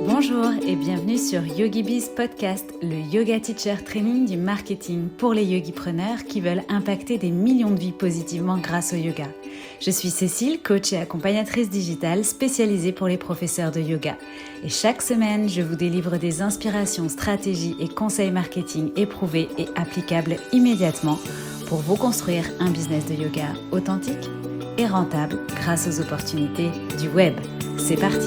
Bonjour et bienvenue sur YogiBiz Podcast, le yoga teacher training du marketing pour les yogipreneurs qui veulent impacter des millions de vies positivement grâce au yoga. Je suis Cécile, coach et accompagnatrice digitale spécialisée pour les professeurs de yoga. Et chaque semaine, je vous délivre des inspirations, stratégies et conseils marketing éprouvés et applicables immédiatement pour vous construire un business de yoga authentique et rentable grâce aux opportunités du web. C'est parti!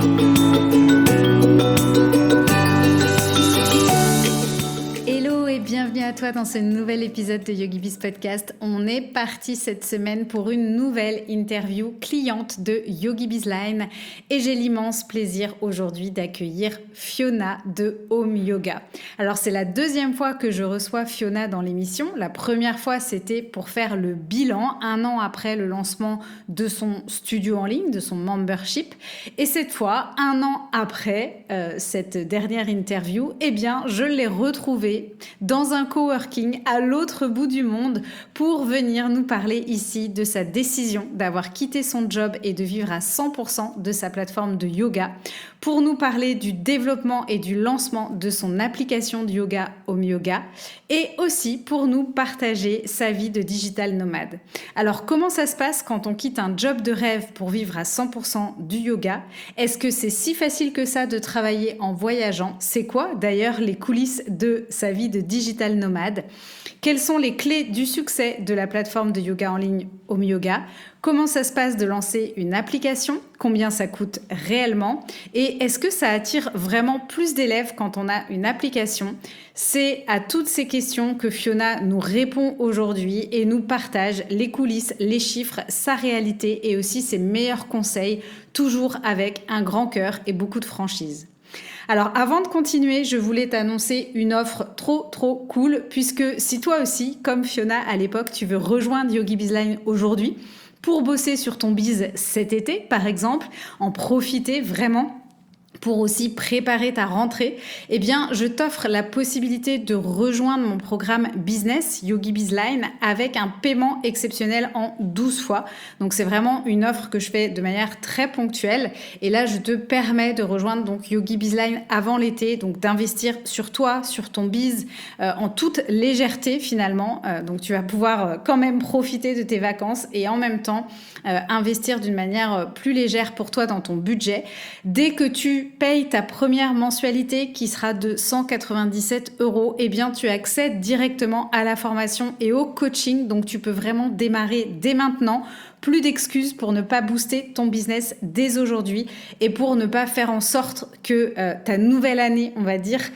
Hello et bienvenue à toi dans ce nouvel épisode de YogiBiz Podcast. On est parti cette semaine pour une nouvelle interview cliente de YogiBiz Line et j'ai l'immense plaisir aujourd'hui d'accueillir Fiona de Home Yoga. Alors c'est la deuxième fois que je reçois Fiona dans l'émission. La première fois c'était pour faire le bilan 1 an après le lancement de son studio en ligne, de son membership. Et cette fois, 1 an après cette dernière interview, eh bien je l'ai retrouvée dans un coworking à l'autre bout du monde pour venir nous parler ici de sa décision d'avoir quitté son job et de vivre à 100% de sa plateforme de yoga, pour nous parler du développement et du lancement de son application de yoga Home Yoga et aussi pour nous partager sa vie de digital nomade. Alors comment ça se passe quand on quitte un job de rêve pour vivre à 100% du yoga? Est-ce que c'est si facile que ça de travailler en voyageant? C'est quoi d'ailleurs les coulisses de sa vie de digital nomade? Quelles sont les clés du succès de la plateforme de yoga en ligne Home Yoga? Comment ça se passe de lancer une application? Combien ça coûte réellement? Et est-ce que ça attire vraiment plus d'élèves quand on a une application? C'est à toutes ces questions que Fiona nous répond aujourd'hui et nous partage les coulisses, les chiffres, sa réalité et aussi ses meilleurs conseils, toujours avec un grand cœur et beaucoup de franchise. Alors avant de continuer, je voulais t'annoncer une offre trop cool puisque si toi aussi, comme Fiona à l'époque, tu veux rejoindre YogiBiz Line aujourd'hui pour bosser sur ton biz cet été par exemple, en profiter vraiment pour aussi préparer ta rentrée, eh bien, je t'offre la possibilité de rejoindre mon programme business YogiBiz Line avec un paiement exceptionnel en 12 fois. Donc, c'est vraiment une offre que je fais de manière très ponctuelle. Et là, je te permets de rejoindre donc YogiBiz Line avant l'été, donc d'investir sur toi, sur ton biz, en toute légèreté finalement. Donc, tu vas pouvoir quand même profiter de tes vacances et en même temps investir d'une manière plus légère pour toi dans ton budget. Dès que tu payes ta première mensualité qui sera de 197 €, eh bien tu accèdes directement à la formation et au coaching. Donc tu peux vraiment démarrer dès maintenant. Plus d'excuses pour ne pas booster ton business dès aujourd'hui et pour ne pas faire en sorte que ta nouvelle année, on va dire,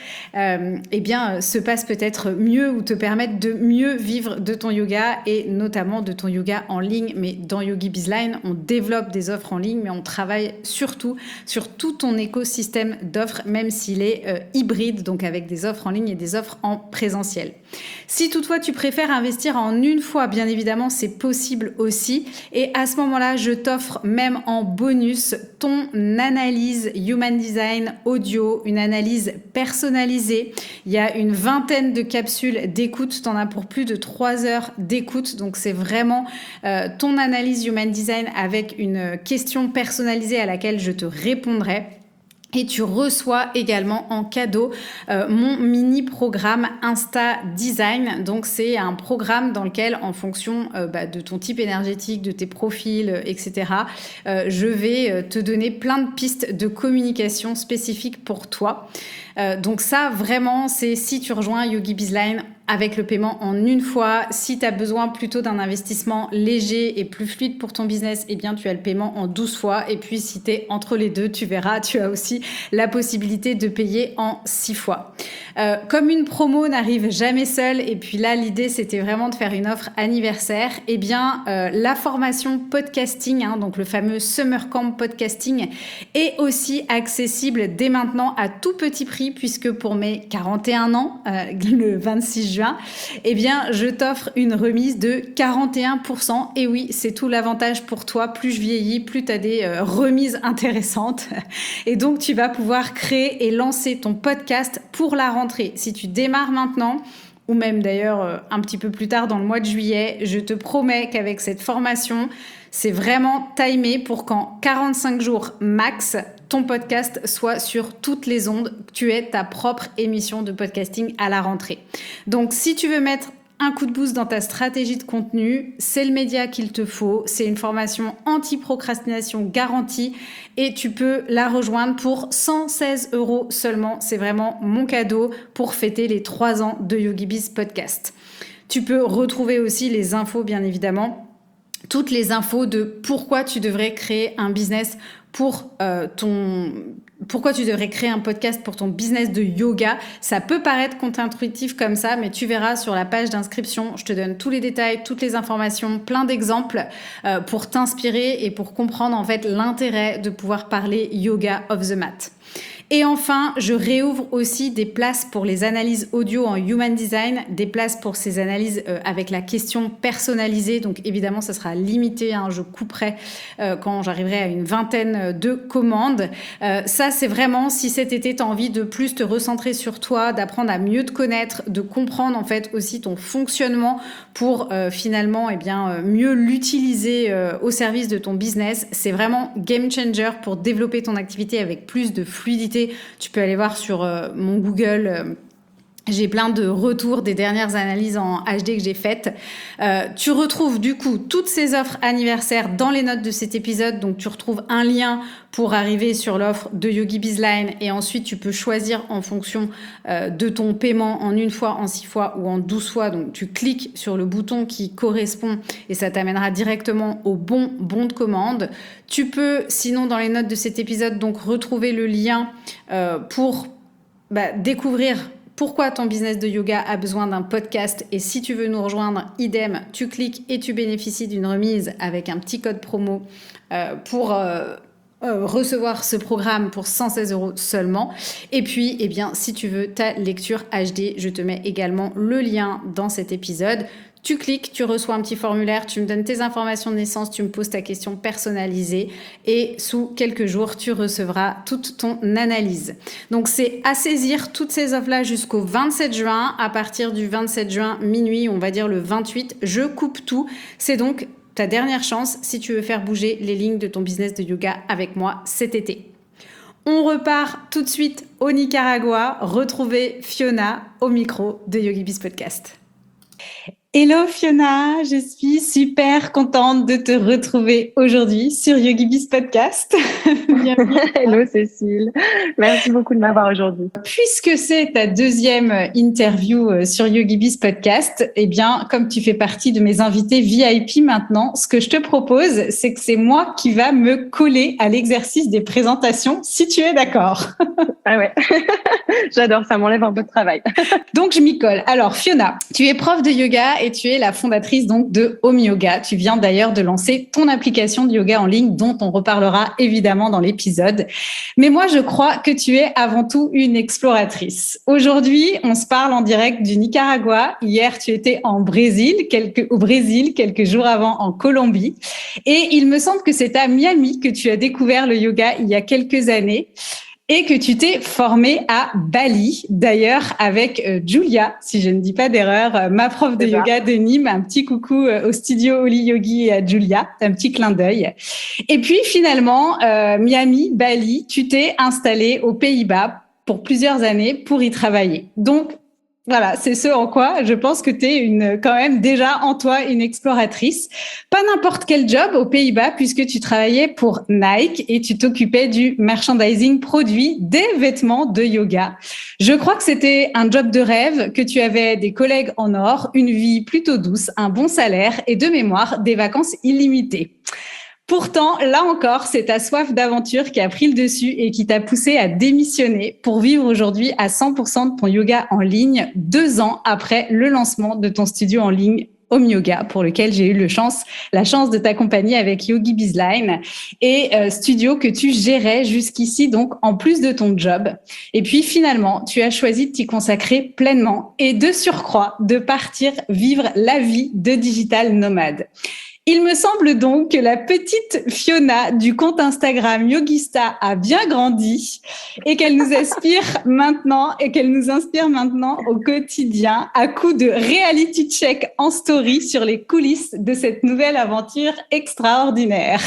se passe peut-être mieux ou te permette de mieux vivre de ton yoga et notamment de ton yoga en ligne. Mais dans YogiBiz Line, on développe des offres en ligne, mais on travaille surtout sur tout ton écosystème d'offres, même s'il est hybride, donc avec des offres en ligne et des offres en présentiel. Si toutefois tu préfères investir en une fois, bien évidemment, c'est possible aussi. Et à ce moment-là, je t'offre même en bonus ton analyse Human Design audio, une analyse personnalisée. Il y a une 20aine de capsules d'écoute. Tu en as pour plus de 3 heures d'écoute. Donc, c'est vraiment ton analyse Human Design avec une question personnalisée à laquelle je te répondrai. Et tu reçois également en cadeau mon mini-programme Insta Design. Donc, c'est un programme dans lequel, en fonction de ton type énergétique, de tes profils, etc., je vais te donner plein de pistes de communication spécifiques pour toi. Donc ça, vraiment, c'est si tu rejoins YogiBiz Line avec le paiement en une fois. Si tu as besoin plutôt d'un investissement léger et plus fluide pour ton business, eh bien, tu as le paiement en 12 fois. Et puis, si tu es entre les deux, tu verras, tu as aussi la possibilité de payer en 6 fois. Comme une promo n'arrive jamais seule, et puis là, l'idée, c'était vraiment de faire une offre anniversaire, eh bien, la formation podcasting, donc le fameux Summer Camp Podcasting, est aussi accessible dès maintenant à tout petit prix, puisque pour mes 41 ans, le 26 juin, eh bien, je t'offre une remise de 41%. Et oui, c'est tout l'avantage pour toi. Plus je vieillis, plus tu as des remises intéressantes. Et donc, tu vas pouvoir créer et lancer ton podcast pour la rentrée. Si tu démarres maintenant, ou même d'ailleurs un petit peu plus tard dans le mois de juillet, je te promets qu'avec cette formation, c'est vraiment timé pour qu'en 45 jours max, ton podcast soit sur toutes les ondes, que tu aies ta propre émission de podcasting à la rentrée. Donc, si tu veux mettre un coup de boost dans ta stratégie de contenu, c'est le média qu'il te faut. C'est une formation anti-procrastination garantie et tu peux la rejoindre pour 116 € seulement. C'est vraiment mon cadeau pour fêter les 3 ans de YogiBiz Podcast. Tu peux retrouver aussi les infos, bien évidemment, toutes les infos de pourquoi tu devrais créer un business pourquoi tu devrais créer un podcast pour ton business de yoga. Ça peut paraître contre-intuitif comme ça, mais tu verras sur la page d'inscription, je te donne tous les détails, toutes les informations, plein d'exemples pour t'inspirer et pour comprendre en fait l'intérêt de pouvoir parler yoga off the mat. Et enfin, je réouvre aussi des places pour les analyses audio en Human Design, des places pour ces analyses avec la question personnalisée. Donc évidemment, ça sera limité, je couperai quand j'arriverai à une 20aine de commandes. Ça, c'est vraiment si cet été, tu as envie de plus te recentrer sur toi, d'apprendre à mieux te connaître, de comprendre en fait aussi ton fonctionnement pour finalement mieux l'utiliser au service de ton business. C'est vraiment game changer pour développer ton activité avec plus de fluidité. Tu peux aller voir sur mon Google. J'ai plein de retours des dernières analyses en HD que j'ai faites. Tu retrouves du coup toutes ces offres anniversaires dans les notes de cet épisode. Donc, tu retrouves un lien pour arriver sur l'offre de YogiBiz Line. Et ensuite, tu peux choisir en fonction de ton paiement en 1 fois, en 6 fois ou en 12 fois. Donc, tu cliques sur le bouton qui correspond et ça t'amènera directement au bon de commande. Tu peux, sinon, dans les notes de cet épisode, donc retrouver le lien pour découvrir pourquoi ton business de yoga a besoin d'un podcast. Et si tu veux nous rejoindre, idem, tu cliques et tu bénéficies d'une remise avec un petit code promo pour recevoir ce programme pour 116 € seulement. Et puis, si tu veux ta lecture HD, je te mets également le lien dans cet épisode. Tu cliques, tu reçois un petit formulaire, tu me donnes tes informations de naissance, tu me poses ta question personnalisée et sous quelques jours, tu recevras toute ton analyse. Donc, c'est à saisir toutes ces offres-là jusqu'au 27 juin. À partir du 27 juin, minuit, on va dire le 28, je coupe tout. C'est donc ta dernière chance si tu veux faire bouger les lignes de ton business de yoga avec moi cet été. On repart tout de suite au Nicaragua, retrouver Fiona au micro de YogiBiz Podcast. Hello Fiona, je suis super contente de te retrouver aujourd'hui sur YogiBiz Podcast. Bienvenue. Hello Cécile, merci beaucoup de m'avoir aujourd'hui. Puisque c'est ta 2e interview sur YogiBiz Podcast, comme tu fais partie de mes invités VIP maintenant, ce que je te propose, c'est que c'est moi qui va me coller à l'exercice des présentations, si tu es d'accord. Ah ouais, j'adore, ça m'enlève un peu de travail. Donc je m'y colle. Alors Fiona, tu es prof de yoga et tu es la fondatrice donc de Home Yoga. Tu viens d'ailleurs de lancer ton application de yoga en ligne dont on reparlera évidemment dans l'épisode. Mais moi, je crois que tu es avant tout une exploratrice. Aujourd'hui, on se parle en direct du Nicaragua. Hier, tu étais au Brésil, quelques jours avant en Colombie. Et il me semble que c'est à Miami que tu as découvert le yoga il y a quelques années. Et que tu t'es formée à Bali, d'ailleurs avec Julia, si je ne dis pas d'erreur, ma prof de yoga de Nîmes. Un petit coucou au studio Oli Yogi et à Julia, un petit clin d'œil. Et puis finalement, Miami, Bali, tu t'es installée aux Pays-Bas pour plusieurs années pour y travailler. Donc, voilà, c'est ce en quoi je pense que tu es quand même déjà en toi une exploratrice. Pas n'importe quel job aux Pays-Bas puisque tu travaillais pour Nike et tu t'occupais du merchandising produit des vêtements de yoga. Je crois que c'était un job de rêve, que tu avais des collègues en or, une vie plutôt douce, un bon salaire et de mémoire des vacances illimitées. Pourtant, là encore, c'est ta soif d'aventure qui a pris le dessus et qui t'a poussé à démissionner pour vivre aujourd'hui à 100% de ton yoga en ligne 2 ans après le lancement de ton studio en ligne Home Yoga, pour lequel j'ai eu la chance de t'accompagner avec YogiBiz Line et studio que tu gérais jusqu'ici, donc en plus de ton job. Et puis finalement, tu as choisi de t'y consacrer pleinement et de surcroît de partir vivre la vie de digital nomade. Il me semble donc que la petite Fiona du compte Instagram Yogista a bien grandi et qu'elle nous inspire maintenant au quotidien à coup de reality check en story sur les coulisses de cette nouvelle aventure extraordinaire.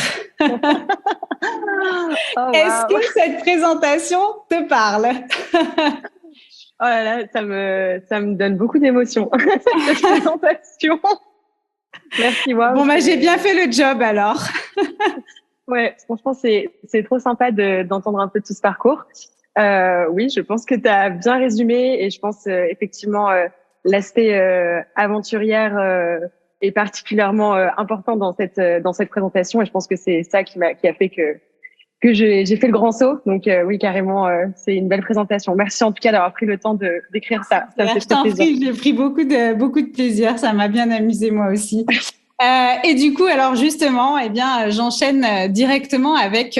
Oh, Est-ce wow. que cette présentation te parle? Oh là là, ça me donne beaucoup d'émotions, cette présentation. Merci, wow. Bon, j'ai bien fait le job alors. Ouais, franchement, c'est trop sympa d'entendre un peu tout ce parcours. Oui, je pense que tu as bien résumé et je pense effectivement l'aspect aventurière est particulièrement important dans cette présentation et je pense que c'est ça qui a fait que j'ai fait le grand saut. Donc oui, carrément, c'est une belle présentation. Merci en tout cas d'avoir pris le temps d'écrire ça. Ça me fait Je t'en prie, j'ai pris beaucoup de plaisir. Ça m'a bien amusé moi aussi. Et du coup, alors justement, j'enchaîne directement avec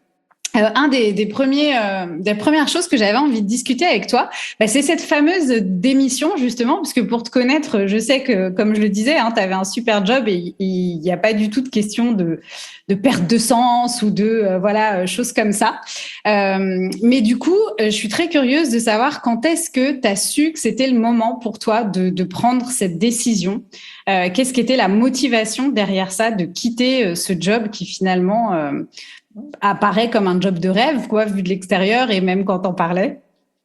des premières choses que j'avais envie de discuter avec toi, c'est cette fameuse démission justement, parce que pour te connaître, je sais que, comme je le disais, tu avais un super job et il n'y a pas du tout de question de perte de sens ou de choses comme ça. Mais du coup, je suis très curieuse de savoir quand est-ce que tu as su que c'était le moment pour toi de prendre cette décision. Qu'est-ce qui était la motivation derrière ça, de quitter ce job qui finalement apparaît comme un job de rêve, quoi, vu de l'extérieur et même quand on parlait?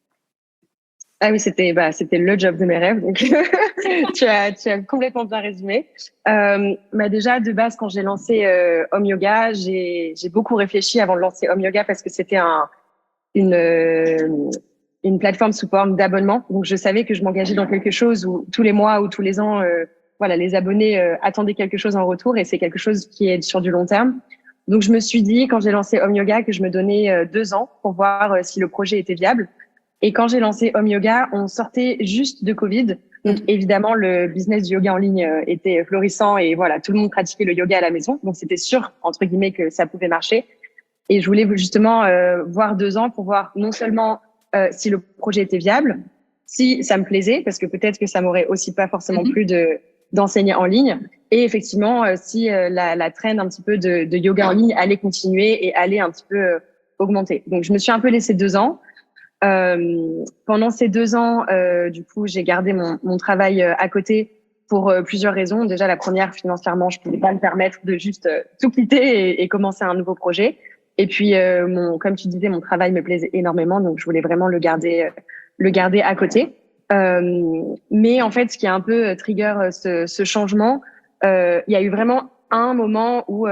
Ah oui, c'était le job de mes rêves. Donc, tu as complètement bien résumé. Déjà, de base, quand j'ai lancé Home Yoga, j'ai beaucoup réfléchi avant de lancer Home Yoga parce que c'était une plateforme sous forme d'abonnement. Donc, je savais que je m'engageais dans quelque chose où tous les mois ou tous les ans, les abonnés attendaient quelque chose en retour et c'est quelque chose qui est sur du long terme. Donc, je me suis dit, quand j'ai lancé Home Yoga, que je me donnais 2 ans pour voir si le projet était viable. Et quand j'ai lancé Home Yoga, on sortait juste de Covid. Donc, évidemment, le business du yoga en ligne était florissant et voilà, tout le monde pratiquait le yoga à la maison. Donc, c'était sûr, entre guillemets, que ça pouvait marcher. Et je voulais justement voir 2 ans pour voir non seulement si le projet était viable, si ça me plaisait, parce que peut-être que ça m'aurait aussi pas forcément plu d'enseigner en ligne. Et effectivement, si la trend un petit peu de yoga en ligne allait continuer et allait un petit peu augmenter. Donc, je me suis un peu laissé 2 ans. Pendant ces 2 ans, du coup, j'ai gardé mon travail à côté pour plusieurs raisons. Déjà, la première, financièrement, je pouvais pas me permettre de juste tout quitter et commencer un nouveau projet. Et puis, comme tu disais, mon travail me plaisait énormément, donc je voulais vraiment le garder à côté. Mais en fait, ce qui a un peu trigger ce changement, il y a eu vraiment un moment où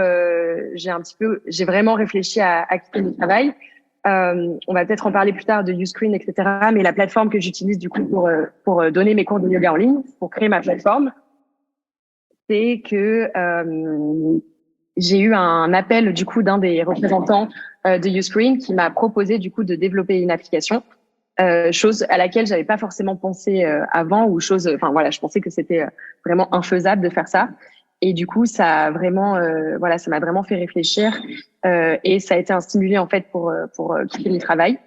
j'ai vraiment réfléchi à quitter le travail. On va peut-être en parler plus tard de Uscreen, etc. Mais la plateforme que j'utilise du coup pour donner mes cours de yoga en ligne, pour créer ma plateforme, c'est que j'ai eu un appel du coup d'un des représentants de Uscreen qui m'a proposé du coup de développer une application, chose à laquelle j'avais pas forcément pensé avant ou je pensais que c'était vraiment infaisable de faire ça. Et du coup, ça a vraiment, ça m'a vraiment fait réfléchir et ça a été un stimulé en fait pour quitter le travail.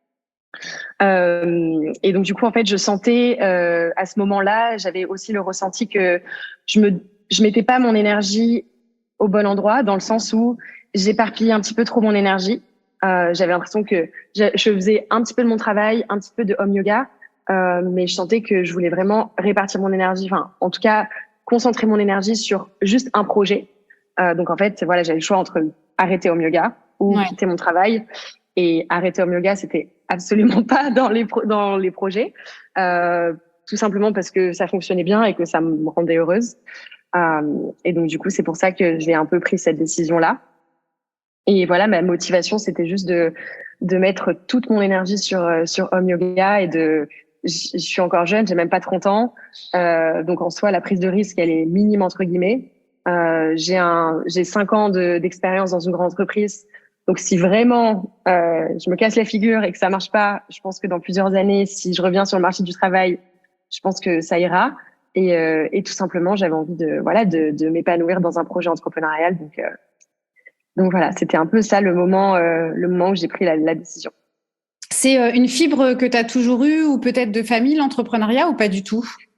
Et donc du coup, en fait, je sentais à ce moment-là, j'avais aussi le ressenti que je mettais pas mon énergie au bon endroit, dans le sens où j'éparpillais un petit peu trop mon énergie. J'avais l'impression que je faisais un petit peu de mon travail, un petit peu de home yoga, mais je sentais que je voulais vraiment répartir mon énergie. Enfin, en tout cas, concentrer mon énergie sur juste un projet. Donc en fait, voilà, j'avais le choix entre arrêter Home Yoga ou quitter mon travail. Et arrêter Home Yoga, c'était absolument pas dans les projets, tout simplement parce que ça fonctionnait bien et que ça me rendait heureuse. Et donc du coup, c'est pour ça que j'ai un peu pris cette décision-là. Et voilà, ma motivation, c'était juste de mettre toute mon énergie sur Home Yoga et je suis encore jeune, j'ai même pas 30 ans. Donc, en soi, la prise de risque, elle est minime, entre guillemets. J'ai 5 ans d'expérience dans une grande entreprise. Donc, si vraiment, je me casse la figure et que ça marche pas, je pense que dans plusieurs années, si je reviens sur le marché du travail, je pense que ça ira. Et tout simplement, j'avais envie de m'épanouir dans un projet entrepreneurial. Donc voilà, c'était un peu ça le moment où j'ai pris la décision. C'est une fibre que tu as toujours eue ou peut-être de famille, l'entrepreneuriat, ou pas du tout?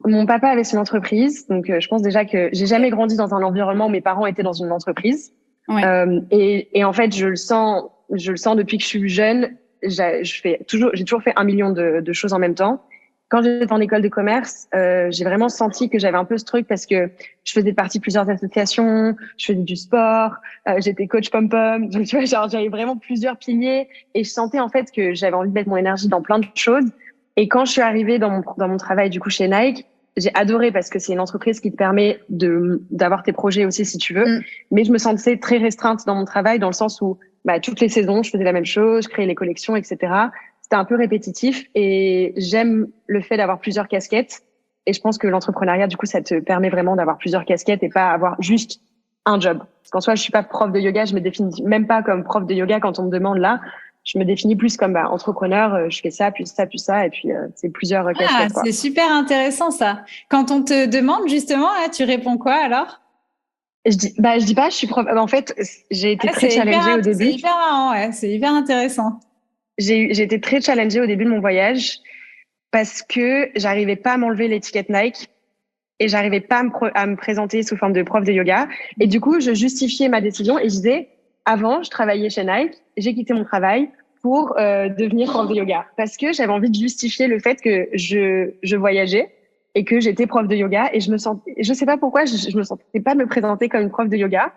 Mon papa avait son entreprise, donc je pense déjà que j'ai jamais grandi dans un environnement où mes parents étaient dans une entreprise. Ouais. Et en fait, je le sens depuis que je suis jeune. J'ai toujours fait 1 million de choses en même temps. Quand j'étais en école de commerce, j'ai vraiment senti que j'avais un peu ce truc parce que je faisais partie de plusieurs associations, je faisais du sport, j'étais coach pom-pom. Donc, tu vois, genre, j'avais vraiment plusieurs piliers et je sentais en fait que j'avais envie de mettre mon énergie dans plein de choses. Et quand je suis arrivée dans mon travail, du coup, chez Nike, j'ai adoré parce que c'est une entreprise qui te permet d'avoir tes projets aussi si tu veux. Mm. Mais je me sentais très restreinte dans mon travail dans le sens où, toutes les saisons, je faisais la même chose, je créais les collections, etc. C'était un peu répétitif et j'aime le fait d'avoir plusieurs casquettes. Et je pense que l'entrepreneuriat, du coup, ça te permet vraiment d'avoir plusieurs casquettes et pas avoir juste un job. Parce qu'en soi, je suis pas prof de yoga, je me définis même pas comme prof de yoga quand on me demande là. Je me définis plus comme entrepreneur, je fais ça, puis ça, puis ça, et puis c'est plusieurs Ah, casquettes, quoi. c'est super intéressant ça. Quand on te demande justement, là, tu réponds quoi alors? Je dis pas, je suis prof. En fait, j'ai été très challengée au C'est début. hyper marrant, ouais, c'est hyper intéressant. J'ai été très challengée au début de mon voyage parce que j'arrivais pas à m'enlever l'étiquette Nike et j'arrivais pas à me présenter sous forme de prof de yoga. Et du coup, je justifiais ma décision et je disais, avant, je travaillais chez Nike, j'ai quitté mon travail pour devenir prof de yoga parce que j'avais envie de justifier le fait que je voyageais et que j'étais prof de yoga et je sais pas pourquoi, je me sentais pas me présenter comme une prof de yoga.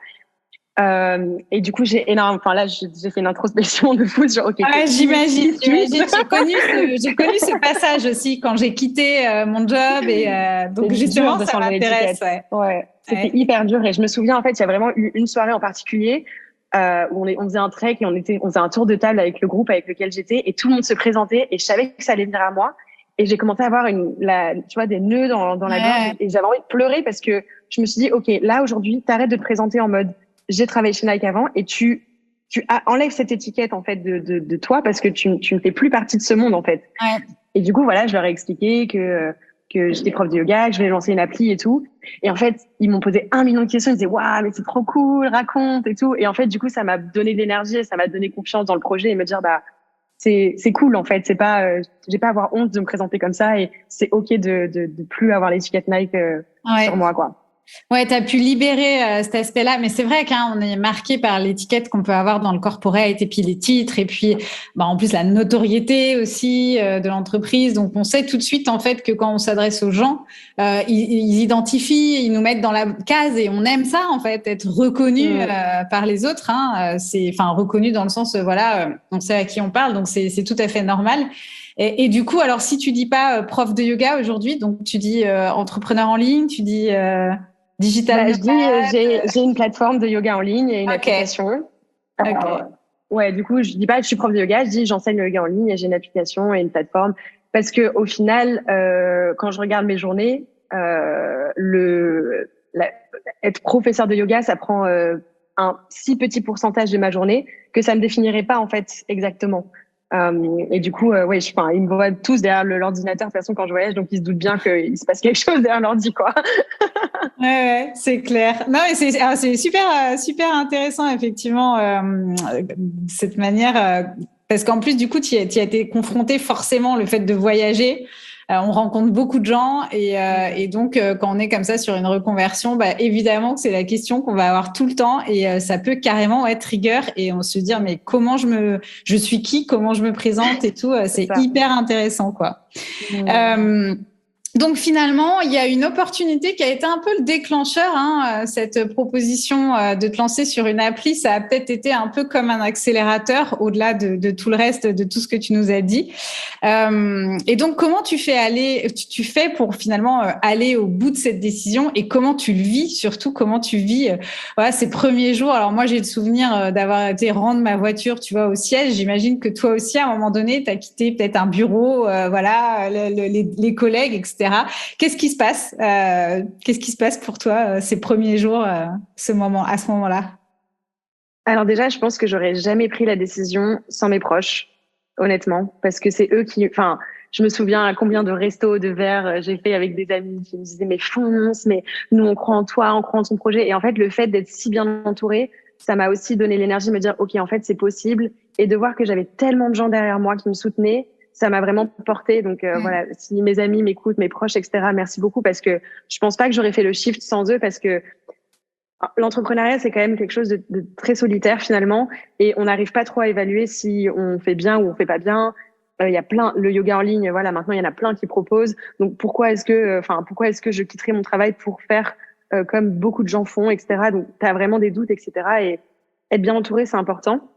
Et du coup, j'ai fait une introspection de fou sur, OK, Ouais, j'imagine. qui suis-je? J'ai connu ce passage aussi quand j'ai quitté mon job et donc C'est dur justement de ça s'enlever m'intéresse. l'étiquette. Ouais. Ouais, c'était Ouais. hyper dur. Et je me souviens, en fait, il y a vraiment eu une soirée en particulier où on faisait un trek et on faisait un tour de table avec le groupe avec lequel j'étais et tout le monde se présentait et je savais que ça allait venir à moi. Et j'ai commencé à avoir tu vois, des nœuds dans la gorge Ouais. et j'avais envie de pleurer parce que je me suis dit, OK, là, aujourd'hui, t'arrêtes de te présenter en mode, j'ai travaillé chez Nike avant et enlèves cette étiquette, en fait, de toi parce que tu ne fais plus partie de ce monde, en fait. Ouais. Et du coup, voilà, je leur ai expliqué que j'étais prof de yoga, que je vais lancer une appli et tout. Et en fait, ils m'ont posé 1 million de questions. Ils disaient, waouh, mais c'est trop cool, raconte et tout. Et en fait, du coup, ça m'a donné de l'énergie et ça m'a donné confiance dans le projet et me dire, c'est cool, en fait. C'est pas, j'ai pas à avoir honte de me présenter comme ça et c'est OK de plus avoir l'étiquette Nike, sur Ouais. moi, quoi. Ouais, tu as pu libérer cet aspect-là, mais c'est vrai qu'on est marqué par l'étiquette qu'on peut avoir dans le corporate et puis les titres et puis en plus la notoriété aussi de l'entreprise. Donc on sait tout de suite en fait que quand on s'adresse aux gens, ils identifient, ils nous mettent dans la case et on aime ça en fait, être reconnu par les autres. Hein. C'est reconnu dans le sens voilà, on sait à qui on parle, donc c'est tout à fait normal. Et du coup, alors si tu dis pas prof de yoga aujourd'hui, donc tu dis entrepreneur en ligne, tu dis digital Je dis, nomade. j'ai une plateforme de yoga en ligne et une Ok, application. ok. Ouais, du coup, je dis pas que je suis prof de yoga, je dis j'enseigne le yoga en ligne et j'ai une application et une plateforme. Parce que au final, quand je regarde mes journées, être professeur de yoga, ça prend un si petit pourcentage de ma journée que ça me définirait pas en fait exactement. Et du coup, ouais, ils me voient tous derrière l'ordinateur de toute façon quand je voyage, donc ils se doutent bien qu'il se passe quelque chose derrière l'ordi, quoi. Ouais, c'est clair. Non, mais c'est super, super intéressant, effectivement, cette manière. Parce qu'en plus, du coup, tu y as été confronté forcément le fait de voyager. On rencontre beaucoup de gens et donc, quand on est comme ça sur une reconversion, évidemment que c'est la question qu'on va avoir tout le temps et ça peut carrément être trigger et on se dit, mais je suis qui, comment je me présente et tout. C'est C'est ça. hyper intéressant, quoi. Donc finalement, il y a une opportunité qui a été un peu le déclencheur. Cette proposition de te lancer sur une appli, ça a peut-être été un peu comme un accélérateur au-delà de tout le reste, de tout ce que tu nous as dit. Et donc, comment tu fais pour finalement aller au bout de cette décision et comment tu le vis, surtout comment tu vis ces premiers jours. Alors moi, j'ai le souvenir d'avoir été rendre ma voiture, tu vois, au siège. J'imagine que toi aussi, à un moment donné, tu as quitté peut-être un bureau, les collègues, etc. Qu'est-ce qui se passe Qu'est-ce qui se passe pour toi ces premiers jours, à ce moment-là? Alors déjà, je pense que j'aurais jamais pris la décision sans mes proches, honnêtement, parce que c'est eux enfin, je me souviens à combien de restos, de verres j'ai fait avec des amis qui me disaient, mais fonce, mais nous, on croit en toi, on croit en ton projet. Et en fait, le fait d'être si bien entourée, ça m'a aussi donné l'énergie de me dire, OK, en fait, c'est possible. Et de voir que j'avais tellement de gens derrière moi qui me soutenaient, ça m'a vraiment porté. Donc voilà, si mes amis m'écoutent, mes proches, etc., merci beaucoup parce que je pense pas que j'aurais fait le shift sans eux parce que l'entrepreneuriat, c'est quand même quelque chose de très solitaire finalement et on n'arrive pas trop à évaluer si on fait bien ou on fait pas bien. Il y a le yoga en ligne, voilà, maintenant il y en a plein qui proposent. Donc pourquoi est-ce que je quitterais mon travail pour faire comme beaucoup de gens font, etc. Donc tu as vraiment des doutes, etc. Et être bien entouré, c'est important.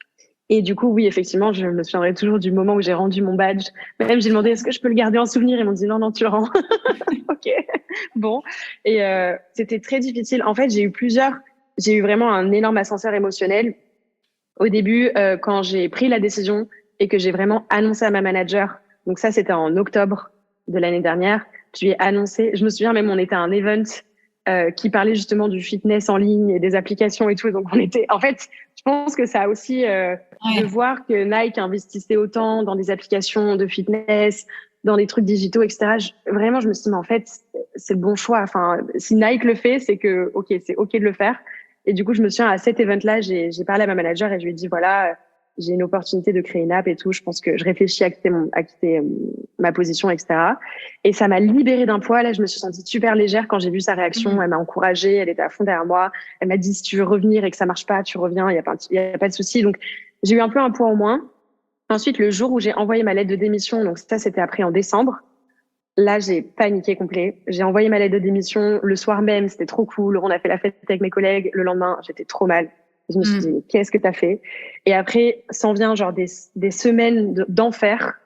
Et du coup, oui, effectivement, je me souviendrai toujours du moment où j'ai rendu mon badge. Même j'ai demandé est-ce que je peux le garder en souvenir. Ils m'ont dit non, tu le rends. Ok, bon. Et c'était très difficile. En fait, j'ai eu vraiment un énorme ascenseur émotionnel. Au début, quand j'ai pris la décision et que j'ai vraiment annoncé à ma manager, donc ça, c'était en octobre de l'année dernière, je lui ai annoncé, je me souviens même, on était à un event qui parlait justement du fitness en ligne et des applications et tout. Donc, en fait, je pense que ça a aussi de voir que Nike investissait autant dans des applications de fitness, dans des trucs digitaux, etc. Vraiment, je me suis dit, mais en fait, c'est le bon choix. Enfin, si Nike le fait, c'est que, OK, c'est OK de le faire. Et du coup, je me souviens, à cet event-là, j'ai parlé à ma manager et je lui ai dit, voilà, j'ai une opportunité de créer une app et tout. Je pense que je réfléchis à quitter ma position, etc. Et ça m'a libérée d'un poids. Là, je me suis sentie super légère quand j'ai vu sa réaction. Elle m'a encouragée, elle était à fond derrière moi. Elle m'a dit, si tu veux revenir et que ça marche pas, tu reviens, il y a pas de souci. Donc, j'ai eu un peu un poids en moins. Ensuite, le jour où j'ai envoyé ma lettre de démission, donc ça, c'était après en décembre. Là, j'ai paniqué complet. J'ai envoyé ma lettre de démission le soir même. C'était trop cool. On a fait la fête avec mes collègues. Le lendemain, j'étais trop mal. Je me suis dit, qu'est-ce que t'as fait? Et après, s'en vient genre des semaines d'enfer.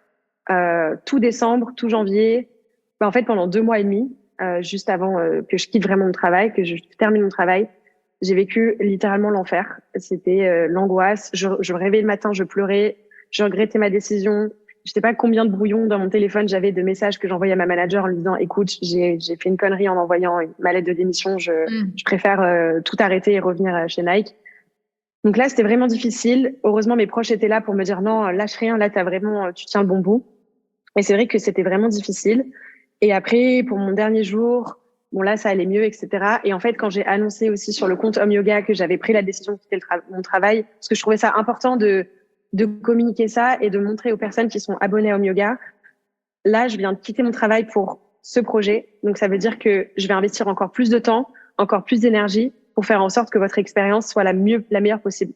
Tout décembre, tout janvier. En fait, pendant 2 mois et demi, juste avant que je quitte vraiment mon travail, que je termine mon travail, j'ai vécu littéralement l'enfer. C'était l'angoisse. Je me réveillais le matin, je pleurais. Je regrettais ma décision. Je sais pas combien de brouillons dans mon téléphone j'avais de messages que j'envoyais à ma manager en lui disant écoute, j'ai fait une connerie en envoyant ma lettre de démission, je préfère tout arrêter et revenir chez Nike. Donc là, c'était vraiment difficile. Heureusement, mes proches étaient là pour me dire non, lâche rien, là tu tiens le bon bout. Et c'est vrai que c'était vraiment difficile. Et après, pour mon dernier jour, bon là, ça allait mieux, etc. Et en fait, quand j'ai annoncé aussi sur le compte Home Yoga que j'avais pris la décision de quitter mon travail, parce que je trouvais ça important de communiquer ça et de montrer aux personnes qui sont abonnées à Home Yoga, là, je viens de quitter mon travail pour ce projet. Donc, ça veut dire que je vais investir encore plus de temps, encore plus d'énergie pour faire en sorte que votre expérience soit la meilleure possible.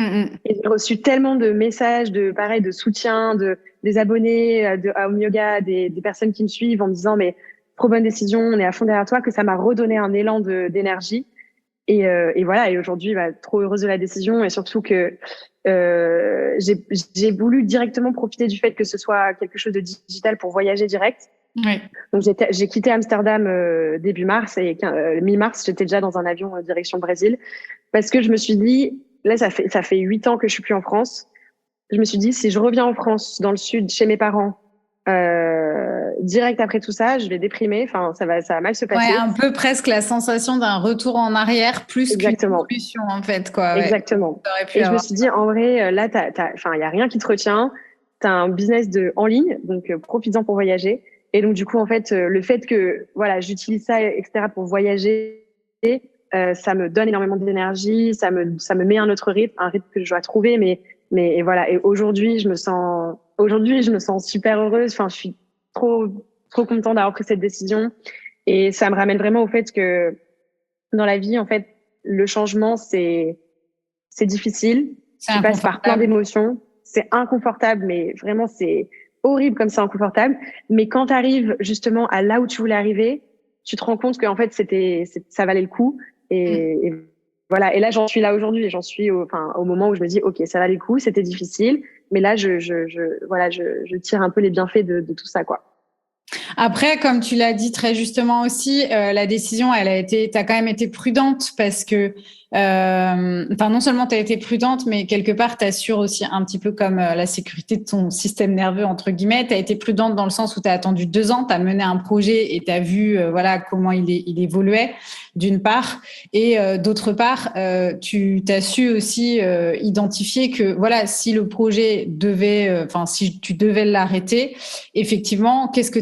Et j'ai reçu tellement de messages de soutien, des abonnés à Home Yoga, des personnes qui me suivent en me disant, mais trop bonne décision, on est à fond derrière toi, que ça m'a redonné un élan d'énergie. Et voilà. Et aujourd'hui, trop heureuse de la décision et surtout que j'ai voulu directement profiter du fait que ce soit quelque chose de digital pour voyager direct. Oui. Donc j'ai quitté Amsterdam début mars et mi-mars, j'étais déjà dans un avion direction Brésil parce que je me suis dit, là ça fait 8 ans que je suis plus en France. Je me suis dit, si je reviens en France, dans le sud, chez mes parents, direct après tout ça, je vais déprimer. Enfin, ça va mal se passer. Ouais, un peu presque la sensation d'un retour en arrière plus qu'une évolution en fait, quoi. Exactement. Et je me suis dit, en vrai, là, il y a rien qui te retient. T'as un business en ligne, donc profites-en pour voyager. Et donc du coup, en fait, le fait que voilà, j'utilise ça, etc. pour voyager, ça me donne énormément d'énergie, ça me met un autre rythme, un rythme que je dois trouver. Mais et voilà. Et aujourd'hui, je me sens super heureuse. Enfin, je suis trop contente d'avoir pris cette décision. Et ça me ramène vraiment au fait que dans la vie, en fait, le changement, c'est difficile. Tu passes par plein d'émotions. C'est inconfortable, mais vraiment, c'est horrible comme c'est inconfortable. Mais quand tu arrives justement à là où tu voulais arriver, tu te rends compte qu'en fait, ça valait le coup. Et voilà. Et là, j'en suis là aujourd'hui. J'en suis au moment où je me dis, OK, ça valait le coup. C'était difficile. Mais là, je tire un peu les bienfaits de tout ça, quoi. Après, comme tu l'as dit très justement aussi, la décision, t'as quand même été prudente parce que, non seulement tu as été prudente, mais quelque part, tu assures aussi un petit peu comme la sécurité de ton système nerveux, entre guillemets. Tu as été prudente dans le sens où tu as attendu 2 ans, tu as mené un projet et tu as vu comment il évoluait, d'une part. Et d'autre part, tu t'as su aussi identifier que, si le projet si tu devais l'arrêter, effectivement, qu'est-ce que tu es capable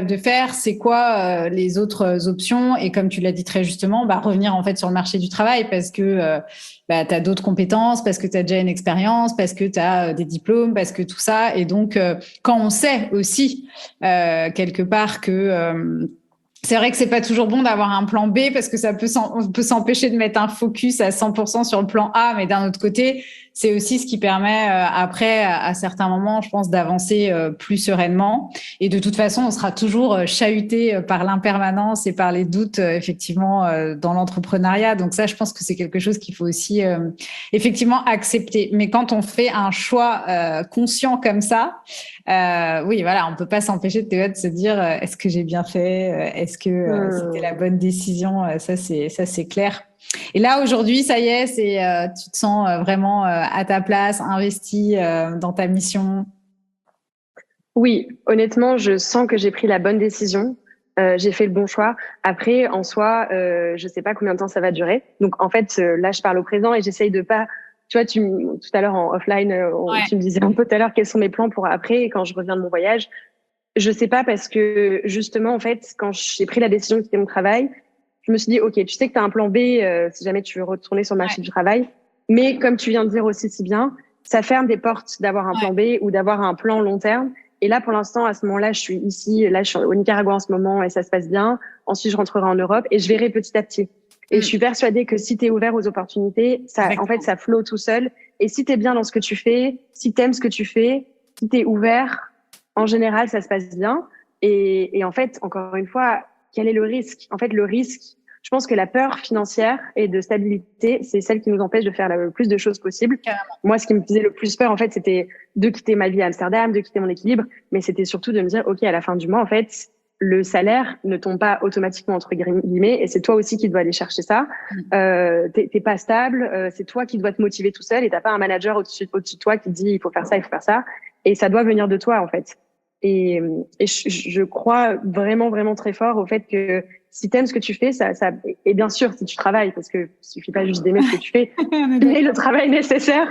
capable de faire, c'est quoi les autres options, et comme tu l'as dit très justement, revenir en fait sur le marché du travail parce que tu as d'autres compétences, parce que tu as déjà une expérience, parce que tu as des diplômes, parce que tout ça. Et donc, quand on sait aussi quelque part que c'est vrai que c'est pas toujours bon d'avoir un plan B parce que on peut s'empêcher de mettre un focus à 100% sur le plan A, mais d'un autre côté, c'est aussi ce qui permet après, à certains moments, je pense, d'avancer plus sereinement. Et de toute façon, on sera toujours chahuté par l'impermanence et par les doutes, effectivement, dans l'entrepreneuriat. Donc ça, je pense que c'est quelque chose qu'il faut aussi effectivement accepter. Mais quand on fait un choix conscient comme ça, oui, voilà, on peut pas s'empêcher de se dire est-ce que j'ai bien fait, est-ce que c'était la bonne décision, ça c'est clair. Et là aujourd'hui, ça y est, tu te sens vraiment à ta place, investi dans ta mission. Oui, honnêtement, je sens que j'ai pris la bonne décision. J'ai fait le bon choix. Après, en soi, je sais pas combien de temps ça va durer. Donc, en fait, là, je parle au présent et j'essaye de pas. Tu vois, tout à l'heure en offline, Ouais. tu me disais un peu tout à l'heure quels sont mes plans pour après quand je reviens de mon voyage. Je sais pas parce que justement, en fait, quand j'ai pris la décision de quitter mon travail, je me suis dit, ok, tu sais que tu as un plan B si jamais tu veux retourner sur le marché du travail. Mais comme tu viens de dire aussi si bien, ça ferme des portes d'avoir un plan B ou d'avoir un plan long terme. Et là, pour l'instant, à ce moment-là, je suis ici, là, je suis au Nicaragua en ce moment et ça se passe bien. Ensuite, je rentrerai en Europe et je verrai petit à petit. Et je suis persuadée que si tu es ouvert aux opportunités, en fait, ça flotte tout seul. Et si tu es bien dans ce que tu fais, si tu aimes ce que tu fais, si tu es ouvert, en général, ça se passe bien. Et en fait, encore une fois, quel est le risque? En fait, le risque, je pense que la peur financière et de stabilité, c'est celle qui nous empêche de faire le plus de choses possibles. Carrément. Moi, ce qui me faisait le plus peur, en fait, c'était de quitter ma vie à Amsterdam, de quitter mon équilibre, mais c'était surtout de me dire, OK, à la fin du mois, en fait, le salaire ne tombe pas automatiquement, entre guillemets, et c'est toi aussi qui dois aller chercher ça. T'es pas stable, c'est toi qui dois te motiver tout seul, et t'as pas un manager au-dessus de toi qui te dit, il faut faire ça, il faut faire ça. Et ça doit venir de toi, en fait. Et je crois vraiment, vraiment très fort au fait que si t'aimes ce que tu fais, et bien sûr, si tu travailles, parce que suffit pas juste d'aimer ce que tu fais, mais le travail nécessaire,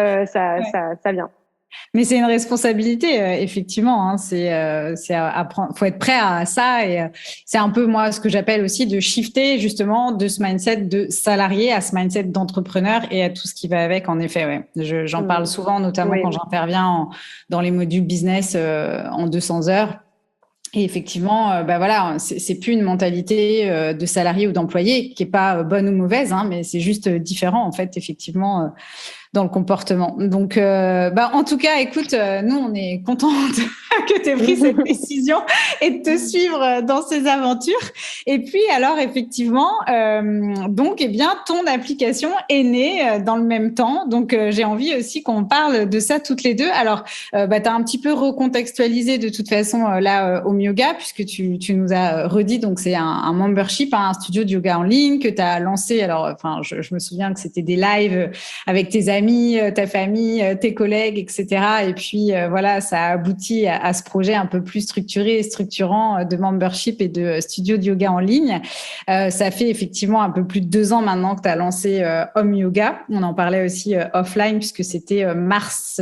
ça vient. Mais c'est une responsabilité, effectivement. Hein, c'est apprendre. Faut être prêt à ça, et c'est un peu moi ce que j'appelle aussi de shifter justement de ce mindset de salarié à ce mindset d'entrepreneur et à tout ce qui va avec. En effet, ouais. J'en parle souvent, notamment quand j'interviens dans les modules business en 200 heures. Et effectivement, voilà, c'est plus une mentalité de salarié ou d'employé qui est pas bonne ou mauvaise, hein, mais c'est juste différent en fait, effectivement. Dans le comportement. Donc, en tout cas, écoute, nous, on est contente que tu aies pris cette décision et de te suivre dans ces aventures. Et puis, alors, effectivement, donc, eh bien, ton application est née dans le même temps. Donc, j'ai envie aussi qu'on parle de ça toutes les deux. Alors, tu as un petit peu recontextualisé de toute façon là au Yoga, puisque tu nous as redit, donc c'est un membership, un studio de yoga en ligne que tu as lancé. Alors, enfin, je me souviens que c'était des lives avec tes amis, ta famille, tes collègues, etc. Et puis voilà, ça a abouti à ce projet un peu plus structuré et structurant de membership et de studio de yoga en ligne. Ça fait effectivement un peu plus de 2 ans maintenant que tu as lancé Home Yoga. On en parlait aussi offline puisque c'était mars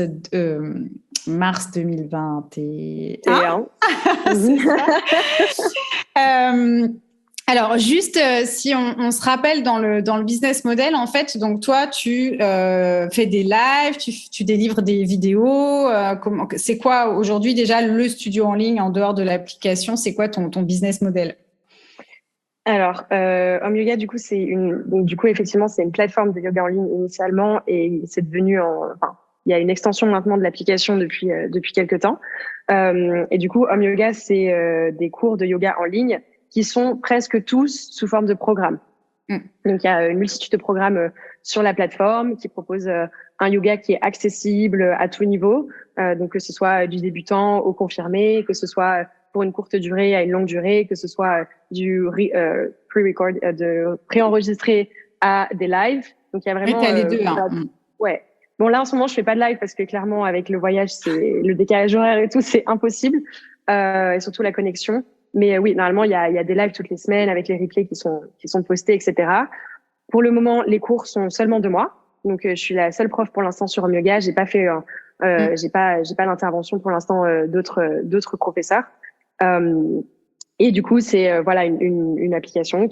2021. C'est ça. Alors, juste si on se rappelle dans le business model, en fait, donc toi, tu fais des lives, tu délivres des vidéos. C'est quoi aujourd'hui déjà le studio en ligne en dehors de l'application? C'est quoi ton business model? Alors, Home Yoga, du coup, effectivement, c'est une plateforme de yoga en ligne initialement et c'est devenu il y a une extension maintenant de l'application depuis quelques temps. Et du coup, Home Yoga, c'est des cours de yoga en ligne qui sont presque tous sous forme de programmes. Donc, il y a une multitude de programmes sur la plateforme qui proposent un yoga qui est accessible à tout niveau, donc que ce soit du débutant au confirmé, que ce soit pour une courte durée à une longue durée, que ce soit du pre-record, de préenregistré à des lives. Donc, il y a vraiment... t'as les deux, hein. Ouais. Bon, là, en ce moment, je fais pas de live parce que clairement, avec le voyage, c'est le décalage horaire et tout, c'est impossible. Et surtout la connexion. Mais oui, normalement, il y a des lives toutes les semaines avec les replays qui sont postés, etc. Pour le moment, les cours sont seulement 2 mois. Donc, je suis la seule prof pour l'instant sur Home Yoga. J'ai pas fait, j'ai pas l'intervention pour l'instant d'autres professeurs. Et du coup, c'est voilà une application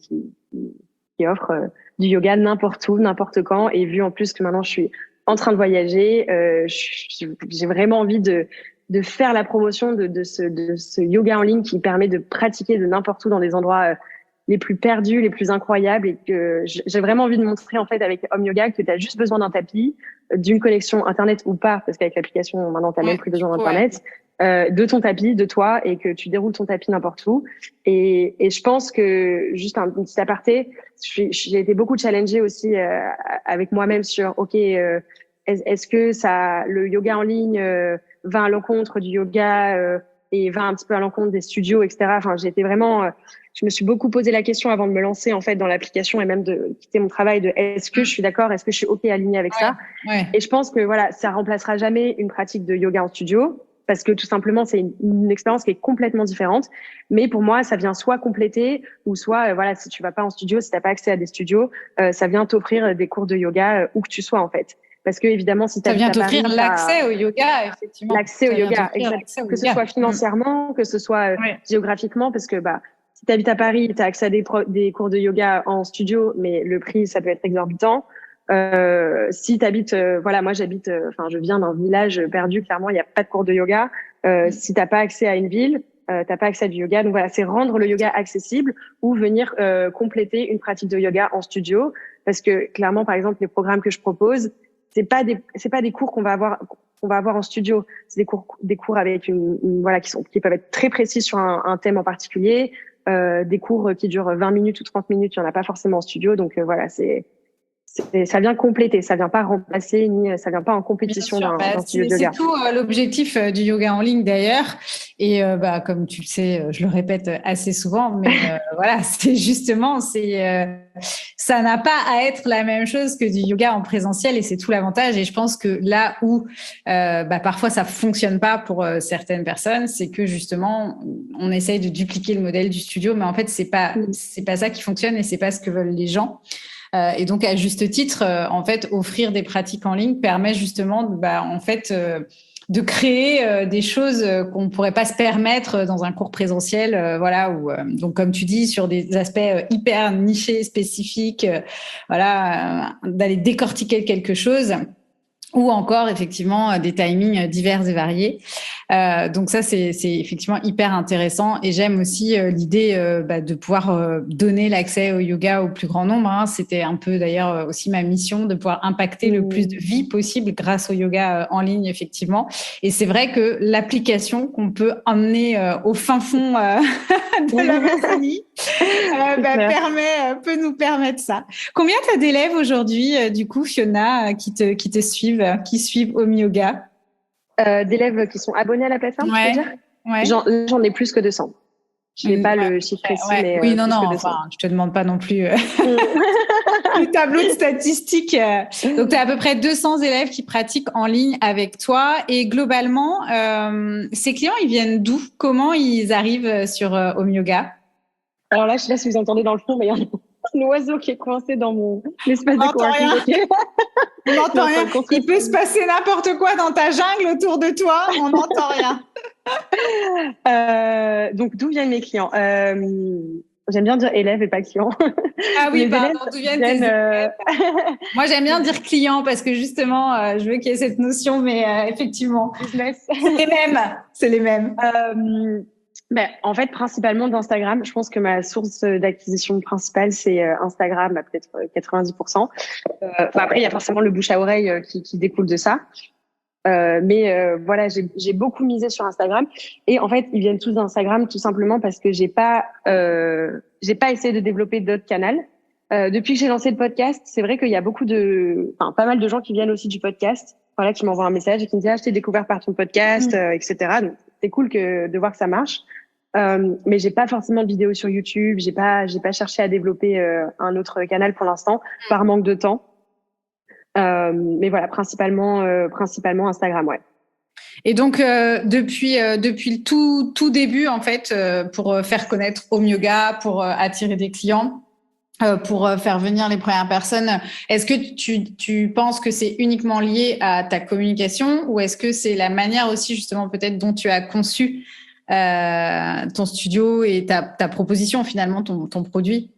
qui offre du yoga n'importe où, n'importe quand. Et vu en plus que maintenant je suis en train de voyager, j'ai vraiment envie de faire la promotion de ce yoga en ligne qui permet de pratiquer de n'importe où dans des endroits les plus perdus, les plus incroyables, et que j'ai vraiment envie de montrer en fait avec Home Yoga que tu as juste besoin d'un tapis, d'une connexion internet ou pas, parce qu'avec l'application maintenant tu n'as même plus besoin d'internet, de ton tapis, de toi, et que tu déroules ton tapis n'importe où. Et je pense que juste un petit aparté, j'ai été beaucoup challengée aussi avec moi-même sur est-ce que le yoga en ligne va à l'encontre du yoga et va un petit peu à l'encontre des studios, etc. Enfin, j'ai été vraiment je me suis beaucoup posé la question avant de me lancer en fait dans l'application et même de quitter mon travail de est-ce que je suis d'accord, est-ce que je suis ok alignée avec ça. Et je pense que voilà, ça remplacera jamais une pratique de yoga en studio parce que tout simplement c'est une expérience qui est complètement différente. Mais pour moi, ça vient soit compléter ou soit voilà, si tu vas pas en studio, si t'as pas accès à des studios, ça vient t'offrir des cours de yoga où que tu sois en fait. Parce que évidemment, si tu vient t'offrir l'accès au yoga, effectivement. L'accès au yoga, exact. Que ce soit financièrement, que ce soit géographiquement, parce que si tu habites à Paris, tu as accès à des cours de yoga en studio, mais le prix, ça peut être exorbitant. Si tu habites, voilà, moi j'habite, je viens d'un village perdu, clairement, il n'y a pas de cours de yoga. Si tu n'as pas accès à une ville, t'as pas accès à du yoga. Donc voilà, c'est rendre le yoga accessible ou venir compléter une pratique de yoga en studio. Parce que clairement, par exemple, les programmes que je propose, c'est pas des cours qu'on va avoir en studio. C'est des cours avec voilà, qui peuvent être très précis sur un thème en particulier. Des cours qui durent 20 minutes ou 30 minutes, il n'y en a pas forcément en studio. Donc voilà, ça vient compléter, ça vient pas remplacer, ni ça vient pas en compétition d'un studio de yoga. C'est tout l'objectif du yoga en ligne d'ailleurs. Et comme tu le sais, je le répète assez souvent, mais voilà, c'est justement, ça n'a pas à être la même chose que du yoga en présentiel et c'est tout l'avantage. Et je pense que là où parfois ça fonctionne pas pour certaines personnes, c'est que justement on essaye de dupliquer le modèle du studio, mais en fait c'est pas ça qui fonctionne et c'est pas ce que veulent les gens. Et donc, à juste titre, en fait, offrir des pratiques en ligne permet justement, de créer des choses qu'on ne pourrait pas se permettre dans un cours présentiel, voilà. Donc, comme tu dis, sur des aspects hyper nichés, spécifiques, d'aller décortiquer quelque chose. Ou encore, effectivement, des timings divers et variés. Donc ça, c'est effectivement hyper intéressant. Et j'aime aussi l'idée de pouvoir donner l'accès au yoga au plus grand nombre. Hein. C'était un peu d'ailleurs aussi ma mission de pouvoir impacter le plus de vies possible grâce au yoga en ligne, effectivement. Et c'est vrai que l'application qu'on peut emmener au fin fond de l'Amazonie peut nous permettre ça. Combien tu as d'élèves aujourd'hui, du coup, Fiona, qui te suivent, qui suivent Home Yoga? D'élèves qui sont abonnés à la plateforme, tu veux dire? J'en ai plus que 200. Je n'ai pas le chiffre précis, mais oui, non, je te demande pas non plus le tableau de statistiques. Donc, tu as à peu près 200 élèves qui pratiquent en ligne avec toi. Et globalement, ces clients, ils viennent d'où? Comment ils arrivent sur Home Yoga? Alors là, je sais pas si vous entendez dans le fond, mais il y a un oiseau qui est coincé dans mon espace de coworking. On n'entend rien. Il peut se passer n'importe quoi dans ta jungle autour de toi. On n'entend rien. Donc, d'où viennent mes clients? J'aime bien dire élèves et pas clients. Ah oui, pardon, d'où viennent tes élèves? Moi, j'aime bien dire clients parce que justement, je veux qu'il y ait cette notion, mais effectivement, business. C'est les mêmes. En fait, principalement d'Instagram. Je pense que ma source d'acquisition principale, c'est Instagram, peut-être 90%. Après, il y a forcément le bouche à oreille qui découle de ça. Voilà, j'ai beaucoup misé sur Instagram. Et en fait, ils viennent tous d'Instagram tout simplement parce que j'ai pas essayé de développer d'autres canaux. Depuis que j'ai lancé le podcast, c'est vrai qu'il y a pas mal de gens qui viennent aussi du podcast. Voilà, qui m'envoient un message et qui me disent, je t'ai découvert par ton podcast, etc. Donc, c'est cool de voir que ça marche. Mais j'ai pas forcément de vidéos sur YouTube. J'ai pas cherché à développer un autre canal pour l'instant par manque de temps. Mais voilà, principalement Instagram, ouais. Et donc depuis le tout début en fait, pour faire connaître Home Yoga, pour attirer des clients, pour faire venir les premières personnes, est-ce que tu penses que c'est uniquement lié à ta communication ou est-ce que c'est la manière aussi justement peut-être dont tu as conçu ton studio et ta proposition, finalement, ton produit?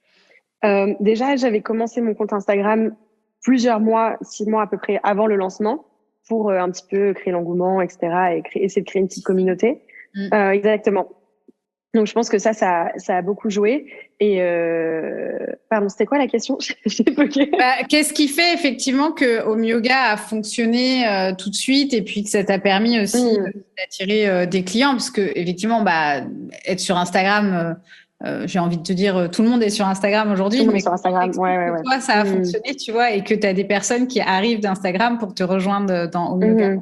Déjà, j'avais commencé mon compte Instagram plusieurs mois, 6 mois à peu près avant le lancement, pour un petit peu créer l'engouement, etc. et essayer de créer une petite communauté. Exactement. Donc, je pense que ça a beaucoup joué. Et pardon, c'était quoi la question? J'ai bugué. Qu'est-ce qui fait effectivement que Home Yoga a fonctionné tout de suite et puis que ça t'a permis aussi d'attirer des clients? Parce que effectivement, être sur Instagram, j'ai envie de te dire, tout le monde est sur Instagram aujourd'hui. Tout le monde est sur Instagram, ouais. Toi, ça a fonctionné, tu vois, et que tu as des personnes qui arrivent d'Instagram pour te rejoindre dans Home Yoga.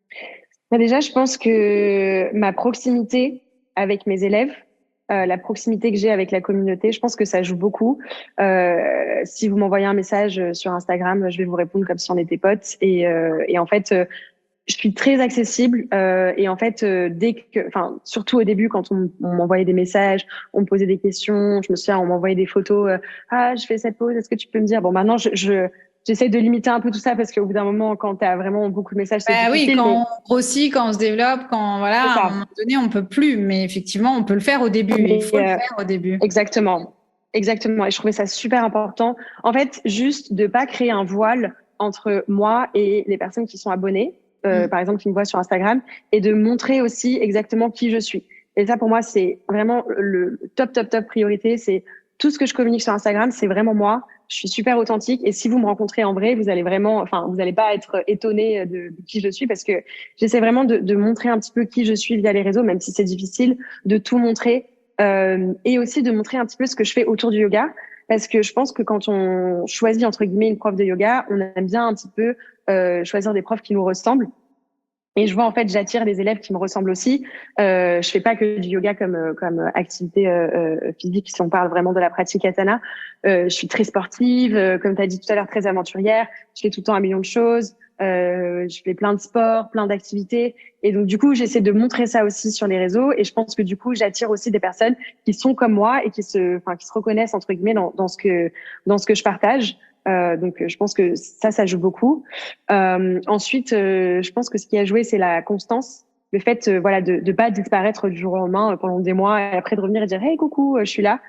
Déjà, je pense que ma proximité avec mes élèves, la proximité que j'ai avec la communauté, je pense que ça joue beaucoup. Si vous m'envoyez un message sur Instagram, je vais vous répondre comme si on était potes. Et en fait, je suis très accessible. Et en fait, surtout au début, quand on m'envoyait des messages, on me posait des questions, je me souviens, on m'envoyait des photos. Je fais cette pause, est-ce que tu peux me dire? Bon, maintenant, j'essaie de limiter un peu tout ça parce qu'au bout d'un moment, quand tu as vraiment beaucoup de messages, c'est difficile. Oui, quand on grossit, quand on se développe, à un moment donné, on peut plus. Mais effectivement, on peut le faire au début. Il faut le faire au début. Exactement. Et je trouvais ça super important. En fait, juste de pas créer un voile entre moi et les personnes qui sont abonnées, par exemple, qui me voient sur Instagram, et de montrer aussi exactement qui je suis. Et ça, pour moi, c'est vraiment le top priorité. C'est tout ce que je communique sur Instagram, c'est vraiment moi. Je suis super authentique. Et si vous me rencontrez en vrai, vous allez vous n'allez pas être étonné de qui je suis, parce que j'essaie vraiment de montrer un petit peu qui je suis via les réseaux, même si c'est difficile de tout montrer. Et aussi de montrer un petit peu ce que je fais autour du yoga, parce que je pense que quand on choisit entre guillemets une prof de yoga, on aime bien un petit peu choisir des profs qui nous ressemblent. Et je vois, en fait, j'attire des élèves qui me ressemblent aussi. Je fais pas que du yoga comme activité physique, si on parle vraiment de la pratique Asana. Je suis très sportive, comme tu as dit tout à l'heure, très aventurière. Je fais tout le temps un million de choses. Je fais plein de sports, plein d'activités. Et donc, du coup, j'essaie de montrer ça aussi sur les réseaux. Et je pense que, du coup, j'attire aussi des personnes qui sont comme moi et qui se reconnaissent, entre guillemets, dans ce que je partage. Donc, je pense que ça joue beaucoup. Ensuite, je pense que ce qui a joué, c'est la constance. Le fait, de pas disparaître du jour au lendemain pendant des mois et après de revenir et dire, hey, coucou, je suis là.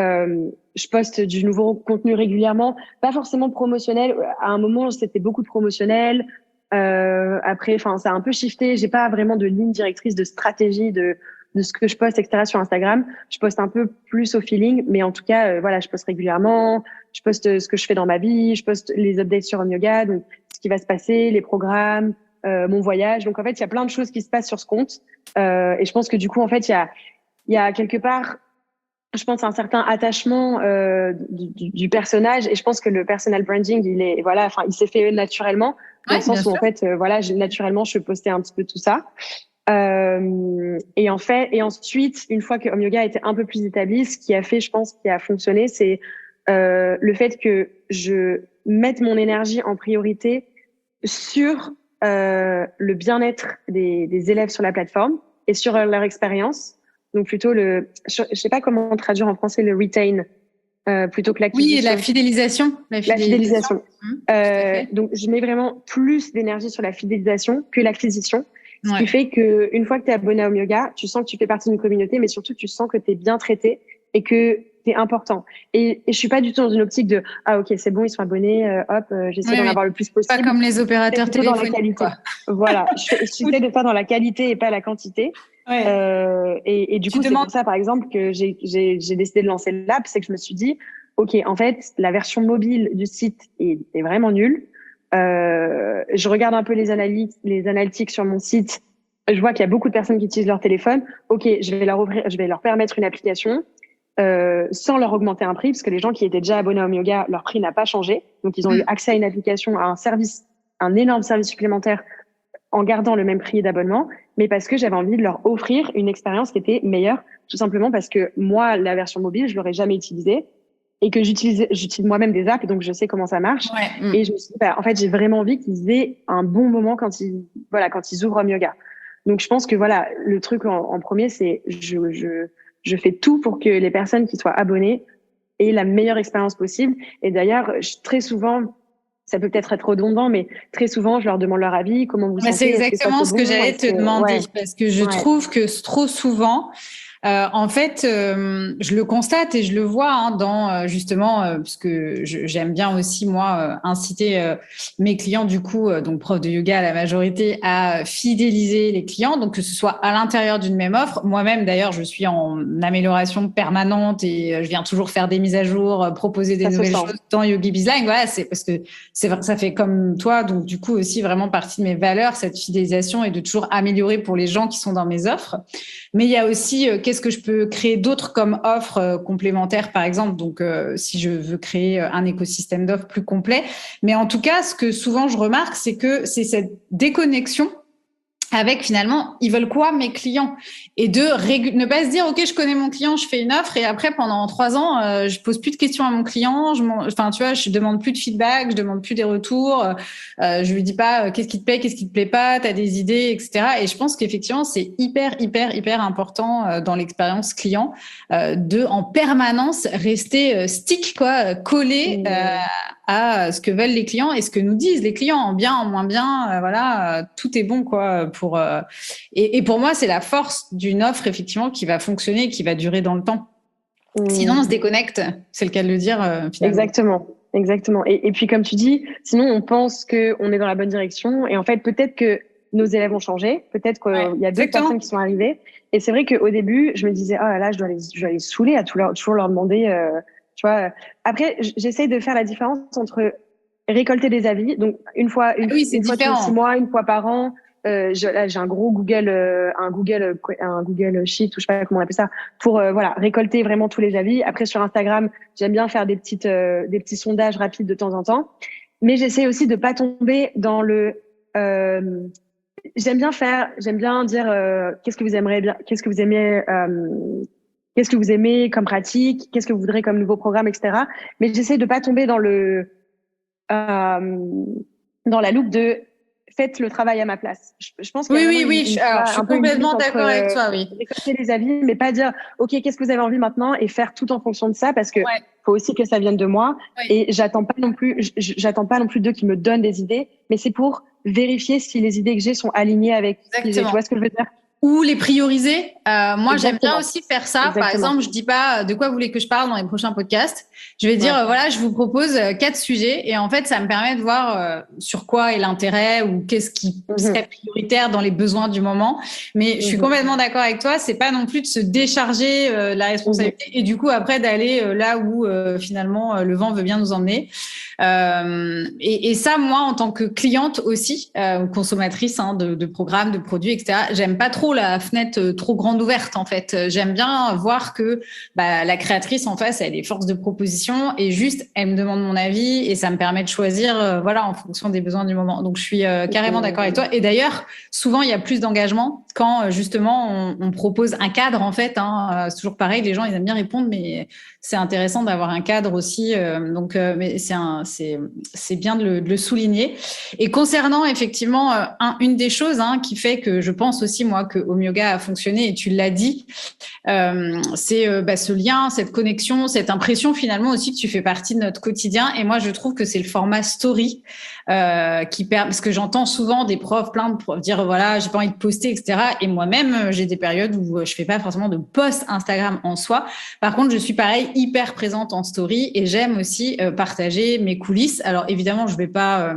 Je poste du nouveau contenu régulièrement, pas forcément promotionnel. À un moment, c'était beaucoup de promotionnel. Après, ça a un peu shifté. J'ai pas vraiment de ligne directrice, de stratégie de ce que je poste, etc. sur Instagram. Je poste un peu plus au feeling, mais en tout cas, je poste régulièrement. Je poste ce que je fais dans ma vie. Je poste les updates sur Home Yoga, donc ce qui va se passer, les programmes, mon voyage. Donc en fait, il y a plein de choses qui se passent sur ce compte. Et je pense que du coup, en fait, il y a quelque part, je pense, un certain attachement du personnage. Et je pense que le personal branding, il s'est fait naturellement, dans le sens où, en fait, naturellement, je postais un petit peu tout ça. Et ensuite, une fois que Home Yoga était un peu plus établi, ce qui a fait, je pense, qui a fonctionné, c'est le fait que je mette mon énergie en priorité sur le bien-être des élèves sur la plateforme et sur leur expérience. Donc plutôt je sais pas comment traduire en français le retain, plutôt que l'acquisition. Oui, la fidélisation. La fidélisation. Donc je mets vraiment plus d'énergie sur la fidélisation que l'acquisition. Ce qui fait que une fois que tu es abonné à Home Yoga, tu sens que tu fais partie d'une communauté, mais surtout tu sens que tu es bien traité et que tu es important. Et je suis pas du tout dans une optique de ok, c'est bon, ils sont abonnés, j'essaie d'en avoir le plus possible. Pas comme les opérateurs téléphoniques. Dans la qualité. Voilà, j'essaie de faire dans la qualité et pas la quantité. Et du coup, c'est pour ça, par exemple, que j'ai décidé de lancer l'app, c'est que je me suis dit, ok, en fait, la version mobile du site est vraiment nulle. Je regarde un peu les analytics sur mon site. Je vois qu'il y a beaucoup de personnes qui utilisent leur téléphone. Ok, je vais leur permettre une application sans leur augmenter un prix, parce que les gens qui étaient déjà abonnés à Home Yoga, leur prix n'a pas changé. Donc, ils ont eu accès à une application, à un énorme service supplémentaire en gardant le même prix d'abonnement, mais parce que j'avais envie de leur offrir une expérience qui était meilleure, tout simplement parce que moi, la version mobile, je l'aurais jamais utilisée et que j'utilise moi-même des apps, donc je sais comment ça marche. Et je me suis dit, en fait, j'ai vraiment envie qu'ils aient un bon moment quand ils ouvrent Home Yoga. Donc, je pense que le truc en premier, c'est je fais tout pour que les personnes qui soient abonnées aient la meilleure expérience possible. Et d'ailleurs, très souvent, ça peut peut-être être redondant, mais très souvent, je leur demande leur avis, comment vous C'est sentez, exactement ce que j'allais te demander, parce que je trouve que trop souvent, en fait, je le constate et je le vois dans justement, parce que j'aime bien aussi moi inciter mes clients du coup, donc profs de yoga à la majorité, à fidéliser les clients, donc que ce soit à l'intérieur d'une même offre. Moi-même d'ailleurs, je suis en amélioration permanente et je viens toujours faire des mises à jour, proposer des nouvelles choses dans Yogi Bizline. Voilà, c'est parce que ça fait comme toi, donc du coup aussi vraiment partie de mes valeurs, cette fidélisation et de toujours améliorer pour les gens qui sont dans mes offres. Mais il y a aussi qu'est-ce que je peux créer d'autres comme offres complémentaires, par exemple. Donc, si je veux créer un écosystème d'offres plus complet. Mais en tout cas, ce que souvent je remarque, c'est que c'est cette déconnexion avec finalement, ils veulent quoi mes clients et ne pas se dire ok, je connais mon client, je fais une offre et après pendant 3 ans, je pose plus de questions à mon client, enfin tu vois, je demande plus de feedback, je demande plus des retours, je lui dis pas qu'est-ce qui te plaît pas, t'as des idées, etc. Et je pense qu'effectivement c'est hyper important dans l'expérience client de en permanence rester stick quoi, collé à ce que veulent les clients et ce que nous disent les clients, en bien, en moins bien, voilà, tout est bon quoi pour. Et pour moi, c'est la force d'une offre effectivement qui va fonctionner, qui va durer dans le temps. Sinon, on se déconnecte. C'est le cas de le dire finalement. Exactement. Et puis comme tu dis, sinon on pense que on est dans la bonne direction et en fait peut-être que nos élèves ont changé, peut-être qu'il y a d'autres personnes qui sont arrivées. Et c'est vrai qu'au début, je me disais oh là là, je dois les saouler à toujours leur demander. Tu vois. Après, j'essaye de faire la différence entre récolter des avis, donc une fois tous les 6 mois, une fois par an. J'ai un gros Google, un Google Sheet, ou je sais pas comment on appelle ça, pour voilà récolter vraiment tous les avis. Après sur Instagram, j'aime bien faire des petits sondages rapides de temps en temps, mais j'essaie aussi de pas tomber dans le. J'aime bien dire qu'est-ce que vous aimeriez bien, qu'est-ce que vous aimez comme pratique, qu'est-ce que vous voudrez comme nouveau programme, etc. Mais j'essaie de pas tomber dans la loupe de faites le travail à ma place. Je pense qu'il y a oui. Alors, je suis complètement d'accord avec toi, oui. Récolter les avis, mais pas dire, OK, qu'est-ce que vous avez envie maintenant et faire tout en fonction de ça parce que faut aussi que ça vienne de moi. Et j'attends pas non plus d'eux qui me donnent des idées, mais c'est pour vérifier si les idées que j'ai sont alignées avec ce que j'ai. Tu vois ce que je veux dire? Ou les prioriser. Moi, j'aime bien aussi faire ça. Par exemple, je dis pas de quoi vous voulez que je parle dans les prochains podcasts. Je vais dire, voilà, je vous propose 4 sujets. Et en fait, ça me permet de voir sur quoi est l'intérêt ou qu'est-ce qui serait prioritaire dans les besoins du moment. Mais je suis complètement d'accord avec toi. C'est pas non plus de se décharger la responsabilité et du coup, après, d'aller là où finalement le vent veut bien nous emmener. Et ça, moi, en tant que cliente aussi, consommatrice de programmes, de produits, etc., j'aime pas trop la fenêtre trop grande ouverte, en fait. J'aime bien voir que la créatrice en face, elle a des forces de proposition et juste, elle me demande mon avis et ça me permet de choisir, voilà, en fonction des besoins du moment. Donc, je suis carrément d'accord avec toi. Et d'ailleurs, souvent, il y a plus d'engagement quand, justement, on propose un cadre, en fait. C'est toujours pareil, les gens, ils aiment bien répondre, mais c'est intéressant d'avoir un cadre aussi. Mais c'est bien de le souligner. Et concernant effectivement une des choses qui fait que je pense aussi moi que Home Yoga a fonctionné et tu l'as dit, c'est ce lien, cette connexion, cette impression finalement aussi que tu fais partie de notre quotidien. Et moi je trouve que c'est le format story qui permet, parce que j'entends souvent des profs, plein de profs dire voilà j'ai pas envie de poster, etc. Et moi-même j'ai des périodes où je fais pas forcément de post Instagram en soi. Par contre je suis pareil hyper présente en story et j'aime aussi partager mes coulisses. Alors évidemment je vais pas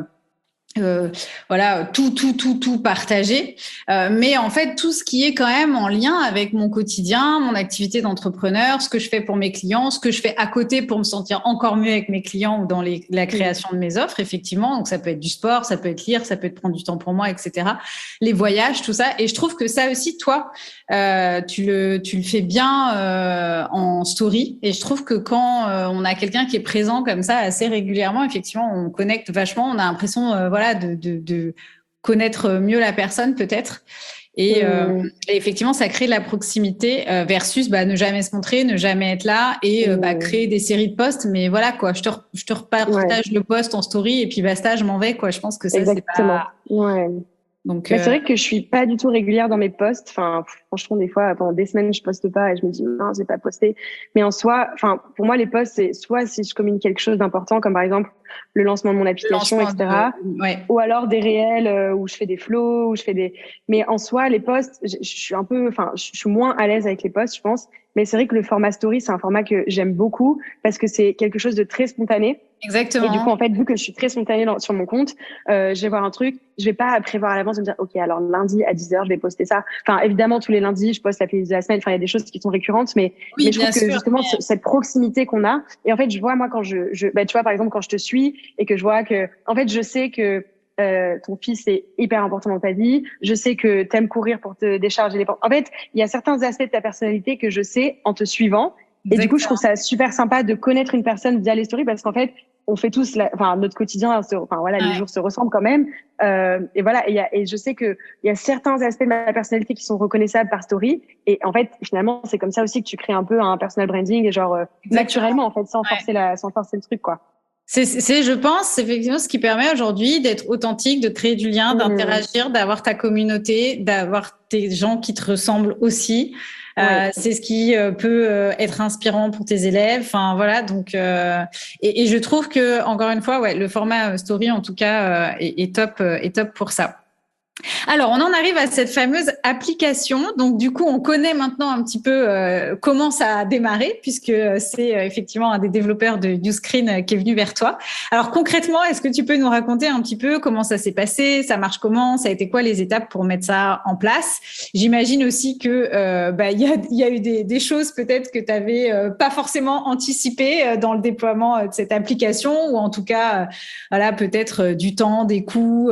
voilà tout partager, mais en fait tout ce qui est quand même en lien avec mon quotidien, mon activité d'entrepreneur, ce que je fais pour mes clients, ce que je fais à côté pour me sentir encore mieux avec mes clients ou dans la création de mes offres, effectivement. Donc ça peut être du sport, ça peut être lire, ça peut être prendre du temps pour moi, etc. Les voyages, tout ça. Et je trouve que ça aussi, toi, tu le fais bien en story. Et je trouve que quand on a quelqu'un qui est présent comme ça assez régulièrement, effectivement, on connecte vachement. On a l'impression, voilà, de connaître mieux la personne peut-être. Et effectivement, ça crée de la proximité versus ne jamais se montrer, ne jamais être là et créer des séries de posts. Mais voilà, quoi, je te repartage le post en story et puis basta, je m'en vais, quoi. Je pense que ça, exactement. c'est pas... Donc, Mais c'est vrai que je suis pas du tout régulière dans mes posts. Enfin, franchement, des fois, pendant des semaines, je poste pas et je me dis non, j'ai pas posté. Mais en soi, enfin, pour moi, les posts, c'est soit si je communique quelque chose d'important, comme par exemple le lancement de mon le application, lancement etc. ouais. Ou alors des réels où je fais des flows, où je fais des. Mais en soi, les posts, je suis un peu, enfin, je suis moins à l'aise avec les posts, je pense. Mais c'est vrai que le format story, c'est un format que j'aime beaucoup parce que c'est quelque chose de très spontané. Et du coup, Exactement. en fait, vu que je suis très spontanée sur mon compte, je vais voir un truc, je vais pas prévoir à l'avance de me dire, OK, alors lundi à 10h, je vais poster ça. Enfin, évidemment, tous les lundis, je poste la playlist de la semaine. Enfin, il y a des choses qui sont récurrentes, Oui, mais je trouve bien que sûr. justement, cette proximité qu'on a, et en fait, je vois, moi, quand bah, tu vois, par exemple, quand je te suis et que je vois que, en fait, je sais que ton fils est hyper important dans ta vie. Je sais que t'aimes courir pour te décharger les pensées. En fait, il y a certains aspects de ta personnalité que je sais en te suivant. Et du coup, je trouve Exactement. ça super sympa de connaître une personne via les stories parce qu'en fait, on fait tous, enfin, notre quotidien, enfin voilà, les Ouais. jours se ressemblent quand même. Et voilà, et je sais que il y a certains aspects de ma personnalité qui sont reconnaissables par story. Et en fait, finalement, c'est comme ça aussi que tu crées un peu un personal branding et genre Exactement. naturellement en fait, Ouais. sans forcer le truc quoi. Je pense, effectivement ce qui permet aujourd'hui d'être authentique, de créer du lien, Mmh, d'interagir, d'avoir ta communauté, d'avoir des gens qui te ressemblent aussi. ouais. C'est ce qui peut être inspirant pour tes élèves. Enfin voilà, donc et je trouve que encore une fois, ouais, le format story en tout cas est top pour ça. Alors, on en arrive à cette fameuse application. Donc, du coup, on connaît maintenant un petit peu comment ça a démarré, puisque c'est effectivement un des développeurs de Uscreen qui est venu vers toi. Alors, concrètement, est-ce que tu peux nous raconter un petit peu comment ça s'est passé, ça marche comment, ça a été quoi les étapes pour mettre ça en place? J'imagine aussi que y a eu des choses peut-être que tu n'avais pas forcément anticipées dans le déploiement de cette application, ou en tout cas, voilà, peut-être du temps, des coûts,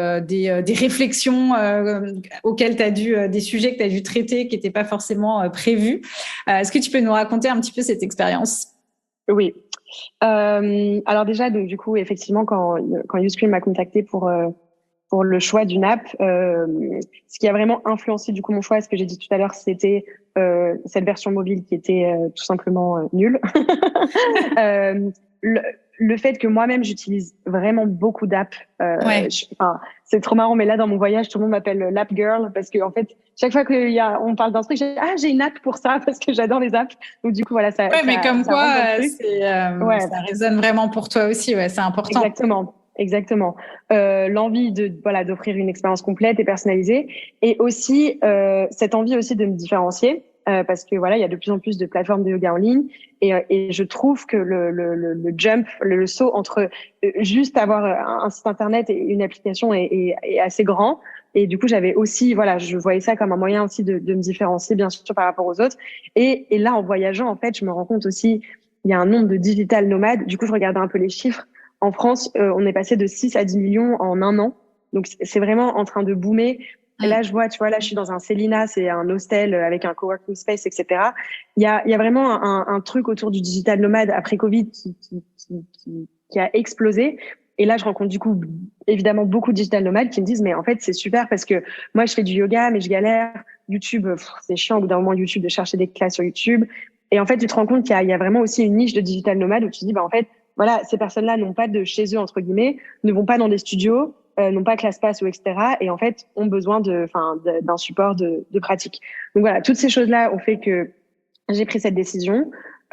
des réflexions auxquelles tu as dû, des sujets que tu as dû traiter qui n'étaient pas forcément prévus. Est-ce que tu peux nous raconter un petit peu cette expérience? Oui. Alors déjà, donc du coup, effectivement, quand Uscreen m'a contacté pour le choix d'une app, ce qui a vraiment influencé du coup mon choix, ce que j'ai dit tout à l'heure, c'était cette version mobile qui était tout simplement nulle. euh, le, le fait que moi-même j'utilise vraiment beaucoup d'apps, Ouais. enfin, c'est trop marrant, mais là dans mon voyage, tout le monde m'appelle l'app girl parce que en fait, chaque fois on parle d'un truc, j'ai une app pour ça parce que j'adore les apps. Donc du coup voilà, Ouais, mais comme ça rentre dans le quoi, truc. Ouais, ça résonne vraiment pour toi aussi. Ouais, c'est important. exactement, exactement. L'envie de voilà d'offrir une expérience complète et personnalisée, et aussi cette envie aussi de me différencier parce que voilà il y a de plus en plus de plateformes de yoga en ligne et je trouve que le jump, le saut entre juste avoir un site internet et une application est assez grand. Et du coup j'avais aussi voilà je voyais ça comme un moyen aussi de me différencier bien sûr par rapport aux autres. Et là en voyageant en fait je me rends compte aussi il y a un nombre de digital nomades. Du coup je regardais un peu les chiffres en France, on est passé de 6 à 10 millions en un an. Donc, c'est vraiment en train de boomer. Et là, Mm. tu vois, là, je suis dans un Celina, c'est un hostel avec un coworking space, etc. Il y a vraiment un truc autour du digital nomade après Covid qui a explosé. Et là, je rencontre du coup, évidemment, beaucoup de digital nomades qui me disent, mais en fait, c'est super parce que moi, je fais du yoga, mais je galère. YouTube, c'est chiant au bout d'un moment, YouTube, de chercher des classes sur YouTube. Et en fait, tu te rends compte il y a vraiment aussi une niche de digital nomade où tu te dis, bah, en fait, voilà, ces personnes-là n'ont pas de chez eux, entre guillemets, ne vont pas dans des studios, n'ont pas ClassPass ou etc. Et en fait, ont besoin d'un support de pratique. Donc voilà, toutes ces choses-là ont fait que j'ai pris cette décision.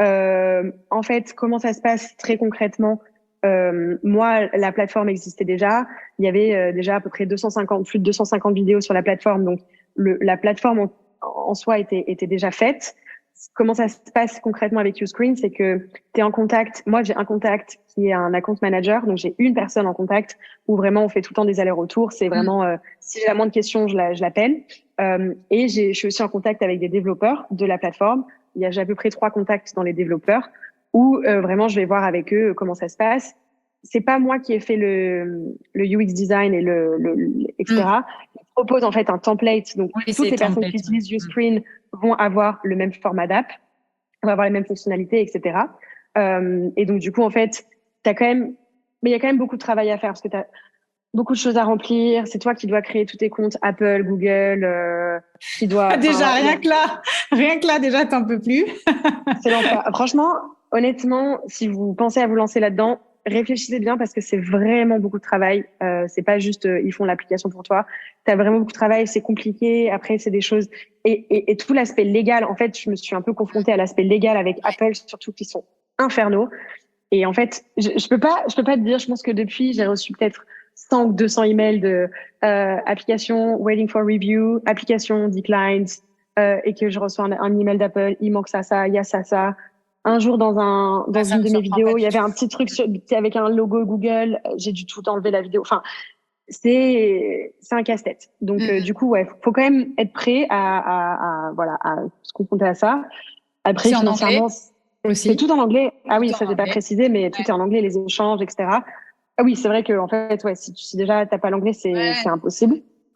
En fait, comment ça se passe très concrètement? Moi, la plateforme existait déjà. Il y avait déjà à peu près 250, plus de 250 vidéos sur la plateforme. Donc, la plateforme en soi était déjà faite. Comment ça se passe concrètement avec Uscreen, c'est que tu es en contact. Moi, j'ai un contact qui est un account manager. Donc, j'ai une personne en contact où vraiment on fait tout le temps des allers-retours. C'est Mm. vraiment, si j'ai la moindre question, je l'appelle. Et je suis aussi en contact avec des développeurs de la plateforme. J'ai à peu près 3 contacts dans les développeurs où vraiment je vais voir avec eux comment ça se passe. C'est pas moi qui ai fait le UX design et Mm. etc. Je propose en fait un template. Donc Oui, toutes c'est les personnes qui template. utilisent Uscreen vont avoir le même format d'app, vont avoir les mêmes fonctionnalités, etc. Et donc du coup en fait, t'as quand même, mais il y a quand même beaucoup de travail à faire parce que t'as beaucoup de choses à remplir. C'est toi qui dois créer tous tes comptes Apple, Google, qui doit, enfin, Déjà, il y a rien que là, déjà, t'en peux plus. c'est l'enfer. Franchement, honnêtement, si vous pensez à vous lancer là-dedans, réfléchissez bien parce que c'est vraiment beaucoup de travail. C'est pas juste ils font l'application pour toi. T'as vraiment beaucoup de travail, c'est compliqué. Après, c'est des choses et tout l'aspect légal. En fait, je me suis un peu confrontée à l'aspect légal avec Apple, surtout qui sont infernaux. Et en fait, je peux pas te dire. Je pense que depuis, j'ai reçu peut-être 100 ou 200 emails de application waiting for review, application declined, et que je reçois un email d'Apple. Il manque ça, il y a ça. Un jour, dans Ça une me de mes surprend pas vidéos, il y du avait tout. un petit truc avec un logo Google. J'ai dû tout enlever la vidéo. Enfin, c'est un casse-tête. Donc, du coup, ouais, faut quand même être prêt voilà, à se confronter à ça. Après, C'est en anglais financièrement, c'est aussi. tout en anglais. Ah oui, Tout ça en j'ai pas anglais. précisé, mais tout Ouais. est en anglais, les échanges, etc. Ah oui, c'est vrai que en fait, ouais, si déjà t'as pas l'anglais, c'est Ouais. impossible.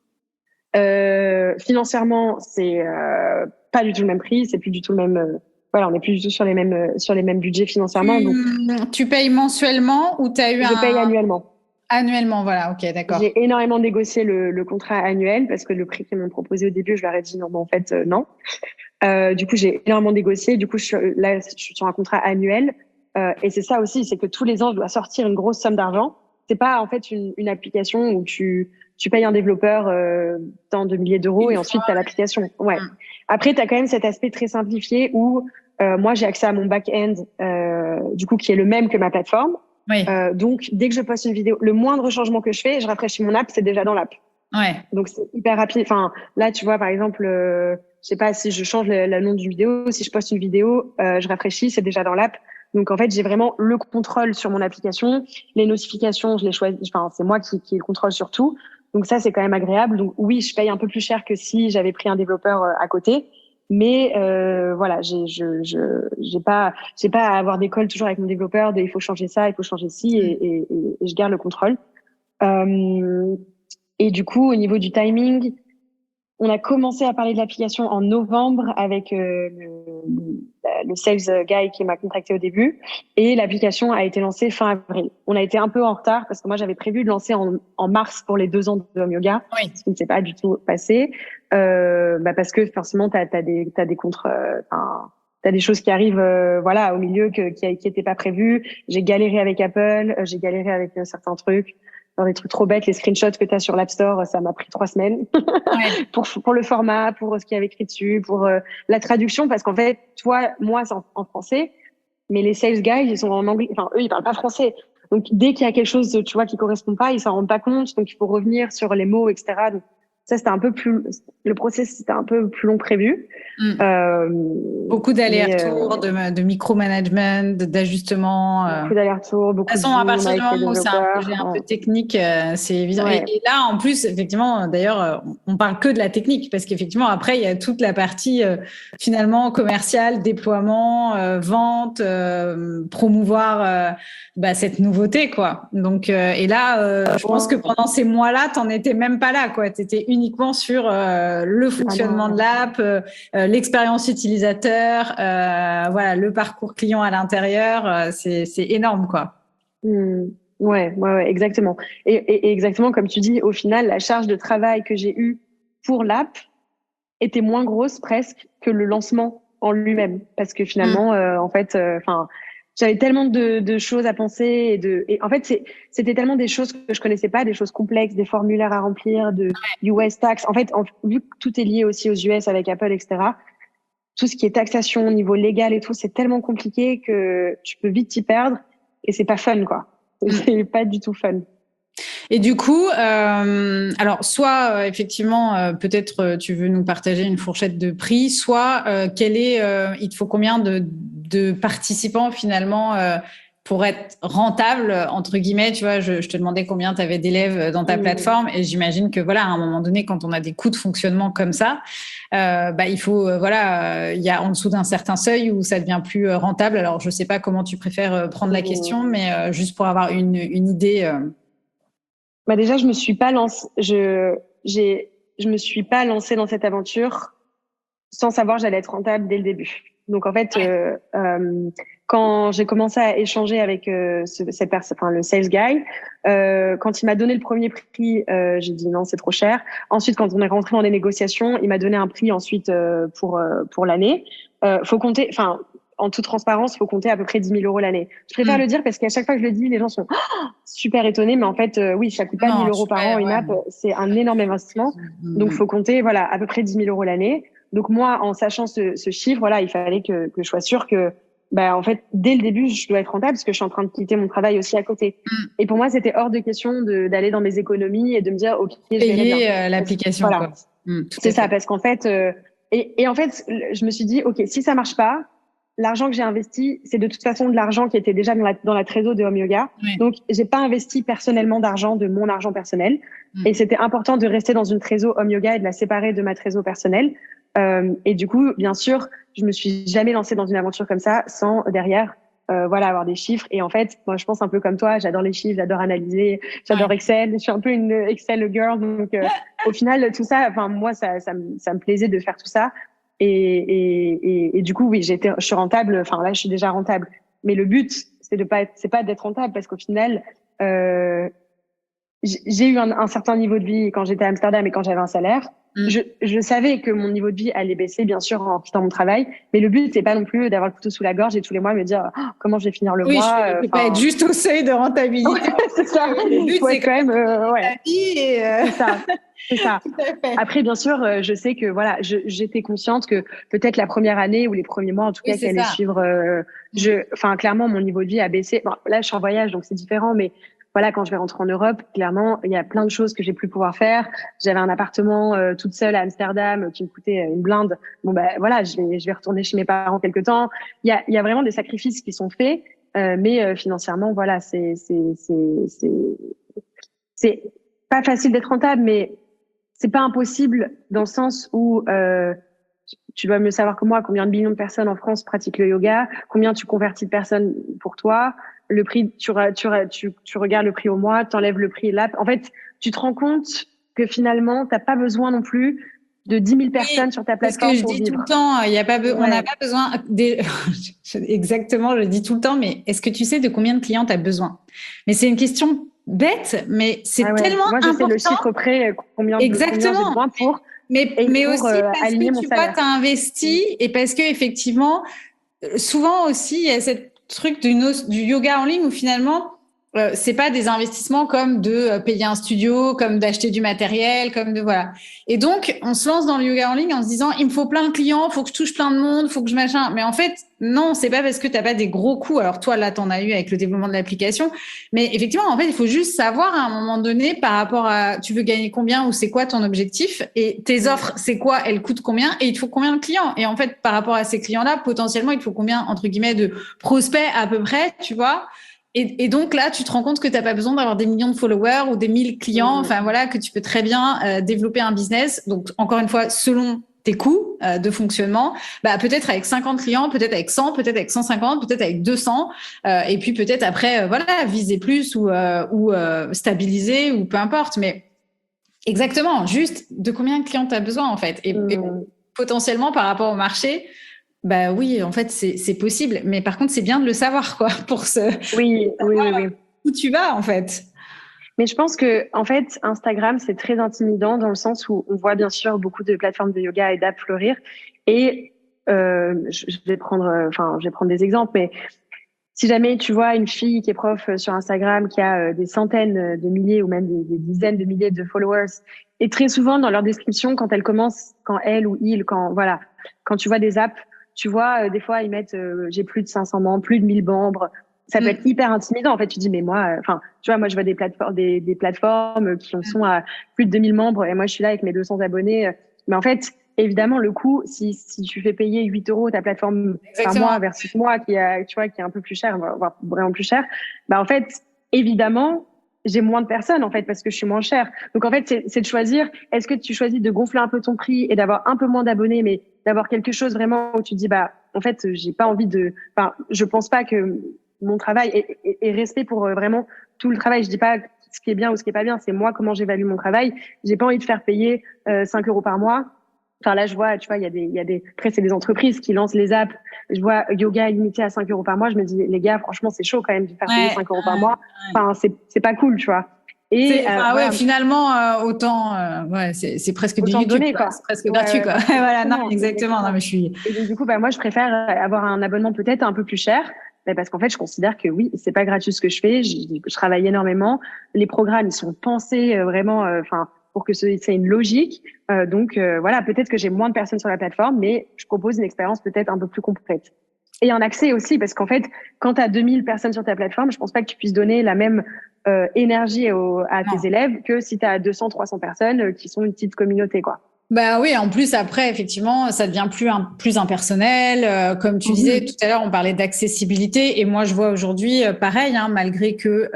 Financièrement, c'est pas du tout le même prix, c'est plus du tout le même. Voilà, on n'est plus du tout sur les mêmes budgets financièrement, donc Tu payes mensuellement ou tu as eu je paye un annuellement. annuellement? Voilà, ok, d'accord. J'ai énormément négocié le contrat annuel parce que le prix qu'ils m'ont proposé au début, je leur ai dit non, mais en fait non. Du coup, j'ai énormément négocié. Du coup, là, je suis sur un contrat annuel. Et c'est ça aussi, c'est que tous les ans, je dois sortir une grosse somme d'argent. C'est pas en fait une application où tu payes un développeur tant de milliers d'euros Une et ensuite fois. tu as l'application. Ouais. Mm. Après, tu as quand même cet aspect très simplifié où moi, j'ai accès à mon back-end, du coup, qui est le même que ma plateforme. Oui, Donc, dès que je poste une vidéo, le moindre changement que je fais, je rafraîchis mon app, c'est déjà dans l'app. ouais. Donc c'est hyper rapide. Enfin, là, tu vois, par exemple, je sais pas si je change le nom d'une vidéo, si je poste une vidéo, je rafraîchis, c'est déjà dans l'app. Donc en fait, j'ai vraiment le contrôle sur mon application. Les notifications, je les choisis. Enfin, c'est moi qui ai le contrôle sur tout. Donc ça, c'est quand même agréable. Donc oui, je paye un peu plus cher que si j'avais pris un développeur à côté. Mais voilà, j'ai pas à avoir des calls toujours avec mon développeur de il faut changer ça, il faut changer ci, et je garde le contrôle. Euh, et du coup, au niveau du timing, on a commencé à parler de l'application en novembre avec le sales guy qui m'a contacté au début. Et l'application a été lancée fin avril. On a été un peu en retard parce que moi, j'avais prévu de lancer en mars pour les 2 ans de Home Yoga, Oui. ce qui ne s'est pas du tout passé. Parce que forcément, t'as des contre... T'as des choses qui arrivent voilà, au milieu qui étaient pas prévues. J'ai galéré avec Apple, j'ai galéré avec certains trucs. Dans des trucs trop bêtes, les screenshots que tu as sur l'App Store, ça m'a pris 3 semaines Ouais. pour le format, pour ce qu'il y avait écrit dessus, pour la traduction, parce qu'en fait, moi, c'est en français, mais les sales guys, ils sont en anglais. Enfin, eux, ils parlent pas français. Donc, dès qu'il y a quelque chose, tu vois, qui correspond pas, ils s'en rendent pas compte. Donc, il faut revenir sur les mots, etc. Donc, ça, c'était un peu plus, le process, c'était un peu plus long que prévu. Mm. Euh, Beaucoup mais d'allers-retours, de micromanagement, d'ajustements. beaucoup d'allers-retours, De beaucoup toute de façon, à Zoom partir du avec les moment où c'est un projet développeurs. un peu Ouais. technique, c'est évident. Ouais. Et là, en plus, effectivement, d'ailleurs, on parle que de la technique parce qu'effectivement, après, il y a toute la partie finalement commerciale, déploiement, vente, promouvoir cette nouveauté, quoi. Donc, et là, je pense que pendant ces mois-là, t'en étais même pas là, quoi. T'étais uniquement sur le Ah fonctionnement de non. l'app, l'expérience utilisateur, voilà, le parcours client à l'intérieur. C'est énorme, quoi. Hmm. Ouais, exactement. Et exactement comme tu dis, au final, la charge de travail que j'ai eue pour l'app était moins grosse presque que le lancement en lui-même. Parce que Mm. finalement, en fait, j'avais tellement de choses à penser et en fait, c'était tellement des choses que je connaissais pas, des choses complexes, des formulaires à remplir, de US tax. En fait, vu que tout est lié aussi aux US avec Apple, etc., tout ce qui est taxation au niveau légal et tout, c'est tellement compliqué que tu peux vite t'y perdre et c'est pas fun, quoi. Mm. C'est pas du tout fun. Et du coup, alors soit effectivement, peut-être tu veux nous partager une fourchette de prix, soit il te faut combien de participants finalement pour être rentable entre guillemets, tu vois, je te demandais combien tu avais d'élèves dans ta Mmh. plateforme et j'imagine que voilà, à un moment donné, quand on a des coûts de fonctionnement comme ça, il faut voilà, il y a en dessous d'un certain seuil où ça devient plus rentable. Alors je sais pas comment tu préfères prendre la question, Mmh. mais juste pour avoir une idée. Bah déjà, je me suis pas lancée, je me suis pas lancée dans cette aventure sans savoir que j'allais être rentable dès le début. Donc en fait, quand j'ai commencé à échanger avec le sales guy, quand il m'a donné le premier prix, j'ai dit non, c'est trop cher. Ensuite, quand on est rentré dans les négociations, il m'a donné un prix ensuite pour l'année. Faut compter, enfin. en toute transparence, il faut compter à peu près 10 000 euros l'année. Je préfère le dire parce qu'à chaque fois que je le dis, les gens sont super étonnés. Mais en fait, oui, ça coûte pas 1 000 euros par an une app. C'est un énorme investissement. Donc, faut compter, voilà, à peu près 10 000 euros l'année. Donc, moi, en sachant ce chiffre, voilà, il fallait que je sois sûre que, en fait, dès le début, je dois être rentable parce que je suis en train de quitter mon travail aussi à côté. Et pour moi, c'était hors de question d'aller dans mes économies et de me dire, OK, je vais payer l'application. Voilà. C'est ça, parce qu'en fait, et en fait, je me suis dit, OK, si ça marche pas, l'argent que j'ai investi, c'est de toute façon de l'argent qui était déjà dans la trésor de Home Yoga. Oui. Donc, j'ai pas investi personnellement d'argent, de mon argent personnel. Et c'était important de rester dans une trésor Home Yoga et de la séparer de ma trésor personnelle. Et du coup, bien sûr, je me suis jamais lancée dans une aventure comme ça sans derrière, avoir des chiffres. Et en fait, moi, je pense un peu comme toi, j'adore les chiffres, j'adore analyser, j'adore Excel. Je suis un peu une Excel girl. Donc, au final, tout ça, moi, ça me plaisait de faire tout ça. Et du coup, oui, je suis rentable. Enfin, là, je suis déjà rentable. Mais le but, c'est pas d'être rentable parce qu'au final, j'ai eu un certain niveau de vie quand j'étais à Amsterdam et quand j'avais un salaire. Je savais que mon niveau de vie allait baisser, bien sûr, en quittant mon travail. Mais le but, c'est pas non plus d'avoir le couteau sous la gorge et tous les mois me dire comment je vais finir le mois. Oui, pas être juste au seuil de rentabilité. Ouais, c'est ça. Le but, c'est quand même la vie et C'est ça. Après, bien sûr, je sais que voilà, j'étais consciente que peut-être la première année ou les premiers mois, en tout cas, qui allaient suivre, clairement, mon niveau de vie a baissé. Bon, là, je suis en voyage, donc c'est différent, mais voilà, quand je vais rentrer en Europe, clairement, il y a plein de choses que j'ai plus pouvoir faire. J'avais un appartement toute seule à Amsterdam qui me coûtait une blinde. Bon, voilà, je vais retourner chez mes parents quelque temps. Il y a vraiment des sacrifices qui sont faits, mais financièrement, voilà, c'est pas facile d'être rentable, mais c'est pas impossible dans le sens où tu dois mieux savoir que moi combien de millions de personnes en France pratiquent le yoga, combien tu convertis de personnes pour toi, le prix, tu regardes le prix au mois, t'enlèves le prix là. En fait, tu te rends compte que finalement, t'as pas besoin non plus de 10 000 personnes sur ta plateforme pour vivre. C'est ce que je dis tout le temps. On n'a pas besoin exactement, je le dis tout le temps, mais est-ce que tu sais de combien de clients tu as besoin? Mais c'est une question bête, mais c'est tellement important. Moi, je sais le chiffre près, combien j'ai besoin pour. Mais aussi parce que tu vois, tu as investi et parce que effectivement, souvent aussi, il y a cette truc du yoga en ligne où finalement, c'est pas des investissements comme de payer un studio, comme d'acheter du matériel, comme de voilà. Et donc, on se lance dans le yoga en ligne en se disant, il me faut plein de clients, faut que je touche plein de monde, faut que je machin. Mais en fait, non, c'est pas parce que t'as pas des gros coûts. Alors toi, là, t'en as eu avec le développement de l'application. Mais effectivement, en fait, il faut juste savoir à un moment donné par rapport à, tu veux gagner combien ou c'est quoi ton objectif et tes offres, c'est quoi, elles coûtent combien et il te faut combien de clients. Et en fait, par rapport à ces clients-là, potentiellement, il te faut combien, entre guillemets, de prospects à peu près, tu vois. Et donc là, tu te rends compte que tu n'as pas besoin d'avoir des millions de followers ou des 1000 clients, enfin voilà, que tu peux très bien développer un business. Donc encore une fois, selon tes coûts de fonctionnement, peut-être avec 50 clients, peut-être avec 100, peut-être avec 150, peut-être avec 200, et puis peut-être après, viser plus ou stabiliser ou peu importe. Mais exactement, juste de combien de clients tu as besoin en fait. Et potentiellement par rapport au marché, oui, en fait, c'est possible. Mais par contre, c'est bien de le savoir, quoi, pour oui. Où tu vas, en fait. Mais je pense que, en fait, Instagram, c'est très intimidant dans le sens où on voit bien sûr beaucoup de plateformes de yoga et d'apps fleurir. Et je vais prendre des exemples, mais si jamais tu vois une fille qui est prof sur Instagram, qui a des centaines de milliers ou même des dizaines de milliers de followers, et très souvent dans leur description, quand elle ou il, quand tu vois des apps, tu vois, des fois, ils mettent j'ai plus de 500 membres, plus de 1000 membres. Ça peut être hyper intimidant. En fait, tu dis, mais moi, tu vois, moi, je vois des plateformes qui en sont à plus de 2000 membres et moi, je suis là avec mes 200 abonnés. Mais en fait, évidemment, le coût, si tu fais payer 8 € ta plateforme par mois versus moi, qui est un peu plus cher, voire vraiment plus cher, en fait, évidemment, j'ai moins de personnes, en fait, parce que je suis moins chère. Donc, en fait, c'est de choisir, est-ce que tu choisis de gonfler un peu ton prix et d'avoir un peu moins d'abonnés, mais d'avoir quelque chose vraiment où tu te dis, en fait, j'ai pas envie je pense pas que mon travail est resté pour vraiment tout le travail. Je dis pas ce qui est bien ou ce qui est pas bien, c'est moi comment j'évalue mon travail. J'ai pas envie de faire payer 5 € par mois. Enfin là, je vois, tu vois, après c'est des entreprises qui lancent les apps. Je vois yoga illimité à 5 € par mois. Je me dis, les gars, franchement, c'est chaud quand même de faire payer 5 € par mois. Enfin, c'est pas cool, tu vois. Ouais, finalement, c'est presque du autant YouTube, donner, quoi. C'est presque gratuit, quoi. Voilà, non, exactement. Non, mais Et donc, du coup, moi, je préfère avoir un abonnement peut-être un peu plus cher, parce qu'en fait, je considère que oui, c'est pas gratuit ce que je fais. Je travaille énormément. Les programmes, ils sont pensés vraiment, pour que c'est une logique. Voilà, peut-être que j'ai moins de personnes sur la plateforme, mais je propose une expérience peut-être un peu plus complète. Et un accès aussi, parce qu'en fait, quand tu as 2000 personnes sur ta plateforme, je pense pas que tu puisses donner la même énergie à tes élèves que si tu as 200, 300 personnes qui sont une petite communauté, quoi. Bah oui, en plus après effectivement ça devient plus impersonnel. Comme tu disais tout à l'heure, on parlait d'accessibilité et moi je vois aujourd'hui pareil, hein, malgré que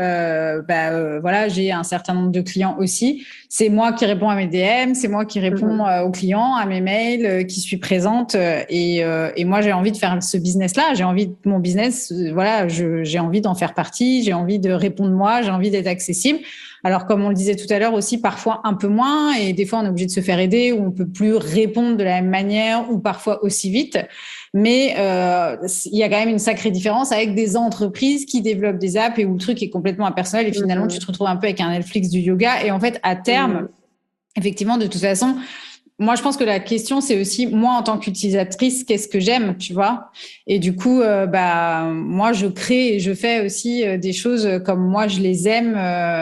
voilà j'ai un certain nombre de clients aussi, c'est moi qui réponds à mes DM, c'est moi qui réponds aux clients, à mes mails, qui suis présente et moi j'ai envie de faire ce business-là, j'ai envie de mon business, voilà, j'ai envie d'en faire partie, j'ai envie de répondre moi, j'ai envie d'être accessible. Alors, comme on le disait tout à l'heure aussi, parfois un peu moins, et des fois on est obligé de se faire aider, ou on peut plus répondre de la même manière, ou parfois aussi vite. Mais il y a quand même une sacrée différence avec des entreprises qui développent des apps et où le truc est complètement impersonnel, et finalement tu te retrouves un peu avec un Netflix du yoga. Et en fait, à terme, effectivement, de toute façon, moi, je pense que la question, c'est aussi, moi, en tant qu'utilisatrice, qu'est-ce que j'aime, tu vois? Et du coup, moi, je crée et je fais aussi des choses comme moi, je les aime.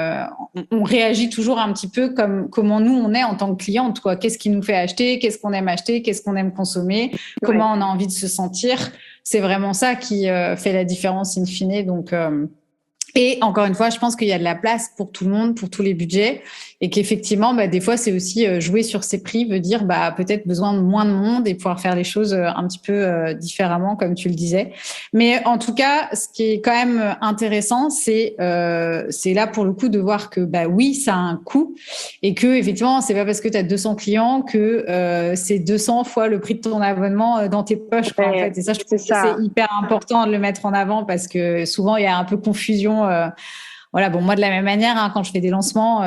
On réagit toujours un petit peu comme comment nous, on est en tant que cliente, quoi. Qu'est-ce qui nous fait acheter? Qu'est-ce qu'on aime acheter? Qu'est-ce qu'on aime consommer? Comment on a envie de se sentir? C'est vraiment ça qui fait la différence in fine. Donc, et encore une fois, je pense qu'il y a de la place pour tout le monde, pour tous les budgets, et qu'effectivement, des fois, c'est aussi jouer sur ces prix, veut dire peut-être besoin de moins de monde et pouvoir faire les choses un petit peu différemment, comme tu le disais. Mais en tout cas, ce qui est quand même intéressant, c'est là pour le coup de voir que oui, ça a un coût et que effectivement, c'est pas parce que tu as 200 clients que c'est 200 fois le prix de ton abonnement dans tes poches, quoi, en fait. Et ça, je trouve que c'est hyper important de le mettre en avant parce que souvent il y a un peu confusion. Voilà, bon, moi de la même manière, hein, quand je fais des lancements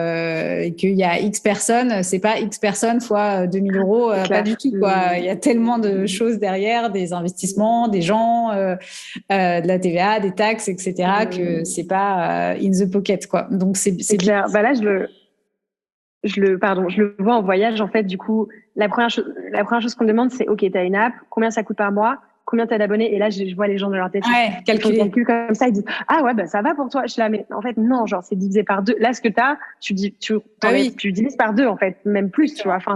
et qu'il y a X personnes, c'est pas X personnes fois 2000 euros, pas du tout, quoi. Il y a tellement de choses derrière, des investissements, des gens, de la TVA, des taxes, etc., que c'est pas in the pocket, quoi. Donc c'est clair. Là, je le vois en voyage, en fait. Du coup, la première chose qu'on me demande, c'est, OK, t'as une app, combien ça coûte par mois? Combien t'as d'abonnés? Et là, je vois les gens de leur tête. Ils font le calcul comme ça, ils disent, ah ouais, ça va pour toi. Je suis là, mais en fait, non, genre, c'est divisé par 2. Là, ce que t'as, tu divises par 2, en fait, même plus, tu vois. Enfin,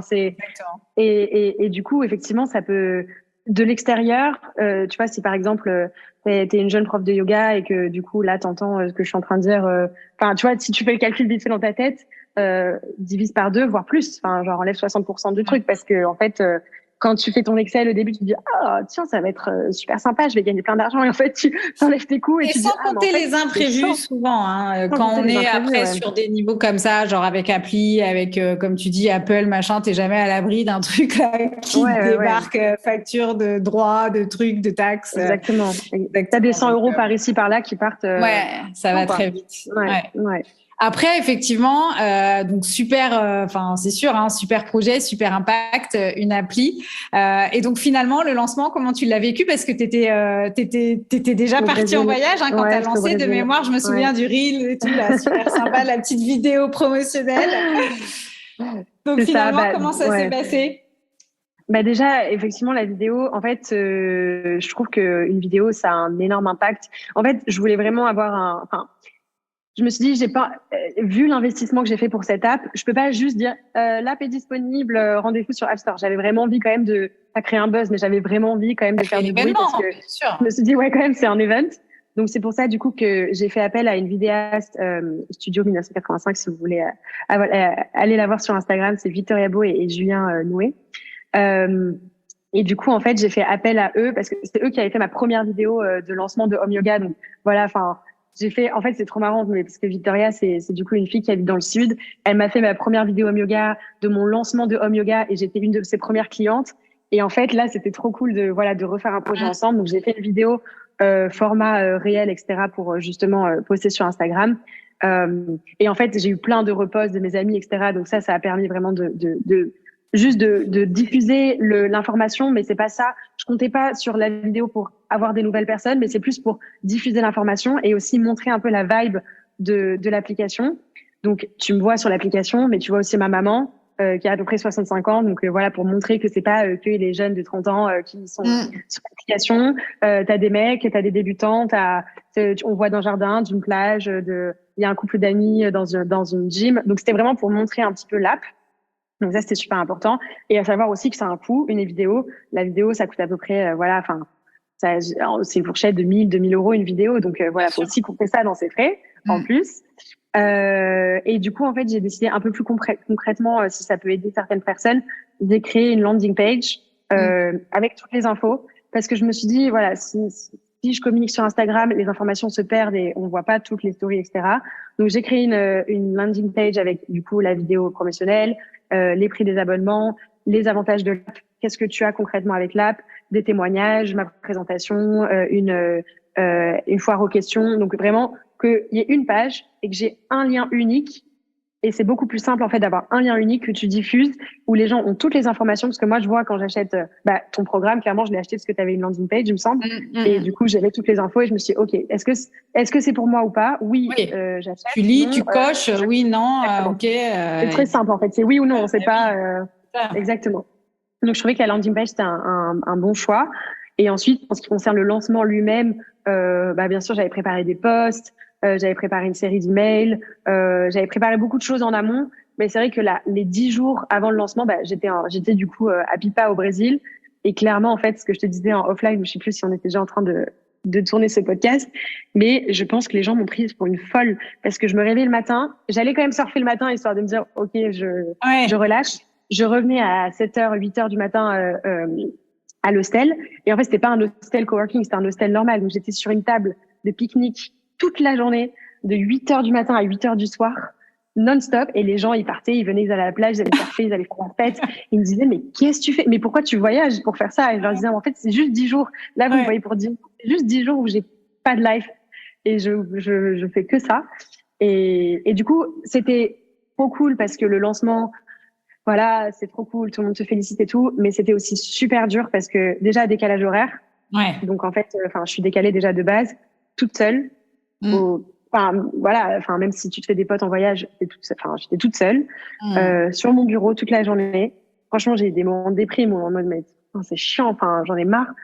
et du coup, effectivement, ça peut, de l'extérieur, tu vois, si par exemple, t'es une jeune prof de yoga et que du coup, là, t'entends ce que je suis en train de dire, tu vois, si tu fais le calcul vite fait dans ta tête, divise par 2, voire plus. Genre enlève 60% du truc parce que en fait, quand tu fais ton Excel au début, tu te dis tiens, ça va être super sympa, je vais gagner plein d'argent et en fait tu enlèves tes coûts et tu sans dis compter les imprévus souvent quand on est après sur des niveaux comme ça, genre avec appli, avec comme tu dis Apple machin, t'es jamais à l'abri d'un truc là qui débarque, facture de droits, de trucs, de taxes. Exactement. T'as des 100 euros par ici par là qui partent. Ça va très vite. Après, effectivement, donc super, c'est sûr, hein, super projet, super impact, une appli. Et donc finalement, le lancement, comment tu l'as vécu? Parce que t'étais déjà partie en voyage hein, quand t'as lancé. De mémoire, je me souviens du reel et tout, là, super sympa, la petite vidéo promotionnelle. Donc finalement, comment ça s'est passé? Déjà, effectivement, la vidéo, en fait, je trouve qu'une vidéo, ça a un énorme impact. En fait, je voulais vraiment avoir je me suis dit, j'ai pas vu l'investissement que j'ai fait pour cette app, je peux pas juste dire l'app est disponible, rendez-vous sur App Store. J'avais vraiment envie quand même de pas créer un buzz, mais j'avais vraiment envie quand même de faire du bruit parce que je me suis dit quand même c'est un event. Donc c'est pour ça du coup que j'ai fait appel à une vidéaste Studio 1985 si vous voulez aller la voir sur Instagram, c'est Victoria Beau et Julien Noué. Et du coup en fait j'ai fait appel à eux parce que c'est eux qui avaient fait ma première vidéo de lancement de Home Yoga. Donc voilà, en fait, c'est trop marrant, parce que Victoria, c'est du coup une fille qui habite dans le sud. Elle m'a fait ma première vidéo Home Yoga de mon lancement de Home Yoga et j'étais une de ses premières clientes. Et en fait, là, c'était trop cool de refaire un projet ensemble. Donc, j'ai fait une vidéo, format réel, etc. pour justement poster sur Instagram. Et en fait, j'ai eu plein de reposts de mes amis, etc. Donc ça a permis vraiment juste de diffuser l'information, mais c'est pas ça. Je comptais pas sur la vidéo pour avoir des nouvelles personnes, mais c'est plus pour diffuser l'information et aussi montrer un peu la vibe de l'application. Donc, tu me vois sur l'application, mais tu vois aussi ma maman, qui a à peu près 65 ans. Donc, voilà, pour montrer que c'est pas que les jeunes de 30 ans qui sont sur l'application. T'as des mecs, t'as des débutants, on voit d'un jardin, d'une plage, il y a un couple d'amis dans une gym. Donc, c'était vraiment pour montrer un petit peu l'app. Donc, ça, c'était super important. Et à savoir aussi que ça a un coût, une vidéo. La vidéo, ça coûte à peu près, c'est une fourchette de 1000 euros une vidéo. Donc, voilà, faut aussi compter ça dans ses frais, en plus. Et du coup, en fait, j'ai décidé un peu plus concrètement, si ça peut aider certaines personnes, de créer une landing page avec toutes les infos. Parce que je me suis dit, voilà, si je communique sur Instagram, les informations se perdent et on voit pas toutes les stories, etc. Donc, j'ai créé une landing page avec, du coup, la vidéo promotionnelle, les prix des abonnements, les avantages de l'app, qu'est-ce que tu as concrètement avec l'app, des témoignages, ma présentation, une foire aux questions. Donc, vraiment, qu'il y ait une page et que j'ai un lien unique. Et c'est beaucoup plus simple, en fait, d'avoir un lien unique que tu diffuses où les gens ont toutes les informations. Parce que moi, je vois quand j'achète ton programme, clairement, je l'ai acheté parce que tu avais une landing page, il me semble. Et du coup, j'avais toutes les infos et je me suis dit, OK, est-ce que c'est pour moi ou pas? Oui, j'achète. Tu lis, non, tu coches, oui, non, OK. C'est très simple, en fait. C'est oui ou non, on sait pas exactement. Donc, je trouvais que la landing page, c'était un bon choix. Et ensuite, en ce qui concerne le lancement lui-même, bien sûr, j'avais préparé des posts, j'avais préparé une série d'emails, j'avais préparé beaucoup de choses en amont. Mais c'est vrai que les 10 jours avant le lancement, j'étais du coup à Pipa au Brésil. Et clairement, en fait, ce que je te disais en offline, je sais plus si on était déjà en train de tourner ce podcast, mais je pense que les gens m'ont prise pour une folle parce que je me réveillais le matin, j'allais quand même surfer le matin histoire de me dire, OK, je relâche. Je revenais à 7h, 8h du matin à l'hostel. Et en fait, c'était pas un hostel coworking, c'était un hostel normal. Donc, j'étais sur une table de pique-nique toute la journée, de 8h du matin à 8h du soir, non-stop. Et les gens, ils partaient, ils venaient, ils allaient à la plage, ils allaient surfer, ils allaient faire la fête. Ils me disaient, mais qu'est-ce que tu fais? Mais pourquoi tu voyages pour faire ça? Et je leur disais, en fait, c'est juste 10 jours. Là, vous me voyez pour 10 jours. C'est juste 10 jours où j'ai pas de life. Et je fais que ça. Et du coup, c'était trop cool parce que le lancement, voilà, c'est trop cool, tout le monde te félicite et tout, mais c'était aussi super dur parce que déjà décalage horaire. Donc en fait, je suis décalée déjà de base, toute seule. Même si tu te fais des potes en voyage, j'étais toute seule sur mon bureau toute la journée. Franchement, j'ai eu des moments de déprime en mode mais c'est chiant, j'en ai marre.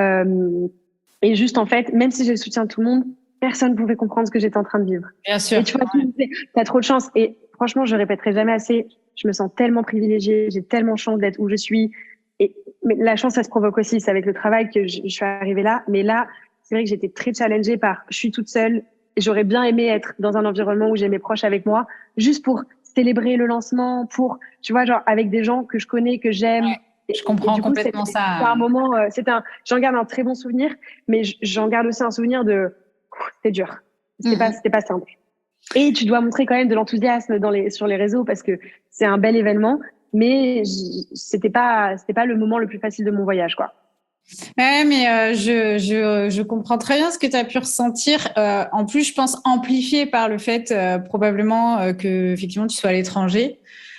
Et juste en fait, même si j'ai le soutien de tout le monde, personne ne pouvait comprendre ce que j'étais en train de vivre. Bien sûr. Et tu vois, t'as trop de chance. Et franchement, je répéterai jamais assez. Je me sens tellement privilégiée, j'ai tellement chance d'être où je suis. Mais la chance, ça se provoque aussi. C'est avec le travail que je suis arrivée là. Mais là, c'est vrai que j'étais très challengée je suis toute seule. J'aurais bien aimé être dans un environnement où j'ai mes proches avec moi, juste pour célébrer le lancement, tu vois, genre avec des gens que je connais, que j'aime. Je comprends complètement ça. C'était un moment, j'en garde un très bon souvenir, mais j'en garde aussi un souvenir c'était dur. C'était pas simple. Et tu dois montrer quand même de l'enthousiasme sur les réseaux parce que c'est un bel événement, mais c'était pas le moment le plus facile de mon voyage, quoi. Ouais, mais je comprends très bien ce que tu as pu ressentir. En plus, je pense amplifié par le fait probablement que effectivement tu sois à l'étranger.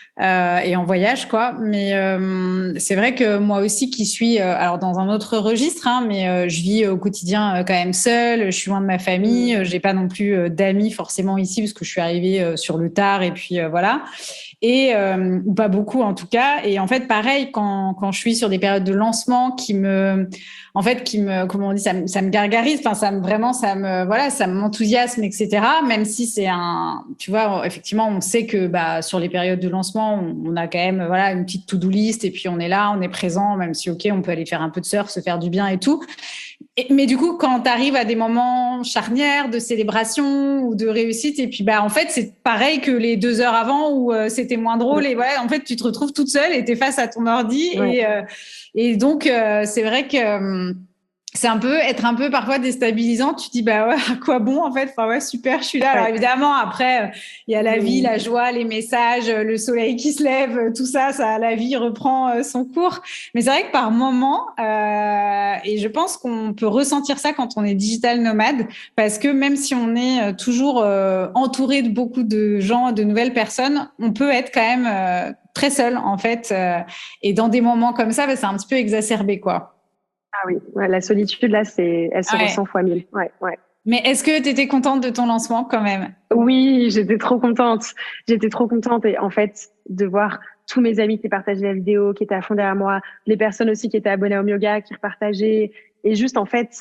Et en voyage, quoi. Mais c'est vrai que moi aussi, qui suis alors dans un autre registre, mais je vis au quotidien quand même seule. Je suis loin de ma famille. J'ai pas non plus d'amis forcément ici parce que je suis arrivée sur le tard et puis voilà. Et ou pas beaucoup en tout cas. Et en fait, pareil, quand je suis sur des périodes de lancement comment on dit, ça me gargarise. Enfin, ça m'enthousiasme, etc. Même si tu vois, effectivement, on sait que sur les périodes de lancement, on a quand même une petite to-do list et puis on est là, on est présent, même si on peut aller faire un peu de surf, se faire du bien et tout. Mais du coup, quand tu arrives à des moments charnières de célébration ou de réussite, et puis en fait, c'est pareil que les 2 heures avant où c'était moins drôle. Et en fait, tu te retrouves toute seule et tu es face à ton ordi. Ouais. Et donc, c'est vrai que c'est être un peu parfois déstabilisant. Tu te dis, à quoi bon, en fait? Super, je suis là. Alors évidemment, après, il y a la vie, la joie, les messages, le soleil qui se lève, tout ça, la vie reprend son cours. Mais c'est vrai que par moment, et je pense qu'on peut ressentir ça quand on est digital nomade, parce que même si on est toujours entouré de beaucoup de gens, de nouvelles personnes, on peut être quand même très seul, en fait. Et dans des moments comme ça, c'est un petit peu exacerbé, quoi. Ah oui, la solitude, là, elle se ressent fois 1000. Ouais. Mais est-ce que tu étais contente de ton lancement quand même? Oui, j'étais trop contente. J'étais trop contente. Et en fait, de voir tous mes amis qui partageaient la vidéo, qui étaient à fond derrière moi, les personnes aussi qui étaient abonnées au yoga, qui repartageaient. Et juste, en fait,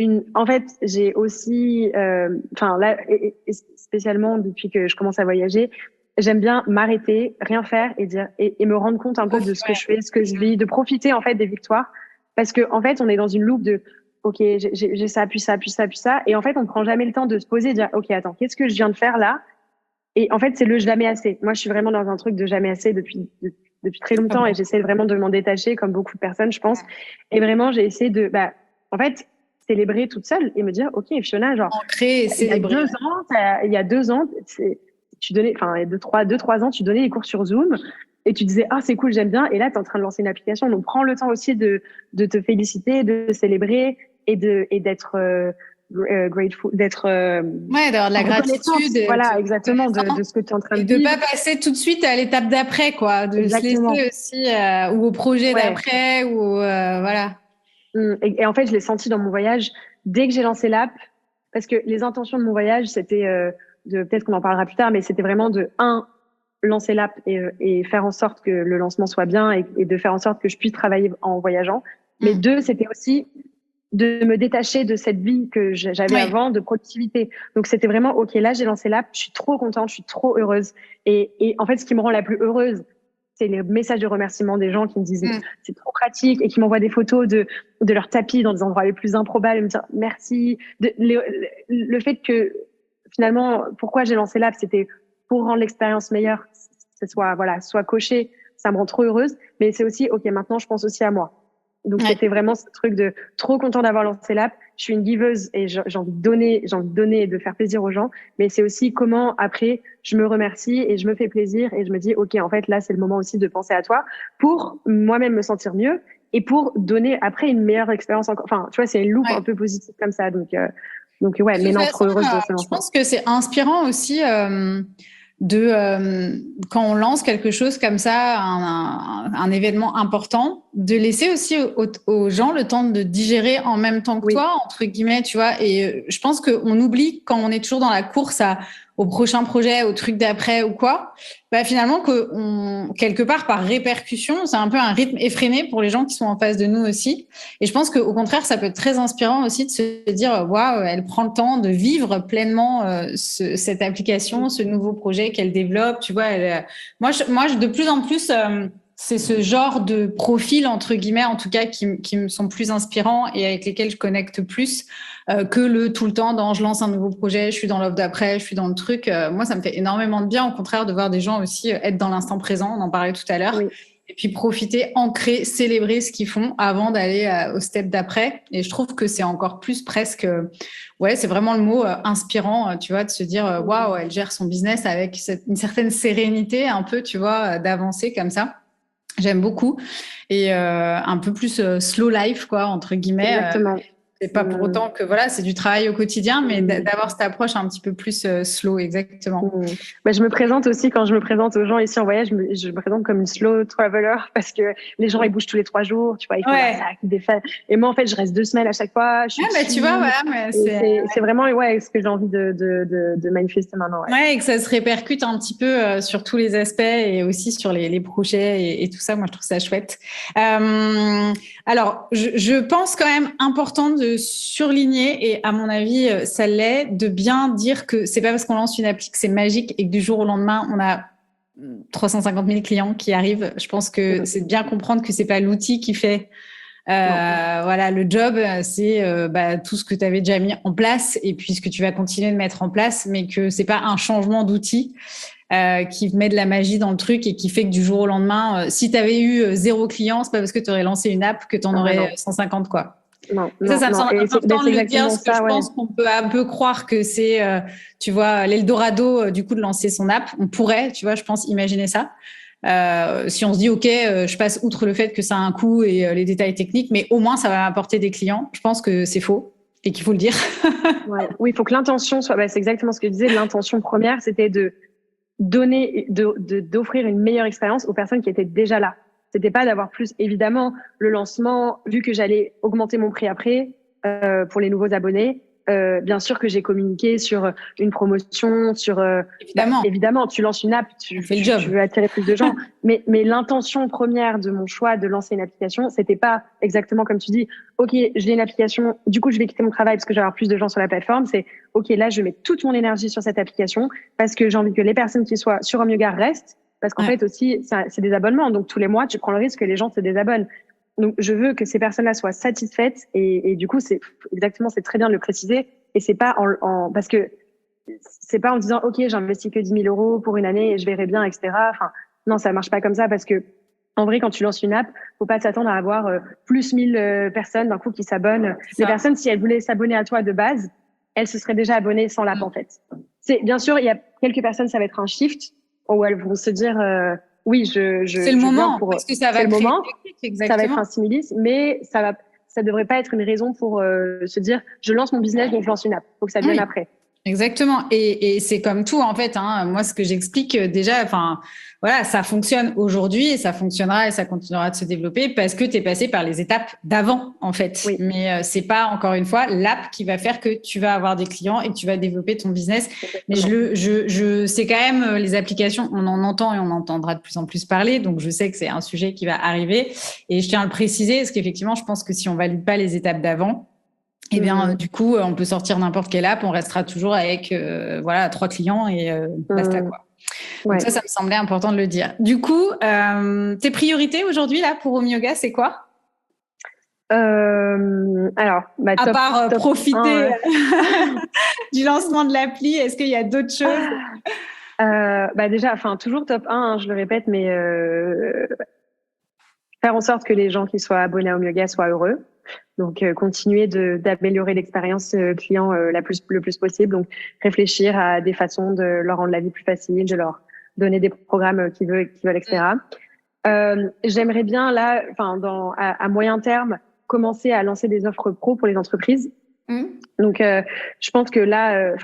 j'ai aussi, enfin, là, et spécialement depuis que je commence à voyager, j'aime bien m'arrêter, rien faire et dire, et me rendre compte un peu de ce que je fais, ce que je vis, de profiter, en fait, des victoires. Parce que, en fait, on est dans une loupe de, OK, j'ai ça, puis ça, puis ça, puis ça. Et en fait, on prend jamais le temps de se poser et dire, OK, attends, qu'est-ce que je viens de faire là? Et en fait, c'est le jamais assez. Moi, je suis vraiment dans un truc de jamais assez depuis très Ah longtemps bon. et j'essaie vraiment de m'en détacher comme beaucoup de personnes, je pense. Et vraiment, j'ai essayé de, en fait, célébrer toute seule et me dire, OK, Fiona, genre, Ancré et il y a célébrer. 2 ans, il y a 2 ans, tu donnais, enfin, il y a deux, trois ans, tu donnais des cours sur Zoom et tu disais, ah, c'est cool, j'aime bien. Et là, tu es en train de lancer une application. Donc, prends le temps aussi de te féliciter, de célébrer et d'être, grateful, d'être, Ouais, d'avoir de la reconnaissante. gratitude, Voilà, exactement, de ce que tu es en train et de de vivre. pas passer tout de suite à l'étape d'après, quoi, de se Exactement. laisser aussi, ou au projet Ouais. d'après, ou voilà. Et en fait, je l'ai senti dans mon voyage dès que j'ai lancé l'app, parce que les intentions de mon voyage, c'était peut-être qu'on en parlera plus tard, mais c'était vraiment lancer l'app et faire en sorte que le lancement soit bien et de faire en sorte que je puisse travailler en voyageant. Mais 2, c'était aussi de me détacher de cette vie que j'avais Oui. avant de productivité. Donc c'était vraiment, OK, là j'ai lancé l'app, je suis trop contente, je suis trop heureuse. Et en fait, ce qui me rend la plus heureuse, c'est les messages de remerciement des gens qui me disent c'est trop pratique et qui m'envoient des photos de leur tapis dans des endroits les plus improbables et me dire merci. Le fait que finalement, pourquoi j'ai lancé l'app, c'était pour rendre l'expérience meilleure, que ce soit coché, ça me rend trop heureuse, mais c'est aussi, OK, maintenant je pense aussi à moi. Donc c'était vraiment ce truc de trop content d'avoir lancé l'app. Je suis une giveuse et j'ai envie de donner et de faire plaisir aux gens. Mais c'est aussi comment après je me remercie et je me fais plaisir et je me dis ok en fait là c'est le moment aussi de penser à toi pour moi-même me sentir mieux et pour donner après une meilleure expérience encore. Enfin tu vois c'est une loupe un peu positive comme ça donc ouais mais non trop heureuse de ce Je lancement. pense que c'est inspirant aussi quand on lance quelque chose comme ça, un événement important, de laisser aussi aux gens le temps de digérer en même temps que toi, entre guillemets, tu vois. Et je pense qu'on oublie quand on est toujours dans la course au prochain projet, au truc d'après ou quoi, finalement, quelque part, par répercussion, c'est un peu un rythme effréné pour les gens qui sont en face de nous aussi. Et je pense qu'au contraire, ça peut être très inspirant aussi de se dire, waouh, elle prend le temps de vivre pleinement cette application, ce nouveau projet qu'elle développe. Tu vois, moi, de plus en plus, c'est ce genre de profil, entre guillemets, en tout cas, qui me sont plus inspirants et avec lesquels je connecte plus que tout le temps dans je lance un nouveau projet, je suis dans l'offre d'après, je suis dans le truc. Moi, ça me fait énormément de bien, au contraire, de voir des gens aussi être dans l'instant présent, on en parlait tout à l'heure. Oui. Et puis profiter, ancrer, célébrer ce qu'ils font avant d'aller au step d'après. Et je trouve que c'est encore plus presque, ouais, c'est vraiment le mot inspirant, tu vois, de se dire, waouh, elle gère son business avec une certaine sérénité, un peu, tu vois, d'avancer comme ça. J'aime beaucoup. Et un peu plus slow life, quoi, entre guillemets. Exactement. C'est pas pour autant que voilà, c'est du travail au quotidien, mais d'avoir cette approche un petit peu plus slow, exactement. Je me présente aussi quand je me présente aux gens ici en voyage, je me présente comme une slow traveler parce que les gens ils bougent tous les 3 jours, tu vois, ils font leur sac, ils défait. Et moi en fait, je reste 2 semaines à chaque fois. Tu vois, voilà, c'est vraiment ce que j'ai envie de manifester maintenant. Ouais, et que ça se répercute un petit peu sur tous les aspects et aussi sur les projets et tout ça. Moi, je trouve ça chouette. Alors, je pense quand même important de surligner, et à mon avis, ça l'est, de bien dire que c'est pas parce qu'on lance une appli que c'est magique et que du jour au lendemain, on a 350 000 clients qui arrivent. Je pense que c'est bien comprendre que c'est pas l'outil qui fait voilà, le job, c'est tout ce que tu avais déjà mis en place et puis ce que tu vas continuer de mettre en place, mais que c'est pas un changement d'outil qui met de la magie dans le truc et qui fait que du jour au lendemain, si tu avais eu 0 client, c'est pas parce que tu aurais lancé une app que tu en aurais 150, quoi. Non, ça me semble important de le dire, parce que je pense qu'on peut un peu croire que c'est, tu vois, l'Eldorado du coup de lancer son app. On pourrait, tu vois, je pense, imaginer ça. Si on se dit ok, je passe outre le fait que ça a un coût et les détails techniques, mais au moins ça va m'apporter des clients. Je pense que c'est faux et qu'il faut le dire. Oui, il faut que l'intention soit. C'est exactement ce que je disais. L'intention première, c'était de donner, d'offrir une meilleure expérience aux personnes qui étaient déjà là. C'était pas d'avoir plus. Évidemment, le lancement, vu que j'allais augmenter mon prix après pour les nouveaux abonnés, bien sûr que j'ai communiqué sur une promotion, sur évidemment, tu lances une app, tu veux attirer plus de gens, mais l'intention première de mon choix de lancer une application, c'était pas exactement comme tu dis. Ok, j'ai une application, du coup je vais quitter mon travail parce que j'ai avoir plus de gens sur la plateforme. C'est ok, là je mets toute mon énergie sur cette application parce que j'ai envie que les personnes qui soient sur Home Yoga restent, parce qu'en fait aussi c'est des abonnements, donc tous les mois tu prends le risque que les gens se désabonnent. Donc, je veux que ces personnes-là soient satisfaites et du coup, c'est très bien de le préciser. Et c'est pas parce que c'est pas en disant, OK, j'investis que 10 000 euros pour une année et je verrai bien, etc. Enfin, non, ça marche pas comme ça parce que, en vrai, quand tu lances une app, faut pas s'attendre à avoir plus 1000 personnes d'un coup qui s'abonnent. Les personnes, si elles voulaient s'abonner à toi de base, elles se seraient déjà abonnées sans l'app, en fait. Bien sûr, il y a quelques personnes, ça va être un shift où elles vont se dire, oui, c'est le moment, parce que ça va créer ça va être un similis, mais ça devrait pas être une raison pour se dire je lance mon business donc je lance une app. Faut que ça vienne après. Exactement. Et c'est comme tout, en fait, hein. Moi, ce que j'explique déjà, enfin, voilà, ça fonctionne aujourd'hui et ça fonctionnera et ça continuera de se développer parce que tu es passé par les étapes d'avant, en fait. Oui. Mais c'est pas, encore une fois, l'app qui va faire que tu vas avoir des clients et que tu vas développer ton business. Mais c'est quand même les applications, on en entend et on entendra de plus en plus parler. Donc, je sais que c'est un sujet qui va arriver. Et je tiens à le préciser parce qu'effectivement, je pense que si on valide pas les étapes d'avant, eh bien, du coup, on peut sortir n'importe quelle app, on restera toujours avec 3 clients et basta, quoi. Donc ça me semblait important de le dire. Du coup, tes priorités aujourd'hui là pour Home Yoga, c'est quoi? Alors, à part profiter du lancement de l'appli, est-ce qu'il y a d'autres choses? Déjà, toujours top 1, hein, je le répète, mais faire en sorte que les gens qui soient abonnés à Home Yoga soient heureux. Donc, continuer d'améliorer l'expérience client le plus possible. Donc, réfléchir à des façons de leur rendre la vie plus facile, de leur donner des programmes qu'ils veulent, etc. J'aimerais bien, là, à moyen terme, commencer à lancer des offres pro pour les entreprises. Donc, je pense que là,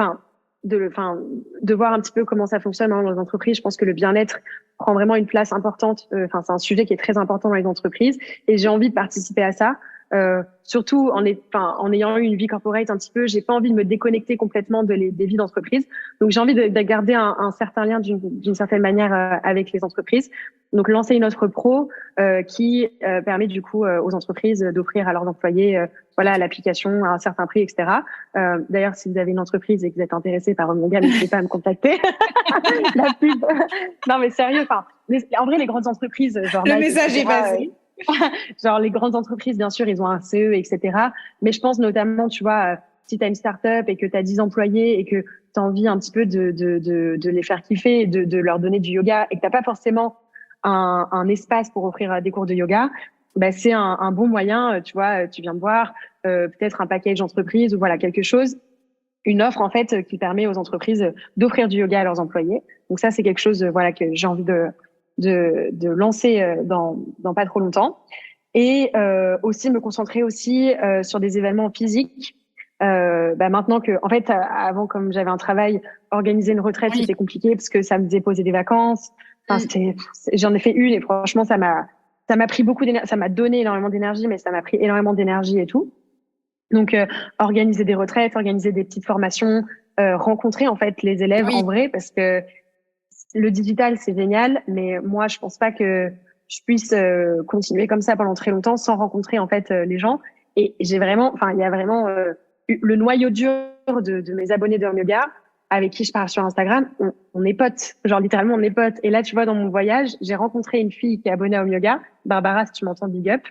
de voir un petit peu comment ça fonctionne dans les entreprises, je pense que le bien-être prend vraiment une place importante. C'est un sujet qui est très important dans les entreprises et j'ai envie de participer à ça. Surtout en ayant eu une vie corporate un petit peu, j'ai pas envie de me déconnecter complètement des vies d'entreprise. Donc j'ai envie de garder un certain lien d'une certaine manière avec les entreprises. Donc lancer une offre pro qui permet du coup aux entreprises d'offrir à leurs employés l'application à un certain prix, etc. D'ailleurs, si vous avez une entreprise et que vous êtes intéressé par Home Yoga, n'hésitez pas à me contacter. La pub. Non mais sérieux, en vrai les grandes entreprises, genre le message est passé. Genre les grandes entreprises, bien sûr, ils ont un CE, etc. Mais je pense notamment, tu vois, si tu as une start-up et que tu as 10 employés et que tu as envie un petit peu de les faire kiffer, de leur donner du yoga et que tu n'as pas forcément un espace pour offrir des cours de yoga, c'est un bon moyen, tu vois, tu viens de voir, peut-être un package entreprise ou voilà, quelque chose, une offre en fait qui permet aux entreprises d'offrir du yoga à leurs employés. Donc ça, c'est quelque chose que j'ai envie de lancer dans pas trop longtemps et aussi me concentrer aussi sur des événements physiques. Maintenant que, en fait, avant, comme j'avais un travail, organiser une retraite, c'était compliqué parce que ça me faisait poser des vacances. J'en ai fait une et franchement, ça m'a pris beaucoup d'énergie, ça m'a donné énormément d'énergie, mais ça m'a pris énormément d'énergie et tout. Donc, organiser des retraites, organiser des petites formations, rencontrer en fait les élèves en vrai, parce que le digital, c'est génial, mais moi, je pense pas que je puisse continuer comme ça pendant très longtemps sans rencontrer en fait les gens. Et il y a vraiment le noyau dur de mes abonnés de Home Yoga avec qui je parle sur Instagram. On est potes, genre littéralement on est potes. Et là, tu vois, dans mon voyage, j'ai rencontré une fille qui est abonnée à Home Yoga, Barbara, si tu m'entends, big up.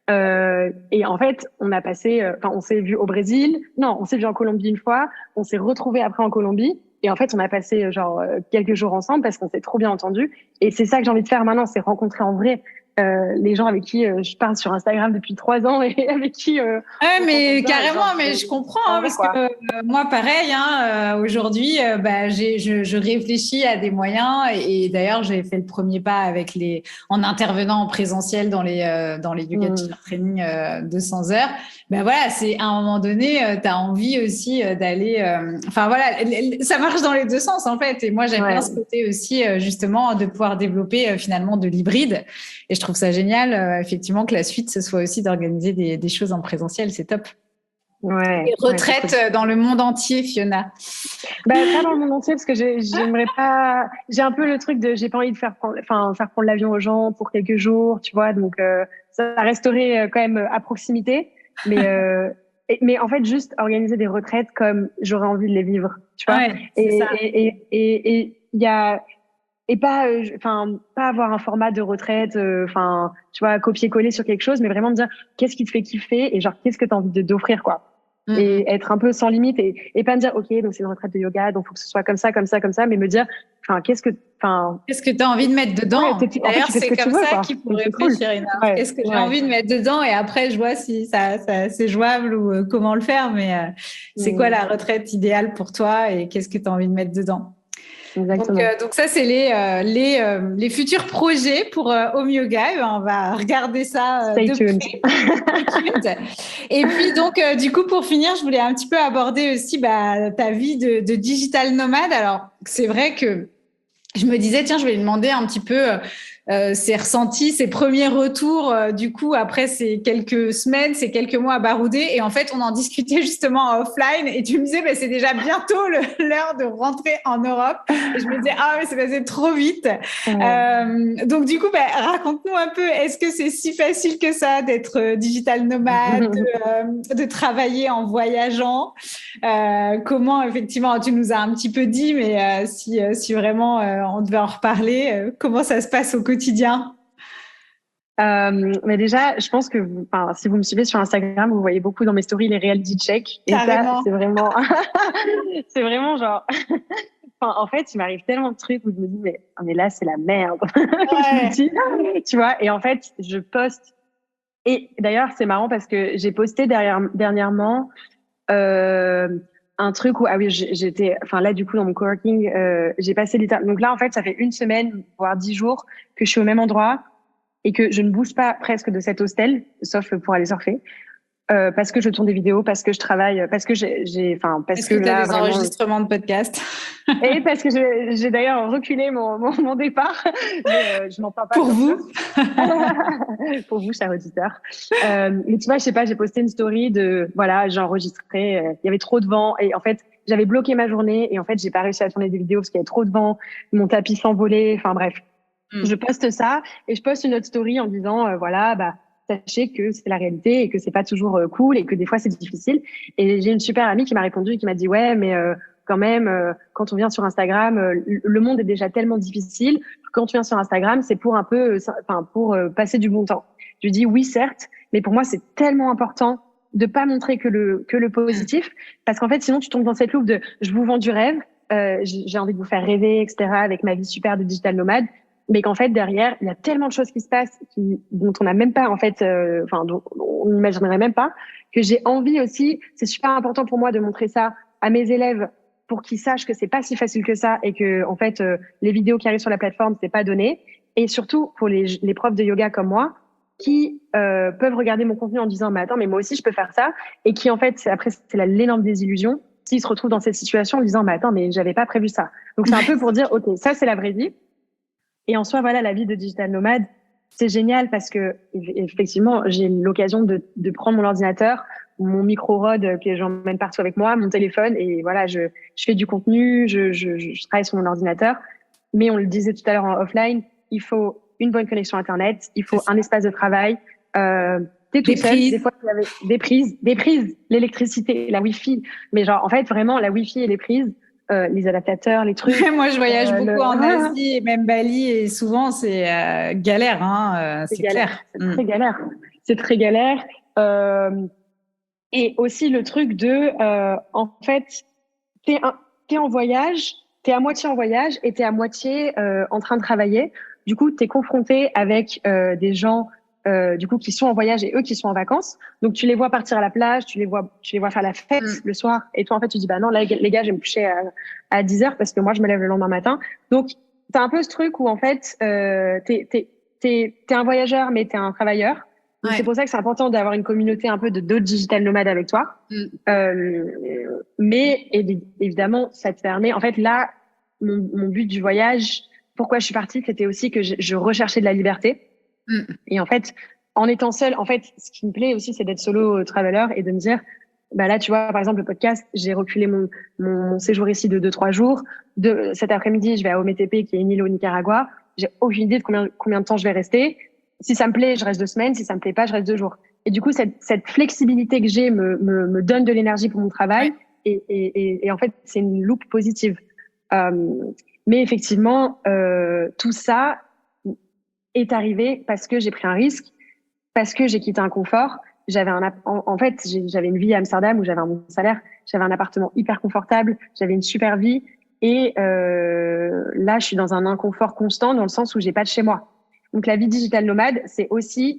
Et en fait, on s'est vu au Brésil. Non, on s'est vu en Colombie une fois. On s'est retrouvés après en Colombie. Et en fait, on a passé quelques jours ensemble parce qu'on s'est trop bien entendus. Et c'est ça que j'ai envie de faire maintenant, c'est rencontrer en vrai les gens avec qui je parle sur Instagram depuis 3 ans et avec qui. Mais carrément, mais je comprends parce que moi, pareil. Aujourd'hui, je réfléchis à des moyens et d'ailleurs, j'ai fait le premier pas en intervenant en présentiel dans les yoga teacher training 200 heures. C'est à un moment donné, tu as envie aussi d'aller. Ça marche dans les deux sens en fait. Et moi, j'aime bien ce côté aussi justement de pouvoir développer finalement de l'hybride. Et je trouve ça génial, effectivement, que la suite, ce soit aussi d'organiser des choses en présentiel. C'est top. Ouais. Et retraite dans le monde entier, Fiona. Bah, pas dans le monde entier parce que j'aimerais pas. J'ai un peu le truc de j'ai pas envie de faire prendre l'avion aux gens pour quelques jours, tu vois. Donc ça resterait quand même à proximité, mais en fait juste organiser des retraites comme j'aurais envie de les vivre, tu vois. Ouais, c'est ça. Et il y a et pas pas avoir un format de retraite tu vois, copier-coller sur quelque chose, mais vraiment me dire qu'est-ce qui te fait kiffer et genre qu'est-ce que tu as envie d'offrir, quoi. Et être un peu sans limite et pas me dire ok, donc c'est une retraite de yoga, donc faut que ce soit comme ça, mais me dire qu'est-ce que tu as envie de mettre dedans? Ouais, D'ailleurs, tu fais ce c'est que tu comme veux, ça quoi. qu'il faut Donc, c'est réfléchir, cool. Ina. Ouais, Qu'est-ce que j'ai envie de mettre dedans? Et après, je vois si ça c'est jouable ou comment le faire. Mais c'est quoi la retraite idéale pour toi et qu'est-ce que tu as envie de mettre dedans? Exactement. Donc ça, c'est les futurs projets pour Home Yoga. On va regarder ça Stay de tuned. près. Et puis donc, du coup, pour finir, je voulais un petit peu aborder aussi ta vie de digital nomade. Alors, c'est vrai que je me disais, tiens, je vais lui demander un petit peu ses ressentis, ses premiers retours, du coup, après ces quelques semaines, ces quelques mois à barouder. Et en fait, on en discutait justement en offline. Et tu me disais, c'est déjà bientôt l'heure de rentrer en Europe. Et je me disais, mais c'est passé trop vite. Ouais. Donc, du coup, raconte-nous un peu, est-ce que c'est si facile que ça d'être digital nomade, de travailler en voyageant? Comment, effectivement, tu nous as un petit peu dit, mais si vraiment on devait en reparler, comment ça se passe au quotidien? Mais déjà, je pense que si vous me suivez sur Instagram, vous voyez beaucoup dans mes stories les reality checks. Et carrément. ça, c'est vraiment, c'est vraiment genre, en fait, il m'arrive tellement de trucs où je me dis, mais là, c'est la merde. Ouais. Tu vois, et en fait, je poste. Et d'ailleurs, c'est marrant parce que j'ai posté dernièrement un truc où, j'étais, là, du coup, dans mon coworking, j'ai passé l'étape. Donc là, en fait, ça fait une semaine, voire 10 jours que je suis au même endroit et que je ne bouge pas presque de cet hostel, sauf pour aller surfer, parce que je tourne des vidéos, parce que je travaille, parce que parce que tu as là, des vraiment, enregistrements de podcasts. et parce que j'ai d'ailleurs reculé mon départ, mais je m'en plains pas. Pour vous. Pour vous, chers auditeurs. Mais tu vois, je sais pas, j'ai posté une story j'ai enregistré, il y avait trop de vent et en fait, j'avais bloqué ma journée et en fait, j'ai pas réussi à tourner des vidéos parce qu'il y avait trop de vent, mon tapis s'envolait, enfin bref. Je poste ça et je poste une autre story en disant sachez que c'est la réalité et que c'est pas toujours cool et que des fois c'est difficile. Et j'ai une super amie qui m'a répondu et qui m'a dit ouais, mais quand même, quand on vient sur Instagram, le monde est déjà tellement difficile. Quand tu viens sur Instagram, c'est pour un peu, pour passer du bon temps. Je lui dis oui, certes, mais pour moi c'est tellement important de pas montrer que le positif, parce qu'en fait sinon tu tombes dans cette loupe de je vous vends du rêve, j'ai envie de vous faire rêver, etc. avec ma vie super de digital nomade. Mais qu'en fait derrière il y a tellement de choses qui se passent dont on n'a même pas dont on n'imaginerait même pas, que j'ai envie aussi, c'est super important pour moi de montrer ça à mes élèves pour qu'ils sachent que c'est pas si facile que ça et que en fait les vidéos qui arrivent sur la plateforme c'est pas donné, et surtout pour les profs de yoga comme moi qui peuvent regarder mon contenu en disant mais attends, mais moi aussi je peux faire ça, et qui en fait après c'est l'énorme désillusion s'ils se retrouvent dans cette situation en disant mais attends, mais j'avais pas prévu ça. Donc c'est un peu pour dire ok, ça c'est la vraie vie. Et en soi, voilà, la vie de digital nomade, c'est génial parce que effectivement, j'ai l'occasion de prendre mon ordinateur, mon micro rod que j'emmène partout avec moi, mon téléphone, et voilà, je fais du contenu, je travaille sur mon ordinateur. Mais on le disait tout à l'heure en offline, il faut une bonne connexion Internet, il faut un espace de travail. T'es toute seule, des fois il y avait des prises, l'électricité, la Wi-Fi. Mais genre, en fait, vraiment, la Wi-Fi et les prises, les adaptateurs, les trucs. Moi, je voyage beaucoup en Asie et même Bali, et souvent c'est galère, hein, c'est clair. C'est très galère. C'est très galère. Et aussi le truc de, en fait, t'es en voyage, t'es à moitié en voyage et t'es à moitié en train de travailler. Du coup, t'es confronté avec des gens du coup qui sont en voyage et eux qui sont en vacances. Donc tu les vois partir à la plage, tu les vois faire la fête le soir, et toi en fait tu dis bah non là, les gars, je vais me coucher à 10h parce que moi je me lève le lendemain matin. Donc t'as un peu ce truc où en fait t'es un voyageur mais t'es un travailleur. Donc c'est pour ça que c'est important d'avoir une communauté un peu de d'autres digital nomades avec toi. Mais évidemment ça te permet, en fait là mon but du voyage, pourquoi je suis partie, c'était aussi que je recherchais de la liberté. Et en fait, en étant seule, en fait, ce qui me plaît aussi, c'est d'être solo traveler et de me dire, bah là, tu vois, par exemple, le podcast, j'ai reculé mon séjour ici de 2-3 jours. Cet après-midi, je vais à Ometepe, qui est une île au Nicaragua. J'ai aucune idée de combien de temps je vais rester. Si ça me plaît, je reste 2 semaines. Si ça me plaît pas, je reste 2 jours. Et du coup, cette flexibilité que j'ai me donne de l'énergie pour mon travail. Et en fait, c'est une loupe positive. Mais effectivement, tout ça est arrivé parce que j'ai pris un risque, parce que j'ai quitté un confort. En fait, j'avais une vie à Amsterdam où j'avais un bon salaire, j'avais un appartement hyper confortable, j'avais une super vie. Et là, je suis dans un inconfort constant dans le sens où j'ai pas de chez moi. Donc, la vie digital nomade, c'est aussi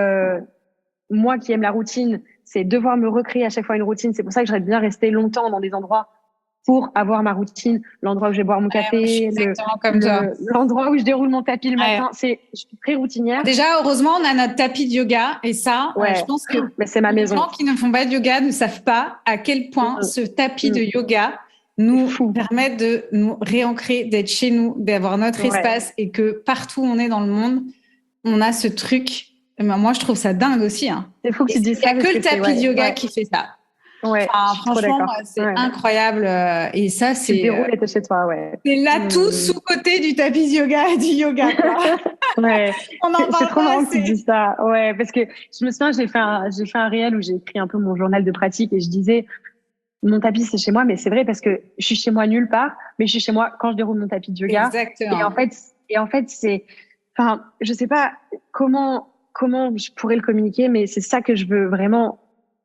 moi qui aime la routine, c'est devoir me recréer à chaque fois une routine. C'est pour ça que j'aimerais bien rester longtemps dans des endroits pour avoir ma routine, l'endroit où je vais boire mon café, l'endroit où je déroule mon tapis le matin. Je suis très routinière. Déjà, heureusement, on a notre tapis de yoga et ça, je pense que mais c'est ma maison. Les gens qui ne font pas de yoga ne savent pas à quel point ce tapis de yoga nous permet de nous réancrer, d'être chez nous, d'avoir notre espace et que partout où on est dans le monde, on a ce truc. Moi, je trouve ça dingue aussi. Hein. C'est fou que tu dises ça. Il n'y a que le tapis de yoga qui fait ça. Ouais, franchement, c'est incroyable. Et ça, c'est. Tu déroules et t'es chez toi, C'est là tout sous-côté du tapis de yoga et du yoga. Ouais. On en parle c'est trop marrant assez. que tu dis ça. Ouais, parce que je me souviens, j'ai fait un réel où j'ai écrit un peu mon journal de pratique et je disais, mon tapis, c'est chez moi, mais c'est vrai parce que je suis chez moi nulle part, mais je suis chez moi quand je déroule mon tapis de yoga. Exactement. Et en fait, c'est, enfin, je sais pas comment je pourrais le communiquer, mais c'est ça que je veux vraiment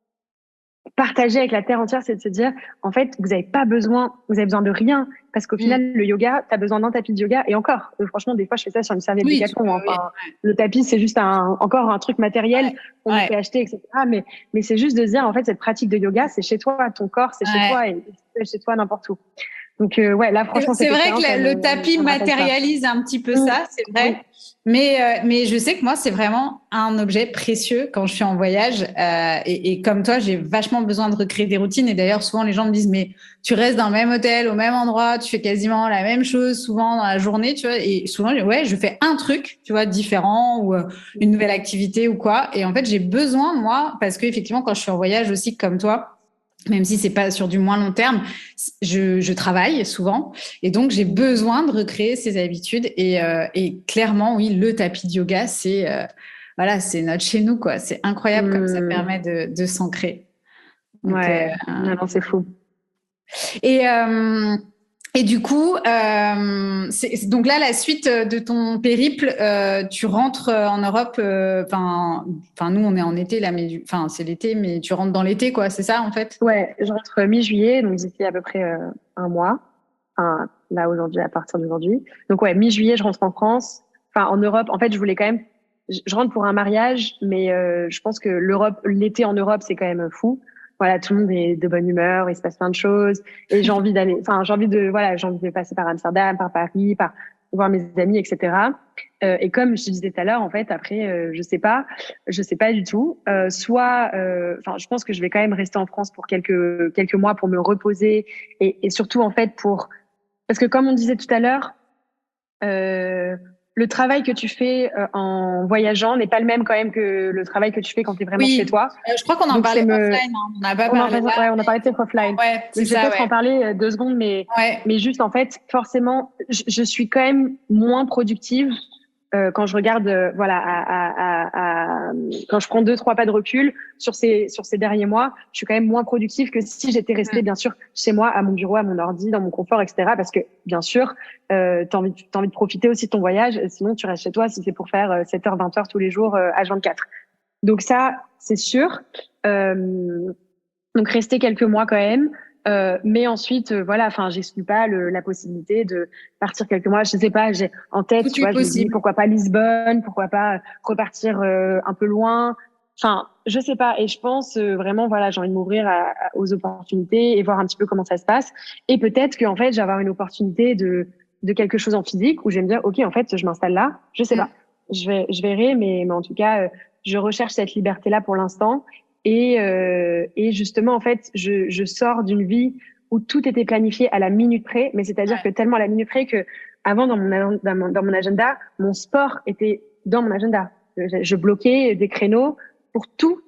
partager avec la terre entière, c'est de se dire, en fait, vous avez besoin de rien, parce qu'au final, le yoga, t'as besoin d'un tapis de yoga, et encore, franchement, des fois, je fais ça sur une serviette de Decathlon. Le tapis, c'est juste encore un truc matériel qu'on peut acheter, etc. Mais c'est juste de se dire, en fait, cette pratique de yoga, c'est chez toi, ton corps, c'est chez toi, et c'est chez toi n'importe où. Donc, là, franchement, c'est vrai que le tapis matérialise un petit peu ça, c'est vrai. Mais je sais que moi, c'est vraiment un objet précieux quand je suis en voyage. Et comme toi, j'ai vachement besoin de recréer des routines. Et d'ailleurs, souvent, les gens me disent, mais tu restes dans le même hôtel, au même endroit, tu fais quasiment la même chose souvent dans la journée, tu vois. Et souvent, je fais un truc, tu vois, différent ou une nouvelle activité ou quoi. Et en fait, j'ai besoin, moi, parce qu'effectivement, quand je suis en voyage aussi, comme toi, même si c'est pas sur du moins long terme, je travaille souvent et donc j'ai besoin de recréer ces habitudes et clairement oui, le tapis de yoga c'est c'est notre chez nous quoi, c'est incroyable comme ça permet de s'ancrer. Donc, non, c'est fou. Et du coup, donc là, la suite de ton périple, tu rentres en Europe. Enfin, nous, on est en été là, mais c'est l'été, mais tu rentres dans l'été, quoi. C'est ça, en fait. Ouais, je rentre mi-juillet, donc d'ici à peu près un mois. Enfin, là aujourd'hui, à partir d'aujourd'hui. Donc ouais, mi-juillet, je rentre en France. Enfin, en Europe. En fait, je voulais quand même. Je rentre pour un mariage, mais je pense que l'été en Europe, c'est quand même fou. Voilà, tout le monde est de bonne humeur, il se passe plein de choses, et j'ai envie de passer par Amsterdam, par Paris, par voir mes amis, etc. Et comme je te disais tout à l'heure, en fait, après, je sais pas du tout. Je pense que je vais quand même rester en France pour quelques mois pour me reposer et surtout en fait parce que comme on disait tout à l'heure. Le travail que tu fais en voyageant n'est pas le même quand même que le travail que tu fais quand tu es vraiment chez toi. Je crois qu'on en parlait offline. On n'a pas parlé on a parlé de offline. Ouais, je vais peut-être en parler 2 secondes, mais juste en fait, forcément, je suis quand même moins productive quand je regarde, quand je prends 2-3 pas de recul sur ces derniers mois, je suis quand même moins productive que si j'étais restée, bien sûr, chez moi, à mon bureau, à mon ordi, dans mon confort, etc. Parce que, bien sûr, t'as envie de profiter aussi de ton voyage. Sinon, tu restes chez toi si c'est pour faire 7h, 20h tous les jours, H24. Donc ça, c'est sûr. Donc, rester quelques mois quand même. Mais ensuite, j'exclus pas la possibilité de partir quelques mois. Je sais pas, j'ai en tête, tu vois, je me dis pourquoi pas Lisbonne, pourquoi pas repartir un peu loin. Enfin, je sais pas. Et je pense vraiment, j'ai envie de m'ouvrir aux opportunités et voir un petit peu comment ça se passe. Et peut-être qu'en fait, j'ai avoir une opportunité de quelque chose en physique où je vais me dire, ok, en fait, je m'installe là. Je sais pas. Je verrai, mais en tout cas, je recherche cette liberté-là pour l'instant. Et justement, en fait, je sors d'une vie où tout était planifié à la minute près, mais c'est-à-dire que tellement à la minute près que avant, dans mon agenda, mon sport était dans mon agenda. Je bloquais des créneaux pour tout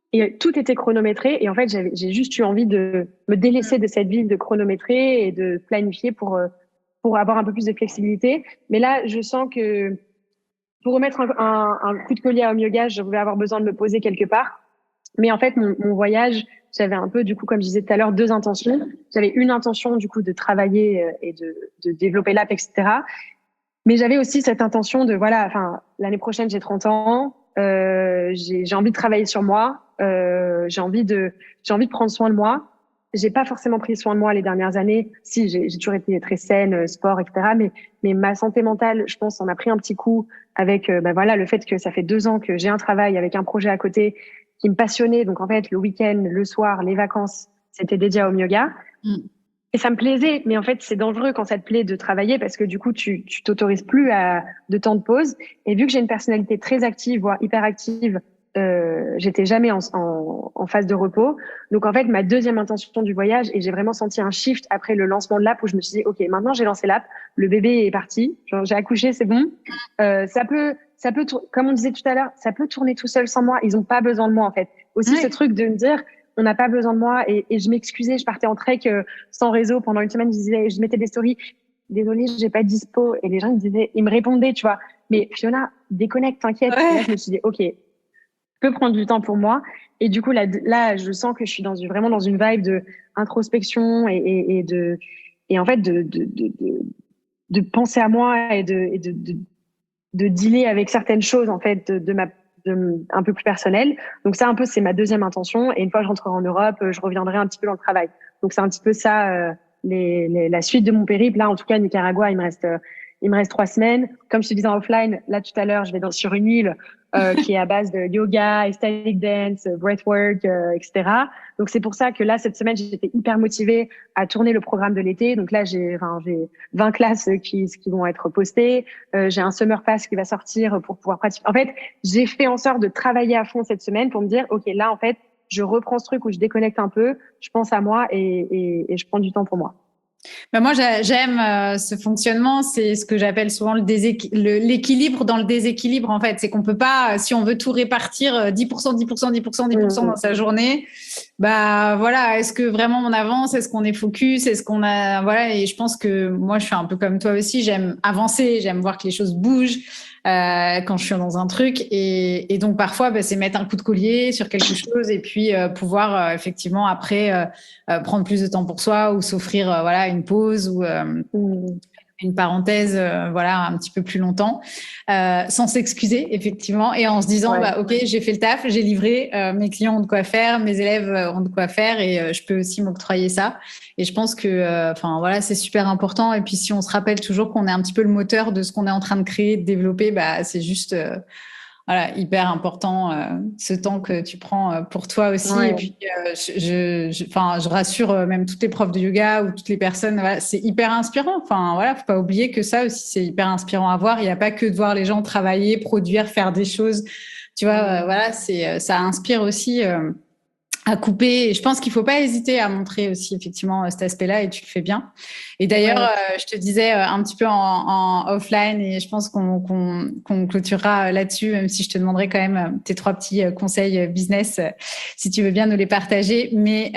Et tout était chronométré. Et en fait, j'ai juste eu envie de me délaisser de cette vie de chronométrer et de planifier pour avoir un peu plus de flexibilité. Mais là, je sens que pour remettre un coup de collier à Home Yoga, je vais avoir besoin de me poser quelque part. Mais en fait, mon voyage, j'avais un peu, du coup, comme je disais tout à l'heure, deux intentions. J'avais une intention, du coup, de travailler et de développer l'app, etc. Mais j'avais aussi cette intention de, voilà, enfin, l'année prochaine, j'ai 30 ans, j'ai envie de travailler sur moi, j'ai envie de prendre soin de moi. J'ai pas forcément pris soin de moi les dernières années. Si, j'ai toujours été très saine, sport, etc. Mais ma santé mentale, je pense, en a pris un petit coup avec, voilà, le fait que ça fait 2 ans que j'ai un travail avec un projet à côté qui me passionnait. Donc, en fait, le week-end, le soir, les vacances, c'était dédié à Home Yoga. Et ça me plaisait, mais en fait, c'est dangereux quand ça te plaît de travailler parce que du coup, tu t'autorises plus à de temps de pause. Et vu que j'ai une personnalité très active, voire hyper active, j'étais jamais en phase de repos. Donc en fait, ma deuxième intention du voyage, et j'ai vraiment senti un shift après le lancement de l'app où je me suis dit, ok, maintenant j'ai lancé l'app, le bébé est parti, genre, j'ai accouché, c'est bon. Ça peut, comme on disait tout à l'heure, ça peut tourner tout seul sans moi. Ils ont pas besoin de moi en fait. Aussi ce truc de me dire on n'a pas besoin de moi. Et je m'excusais, je partais en trek sans réseau pendant une semaine. Je mettais des stories. Désolée, j'ai pas de dispo. Et les gens ils me répondaient, tu vois. Mais Fiona, déconnecte, t'inquiète. Et là, je me suis dit, ok, je peux prendre du temps pour moi. Et du coup, là, je sens que je suis vraiment dans une vibe de introspection et en fait de penser à moi et de dealer avec certaines choses en fait un peu plus personnel. Donc ça, un peu, c'est ma deuxième intention. Et une fois que je rentrerai en Europe, je reviendrai un petit peu dans le travail. Donc c'est un petit peu ça, la suite de mon périple. Là, en tout cas, Nicaragua, il me reste 3 semaines. Comme je te disais en offline, là tout à l'heure, je vais sur une île qui est à base de yoga, ecstatic dance, breathwork, etc. Donc c'est pour ça que là, cette semaine, j'étais hyper motivée à tourner le programme de l'été. Donc là, j'ai 20 classes qui vont être postées. J'ai un summer pass qui va sortir pour pouvoir pratiquer. En fait, j'ai fait en sorte de travailler à fond cette semaine pour me dire, ok, là, en fait, je reprends ce truc où je déconnecte un peu, je pense à moi et je prends du temps pour moi. Ben moi, j'aime ce fonctionnement. C'est ce que j'appelle souvent l'équilibre dans le déséquilibre. En fait, c'est qu'on peut pas, si on veut tout répartir 10%, 10%, 10%, 10% dans sa journée, bah voilà. Est-ce que vraiment on avance? Est-ce qu'on est focus? Est-ce qu'on a, voilà. Et je pense que moi, je suis un peu comme toi aussi. J'aime avancer. J'aime voir que les choses bougent. Quand je suis dans un truc et donc parfois c'est mettre un coup de collier sur quelque chose et puis pouvoir effectivement après prendre plus de temps pour soi ou s'offrir voilà une pause ou une parenthèse voilà un petit peu plus longtemps sans s'excuser effectivement et en se disant bah ok j'ai fait le taf, j'ai livré, mes clients ont de quoi faire, mes élèves ont de quoi faire et je peux aussi m'octroyer ça et je pense que enfin voilà c'est super important et puis si on se rappelle toujours qu'on est un petit peu le moteur de ce qu'on est en train de créer, de développer, bah c'est juste voilà, hyper important ce temps que tu prends pour toi aussi. Ouais. Et puis, je rassure même toutes les profs de yoga ou toutes les personnes. Voilà, c'est hyper inspirant. Enfin, voilà, faut pas oublier que ça aussi c'est hyper inspirant à voir. Il n'y a pas que de voir les gens travailler, produire, faire des choses. Tu vois, voilà, ça inspire aussi. À couper. Et je pense qu'il faut pas hésiter à montrer aussi effectivement cet aspect-là et tu le fais bien. Et d'ailleurs, je te disais un petit peu en offline et je pense qu'on clôturera là-dessus, même si je te demanderai quand même tes 3 petits conseils business si tu veux bien nous les partager. Mais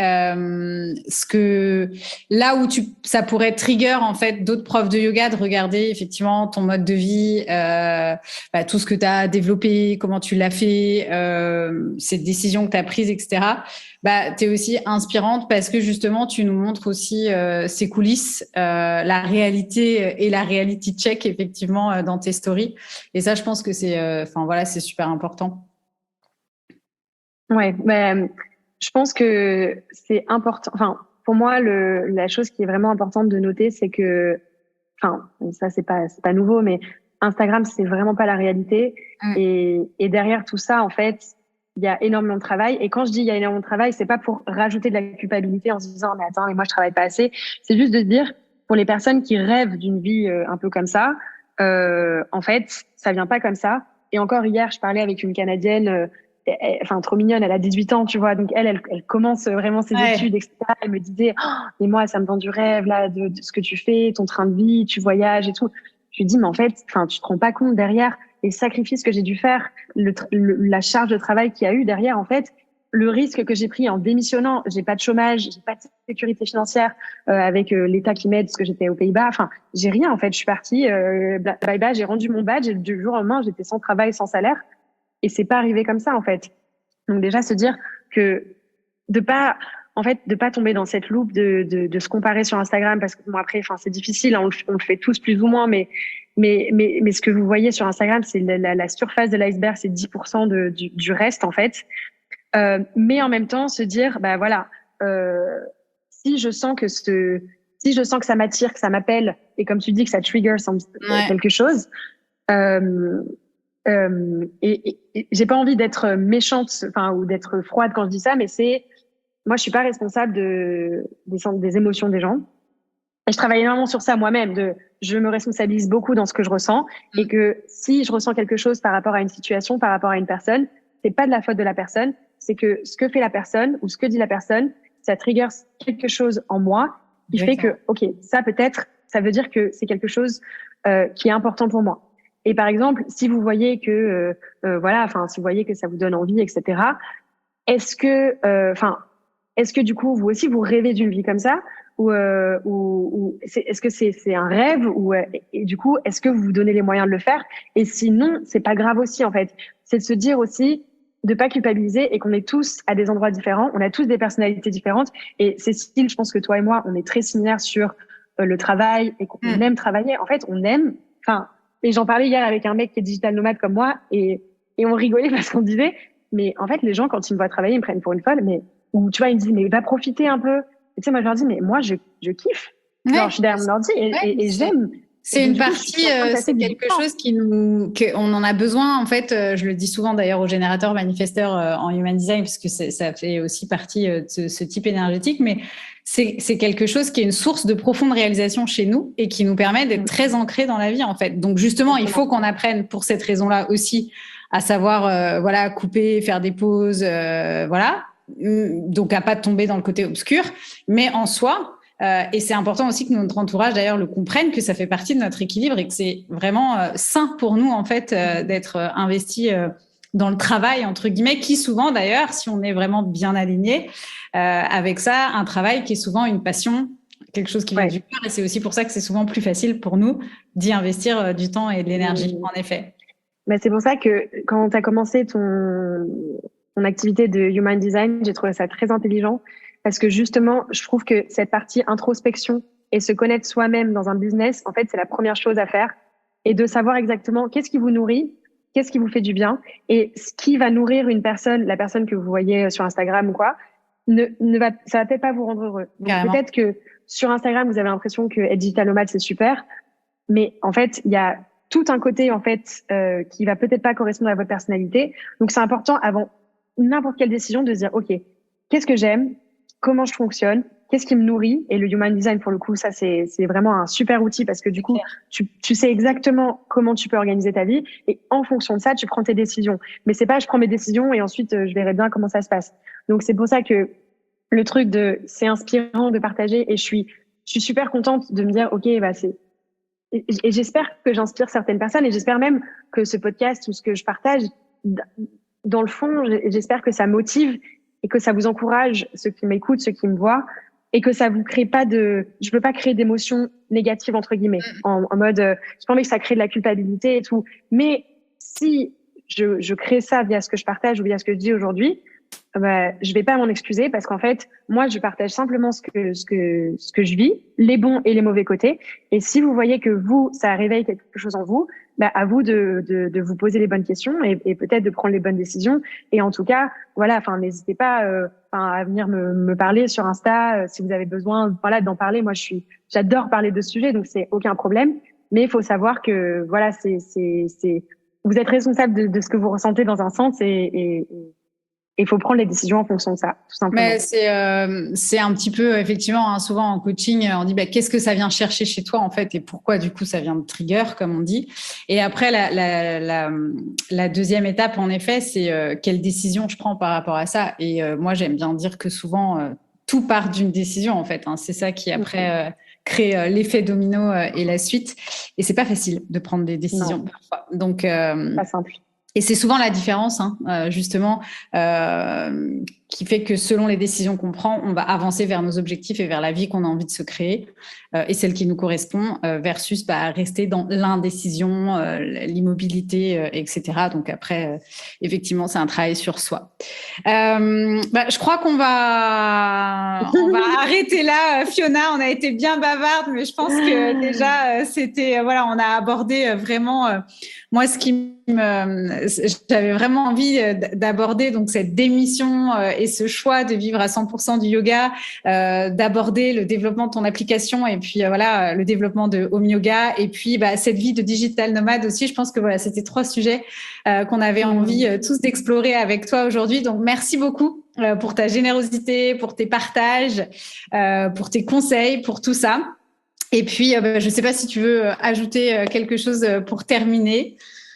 là où ça pourrait trigger en fait d'autres profs de yoga de regarder effectivement ton mode de vie, tout ce que tu as développé, comment tu l'as fait, ces décisions que tu as prises, etc. Bah, tu es aussi inspirante parce que justement, tu nous montres aussi ces coulisses, la réalité et la reality check effectivement dans tes stories. Et ça, je pense que c'est super important. Ouais, je pense que c'est important. Enfin, pour moi, la chose qui est vraiment importante de noter, c'est que, enfin, ça c'est pas nouveau, mais Instagram c'est vraiment pas la réalité. Et derrière tout ça, en fait, il y a énormément de travail. Et quand je dis il y a énormément de travail, c'est pas pour rajouter de la culpabilité en se disant mais attends, mais moi je travaille pas assez. C'est juste de se dire pour les personnes qui rêvent d'une vie un peu comme ça, en fait, ça vient pas comme ça. Et encore hier, je parlais avec une Canadienne, enfin trop mignonne, elle a 18 ans, tu vois, donc elle commence vraiment ses études, etc. Elle me disait mais moi ça me vend du rêve là de ce que tu fais, ton train de vie, tu voyages et tout. Je lui dis mais en fait, enfin tu te rends pas compte derrière les sacrifices que j'ai dû faire, la charge de travail qu'il y a eu derrière, en fait, le risque que j'ai pris en démissionnant, j'ai pas de chômage, j'ai pas de sécurité financière avec l'État qui m'aide parce que j'étais aux Pays-Bas. Enfin, j'ai rien en fait. Je suis partie, bye bye, j'ai rendu mon badge et du jour au lendemain, j'étais sans travail, sans salaire. Et c'est pas arrivé comme ça en fait. Donc déjà se dire que de pas tomber dans cette loupe de se comparer sur Instagram parce que bon après, enfin c'est difficile, hein, on le fait tous plus ou moins, mais ce que vous voyez sur Instagram, c'est la surface de l'iceberg, c'est 10% du reste en fait. Mais en même temps, se dire, bah voilà, si je sens que ça m'attire, que ça m'appelle, et comme tu dis que ça trigger quelque chose, et j'ai pas envie d'être méchante, enfin ou d'être froide quand je dis ça, mais moi je suis pas responsable des émotions des gens. Et je travaille énormément sur ça moi-même. Je me responsabilise beaucoup dans ce que je ressens et que si je ressens quelque chose par rapport à une situation, par rapport à une personne, c'est pas de la faute de la personne, c'est que ce que fait la personne ou ce que dit la personne, ça trigger quelque chose en moi qui fait que, ok, ça peut-être, ça veut dire que c'est quelque chose qui est important pour moi. Et par exemple, si vous voyez que, si vous voyez que ça vous donne envie, etc. Est-ce que du coup vous aussi vous rêvez d'une vie comme ça ou est-ce que c'est un rêve et du coup est-ce que vous vous donnez les moyens de le faire et sinon c'est pas grave aussi en fait, c'est de se dire aussi de pas culpabiliser et qu'on est tous à des endroits différents, on a tous des personnalités différentes et Cécile, je pense que toi et moi on est très similaires sur le travail et qu'on aime travailler, en fait on aime, et j'en parlais hier avec un mec qui est digital nomade comme moi et on rigolait parce qu'on disait mais en fait les gens quand ils me voient travailler ils me prennent pour une folle, mais ou tu vois ils me disent mais va profiter un peu. Et tu sais, moi, je leur dis, mais moi, je kiffe. Genre, je suis derrière mon ordi et j'aime. C'est une partie, c'est quelque chose qu'on en a besoin. En fait, je le dis souvent d'ailleurs aux générateurs, manifesteurs en Human Design, parce que ça fait aussi partie de ce type énergétique, mais c'est quelque chose qui est une source de profonde réalisation chez nous et qui nous permet d'être très ancrés dans la vie, en fait. Donc, justement, il faut qu'on apprenne pour cette raison-là aussi à savoir, couper, faire des pauses, voilà. Donc à pas tomber dans le côté obscur, mais en soi, et c'est important aussi que notre entourage d'ailleurs le comprenne, que ça fait partie de notre équilibre et que c'est vraiment sain pour nous en fait d'être investi dans le travail entre guillemets, qui souvent d'ailleurs, si on est vraiment bien aligné avec ça, un travail qui est souvent une passion, quelque chose qui vient du cœur, et c'est aussi pour ça que c'est souvent plus facile pour nous d'y investir du temps et de l'énergie, en effet. Mais c'est pour ça que quand tu as commencé ton activité de Human Design, j'ai trouvé ça très intelligent parce que justement, je trouve que cette partie introspection et se connaître soi-même dans un business, en fait, c'est la première chose à faire et de savoir exactement qu'est-ce qui vous nourrit, qu'est-ce qui vous fait du bien et ce qui va nourrir une personne, la personne que vous voyez sur Instagram ou quoi, ça va peut-être pas vous rendre heureux. Donc, peut-être que sur Instagram, vous avez l'impression que être digital nomade, c'est super, mais en fait, il y a tout un côté, en fait, qui va peut-être pas correspondre à votre personnalité. Donc, c'est important avant n'importe quelle décision de se dire, OK, qu'est-ce que j'aime? Comment je fonctionne? Qu'est-ce qui me nourrit? Et le Human Design, pour le coup, ça, c'est vraiment un super outil parce que du coup, tu sais exactement comment tu peux organiser ta vie et en fonction de ça, tu prends tes décisions. Mais c'est pas, je prends mes décisions et ensuite, je verrai bien comment ça se passe. Donc, c'est pour ça que le truc c'est inspirant de partager et je suis super contente de me dire, OK, et j'espère que j'inspire certaines personnes et j'espère même que ce podcast ou ce que je partage, dans le fond, j'espère que ça motive et que ça vous encourage, ceux qui m'écoutent, ceux qui me voient, et que ça vous crée pas je peux pas créer d'émotions négatives, entre guillemets, en mode, j'ai pas envie que ça crée de la culpabilité et tout. Mais si je crée ça via ce que je partage ou via ce que je dis aujourd'hui, je vais pas m'en excuser parce qu'en fait, moi, je partage simplement ce que je vis, les bons et les mauvais côtés. Et si vous voyez que ça réveille quelque chose en vous, à vous de vous poser les bonnes questions et peut-être de prendre les bonnes décisions. Et en tout cas, voilà, n'hésitez pas, à venir me parler sur Insta si vous avez besoin, d'en parler. Moi, j'adore parler de ce sujet, donc c'est aucun problème. Mais il faut savoir que, voilà, vous êtes responsable de ce que vous ressentez dans un sens et il faut prendre les décisions en fonction de ça, tout simplement. Mais c'est un petit peu, effectivement, souvent en coaching, on dit qu'est-ce que ça vient chercher chez toi, en fait, et pourquoi, du coup, ça vient de trigger, comme on dit. Et après, la deuxième étape, en effet, c'est quelle décision je prends par rapport à ça. Et moi, j'aime bien dire que souvent, tout part d'une décision, en fait. C'est ça qui, après, crée l'effet domino et la suite. Et c'est pas facile de prendre des décisions, parfois. Donc, pas simple. Et c'est souvent la différence, justement, qui fait que selon les décisions qu'on prend, on va avancer vers nos objectifs et vers la vie qu'on a envie de se créer et celle qui nous correspond versus rester dans l'indécision, l'immobilité, etc. Donc après, effectivement, c'est un travail sur soi. Je crois qu'on va arrêter là, Fiona. On a été bien bavarde, mais je pense que déjà, on a abordé vraiment moi ce qui j'avais vraiment envie d'aborder donc cette démission et ce choix de vivre à 100% du yoga, d'aborder le développement de ton application et puis le développement de Home Yoga et puis cette vie de digital nomade aussi. Je pense que c'était 3 sujets qu'on avait envie tous d'explorer avec toi aujourd'hui. Donc merci beaucoup pour ta générosité, pour tes partages, pour tes conseils, pour tout ça. Et puis je ne sais pas si tu veux ajouter quelque chose pour terminer.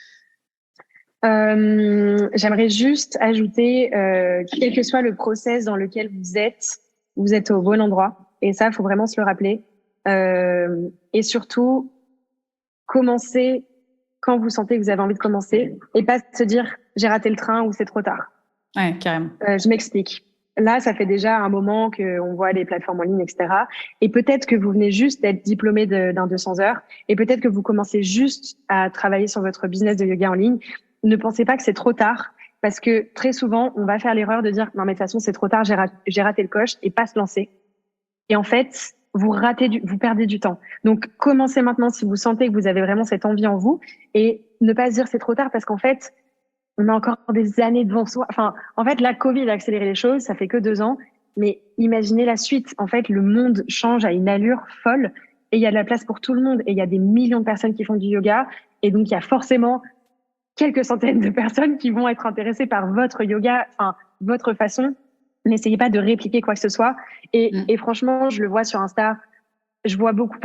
J'aimerais juste ajouter, quel que soit le process dans lequel vous êtes au bon endroit. Et ça, il faut vraiment se le rappeler. Et surtout, commencez quand vous sentez que vous avez envie de commencer et pas se dire « j'ai raté le train » ou « c'est trop tard ». Ouais, carrément. Je m'explique. Là, ça fait déjà un moment qu'on voit les plateformes en ligne, etc. Et peut-être que vous venez juste d'être diplômé d'un 200 heures et peut-être que vous commencez juste à travailler sur votre business de yoga en ligne. Ne pensez pas que c'est trop tard parce que très souvent, on va faire l'erreur de dire « non, mais de toute façon, c'est trop tard, j'ai raté le coche » et pas se lancer. Et en fait, vous perdez du temps. Donc, commencez maintenant si vous sentez que vous avez vraiment cette envie en vous et ne pas se dire c'est trop tard parce qu'en fait, on a encore des années devant soi. Enfin, en fait, la Covid a accéléré les choses, ça fait que 2 ans. Mais imaginez la suite. En fait, le monde change à une allure folle et il y a de la place pour tout le monde. Et il y a des millions de personnes qui font du yoga. Et donc, il y a forcément quelques centaines de personnes qui vont être intéressées par votre yoga, enfin, votre façon. N'essayez pas de répliquer quoi que ce soit. Et franchement, je le vois sur Insta. Je vois beaucoup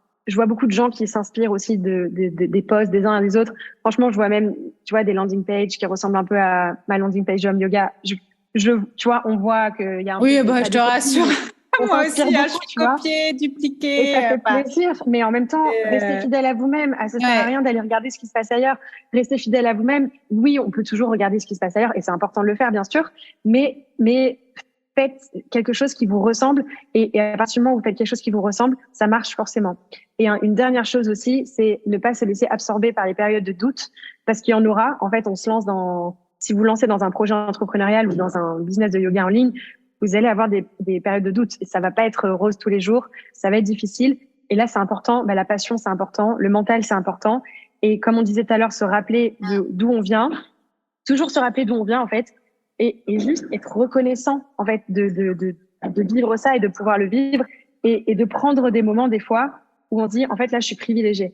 de gens qui s'inspirent aussi des posts des uns et des autres. Franchement, je vois même, tu vois, des landing pages qui ressemblent un peu à ma landing page de Home Yoga. Tu vois, on voit qu'il y a un oui, peu... je te rassure. Moi aussi, beaucoup, je suis copier, dupliquer. Et ça fait plaisir, mais en même temps, restez fidèle à vous-même. Ça sert à rien d'aller regarder ce qui se passe ailleurs. Restez fidèle à vous-même. Oui, on peut toujours regarder ce qui se passe ailleurs et c'est important de le faire, bien sûr. Mais faites quelque chose qui vous ressemble et à partir du moment où vous faites quelque chose qui vous ressemble, ça marche forcément. Et une dernière chose aussi, c'est ne pas se laisser absorber par les périodes de doute parce qu'il y en aura. En fait, si vous lancez dans un projet entrepreneurial ou dans un business de yoga en ligne, vous allez avoir des périodes de doute et ça va pas être rose tous les jours, ça va être difficile. Et là, c'est important, la passion, c'est important, le mental, c'est important. Et comme on disait tout à l'heure, se rappeler d'où on vient, toujours se rappeler d'où on vient, en fait, et juste être reconnaissant, en fait, de vivre ça et de pouvoir le vivre et de prendre des moments, des fois, où on se dit, en fait, là, je suis privilégiée.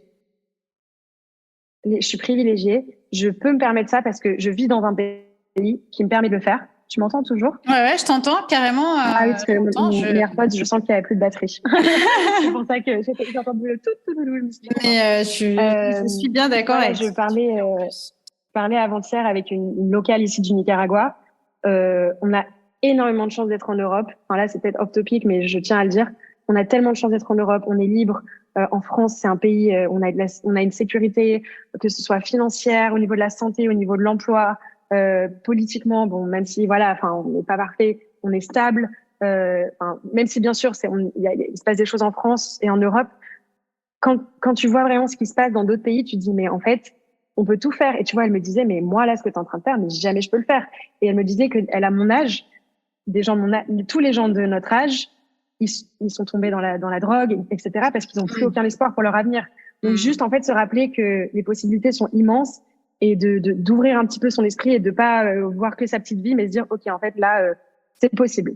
Je suis privilégiée, je peux me permettre ça parce que je vis dans un pays qui me permet de le faire. Tu m'entends toujours? Ouais, je t'entends carrément. Ah oui, parce que mon AirPods, je sens qu'il n'y avait plus de batterie. C'est pour ça que j'ai entendu le tout. Mais je suis bien d'accord avec je parlais avant-hier avec une locale ici du Nicaragua. On a énormément de chance d'être en Europe. Enfin là, c'est peut-être off-topic, mais je tiens à le dire. On a tellement de chance d'être en Europe. On est libre. En France, c'est un pays, on a une sécurité, que ce soit financière, au niveau de la santé, au niveau de l'emploi. Politiquement, bon, même si on n'est pas parfait, on est stable. Même si bien sûr, il se passe des choses en France et en Europe. Quand tu vois vraiment ce qui se passe dans d'autres pays, tu te dis mais en fait, on peut tout faire. Et tu vois, elle me disait mais moi là, ce que tu es en train de faire, mais jamais je peux le faire. Et elle me disait que elle a mon âge, tous les gens de notre âge, ils sont tombés dans la drogue, etc. parce qu'ils n'ont plus aucun espoir pour leur avenir. Donc juste en fait se rappeler que les possibilités sont immenses. Et d'ouvrir un petit peu son esprit et de pas voir que sa petite vie, mais se dire ok en fait là c'est possible.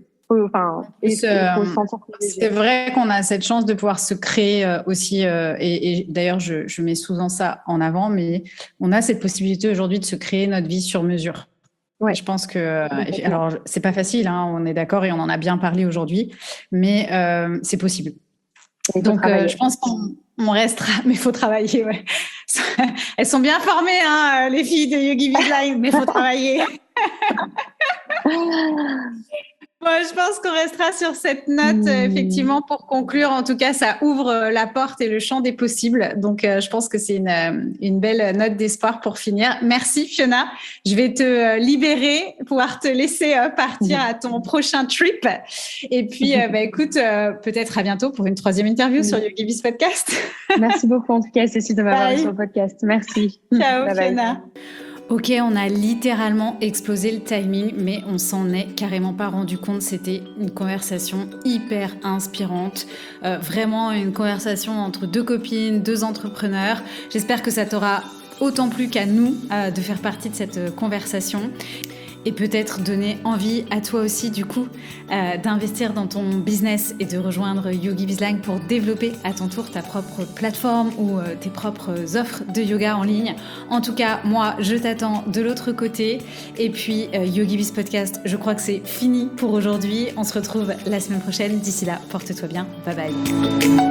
C'est vrai qu'on a cette chance de pouvoir se créer aussi et d'ailleurs je mets souvent ça en avant, mais on a cette possibilité aujourd'hui de se créer notre vie sur mesure. Ouais. Je pense que alors c'est pas facile, hein, on est d'accord et on en a bien parlé aujourd'hui, mais c'est possible. Donc je pense qu'on restera, mais il faut travailler. Ouais. Elles sont bien formées, hein, les filles de Yogi Bizline, mais il faut travailler. Bon, Je pense qu'on restera sur cette note, effectivement, pour conclure. En tout cas, ça ouvre la porte et le champ des possibles. Donc, je pense que c'est une belle note d'espoir pour finir. Merci, Fiona. Je vais te libérer, pouvoir te laisser partir à ton prochain trip. Et puis, écoute, peut-être à bientôt pour une 3e interview sur YogiBiz Podcast. Merci beaucoup, en tout cas, Cécile, de m'avoir sur le podcast. Merci. Ciao, bye Fiona. Bye. Ok, on a littéralement explosé le timing, mais on s'en est carrément pas rendu compte. C'était une conversation hyper inspirante, vraiment une conversation entre 2 copines, 2 entrepreneurs. J'espère que ça t'aura autant plu qu'à nous de faire partie de cette conversation. Et peut-être donner envie à toi aussi, du coup, d'investir dans ton business et de rejoindre YogiBizLine pour développer à ton tour ta propre plateforme ou tes propres offres de yoga en ligne. En tout cas, moi, je t'attends de l'autre côté. Et puis, YogiBiz Podcast, je crois que c'est fini pour aujourd'hui. On se retrouve la semaine prochaine. D'ici là, porte-toi bien. Bye bye.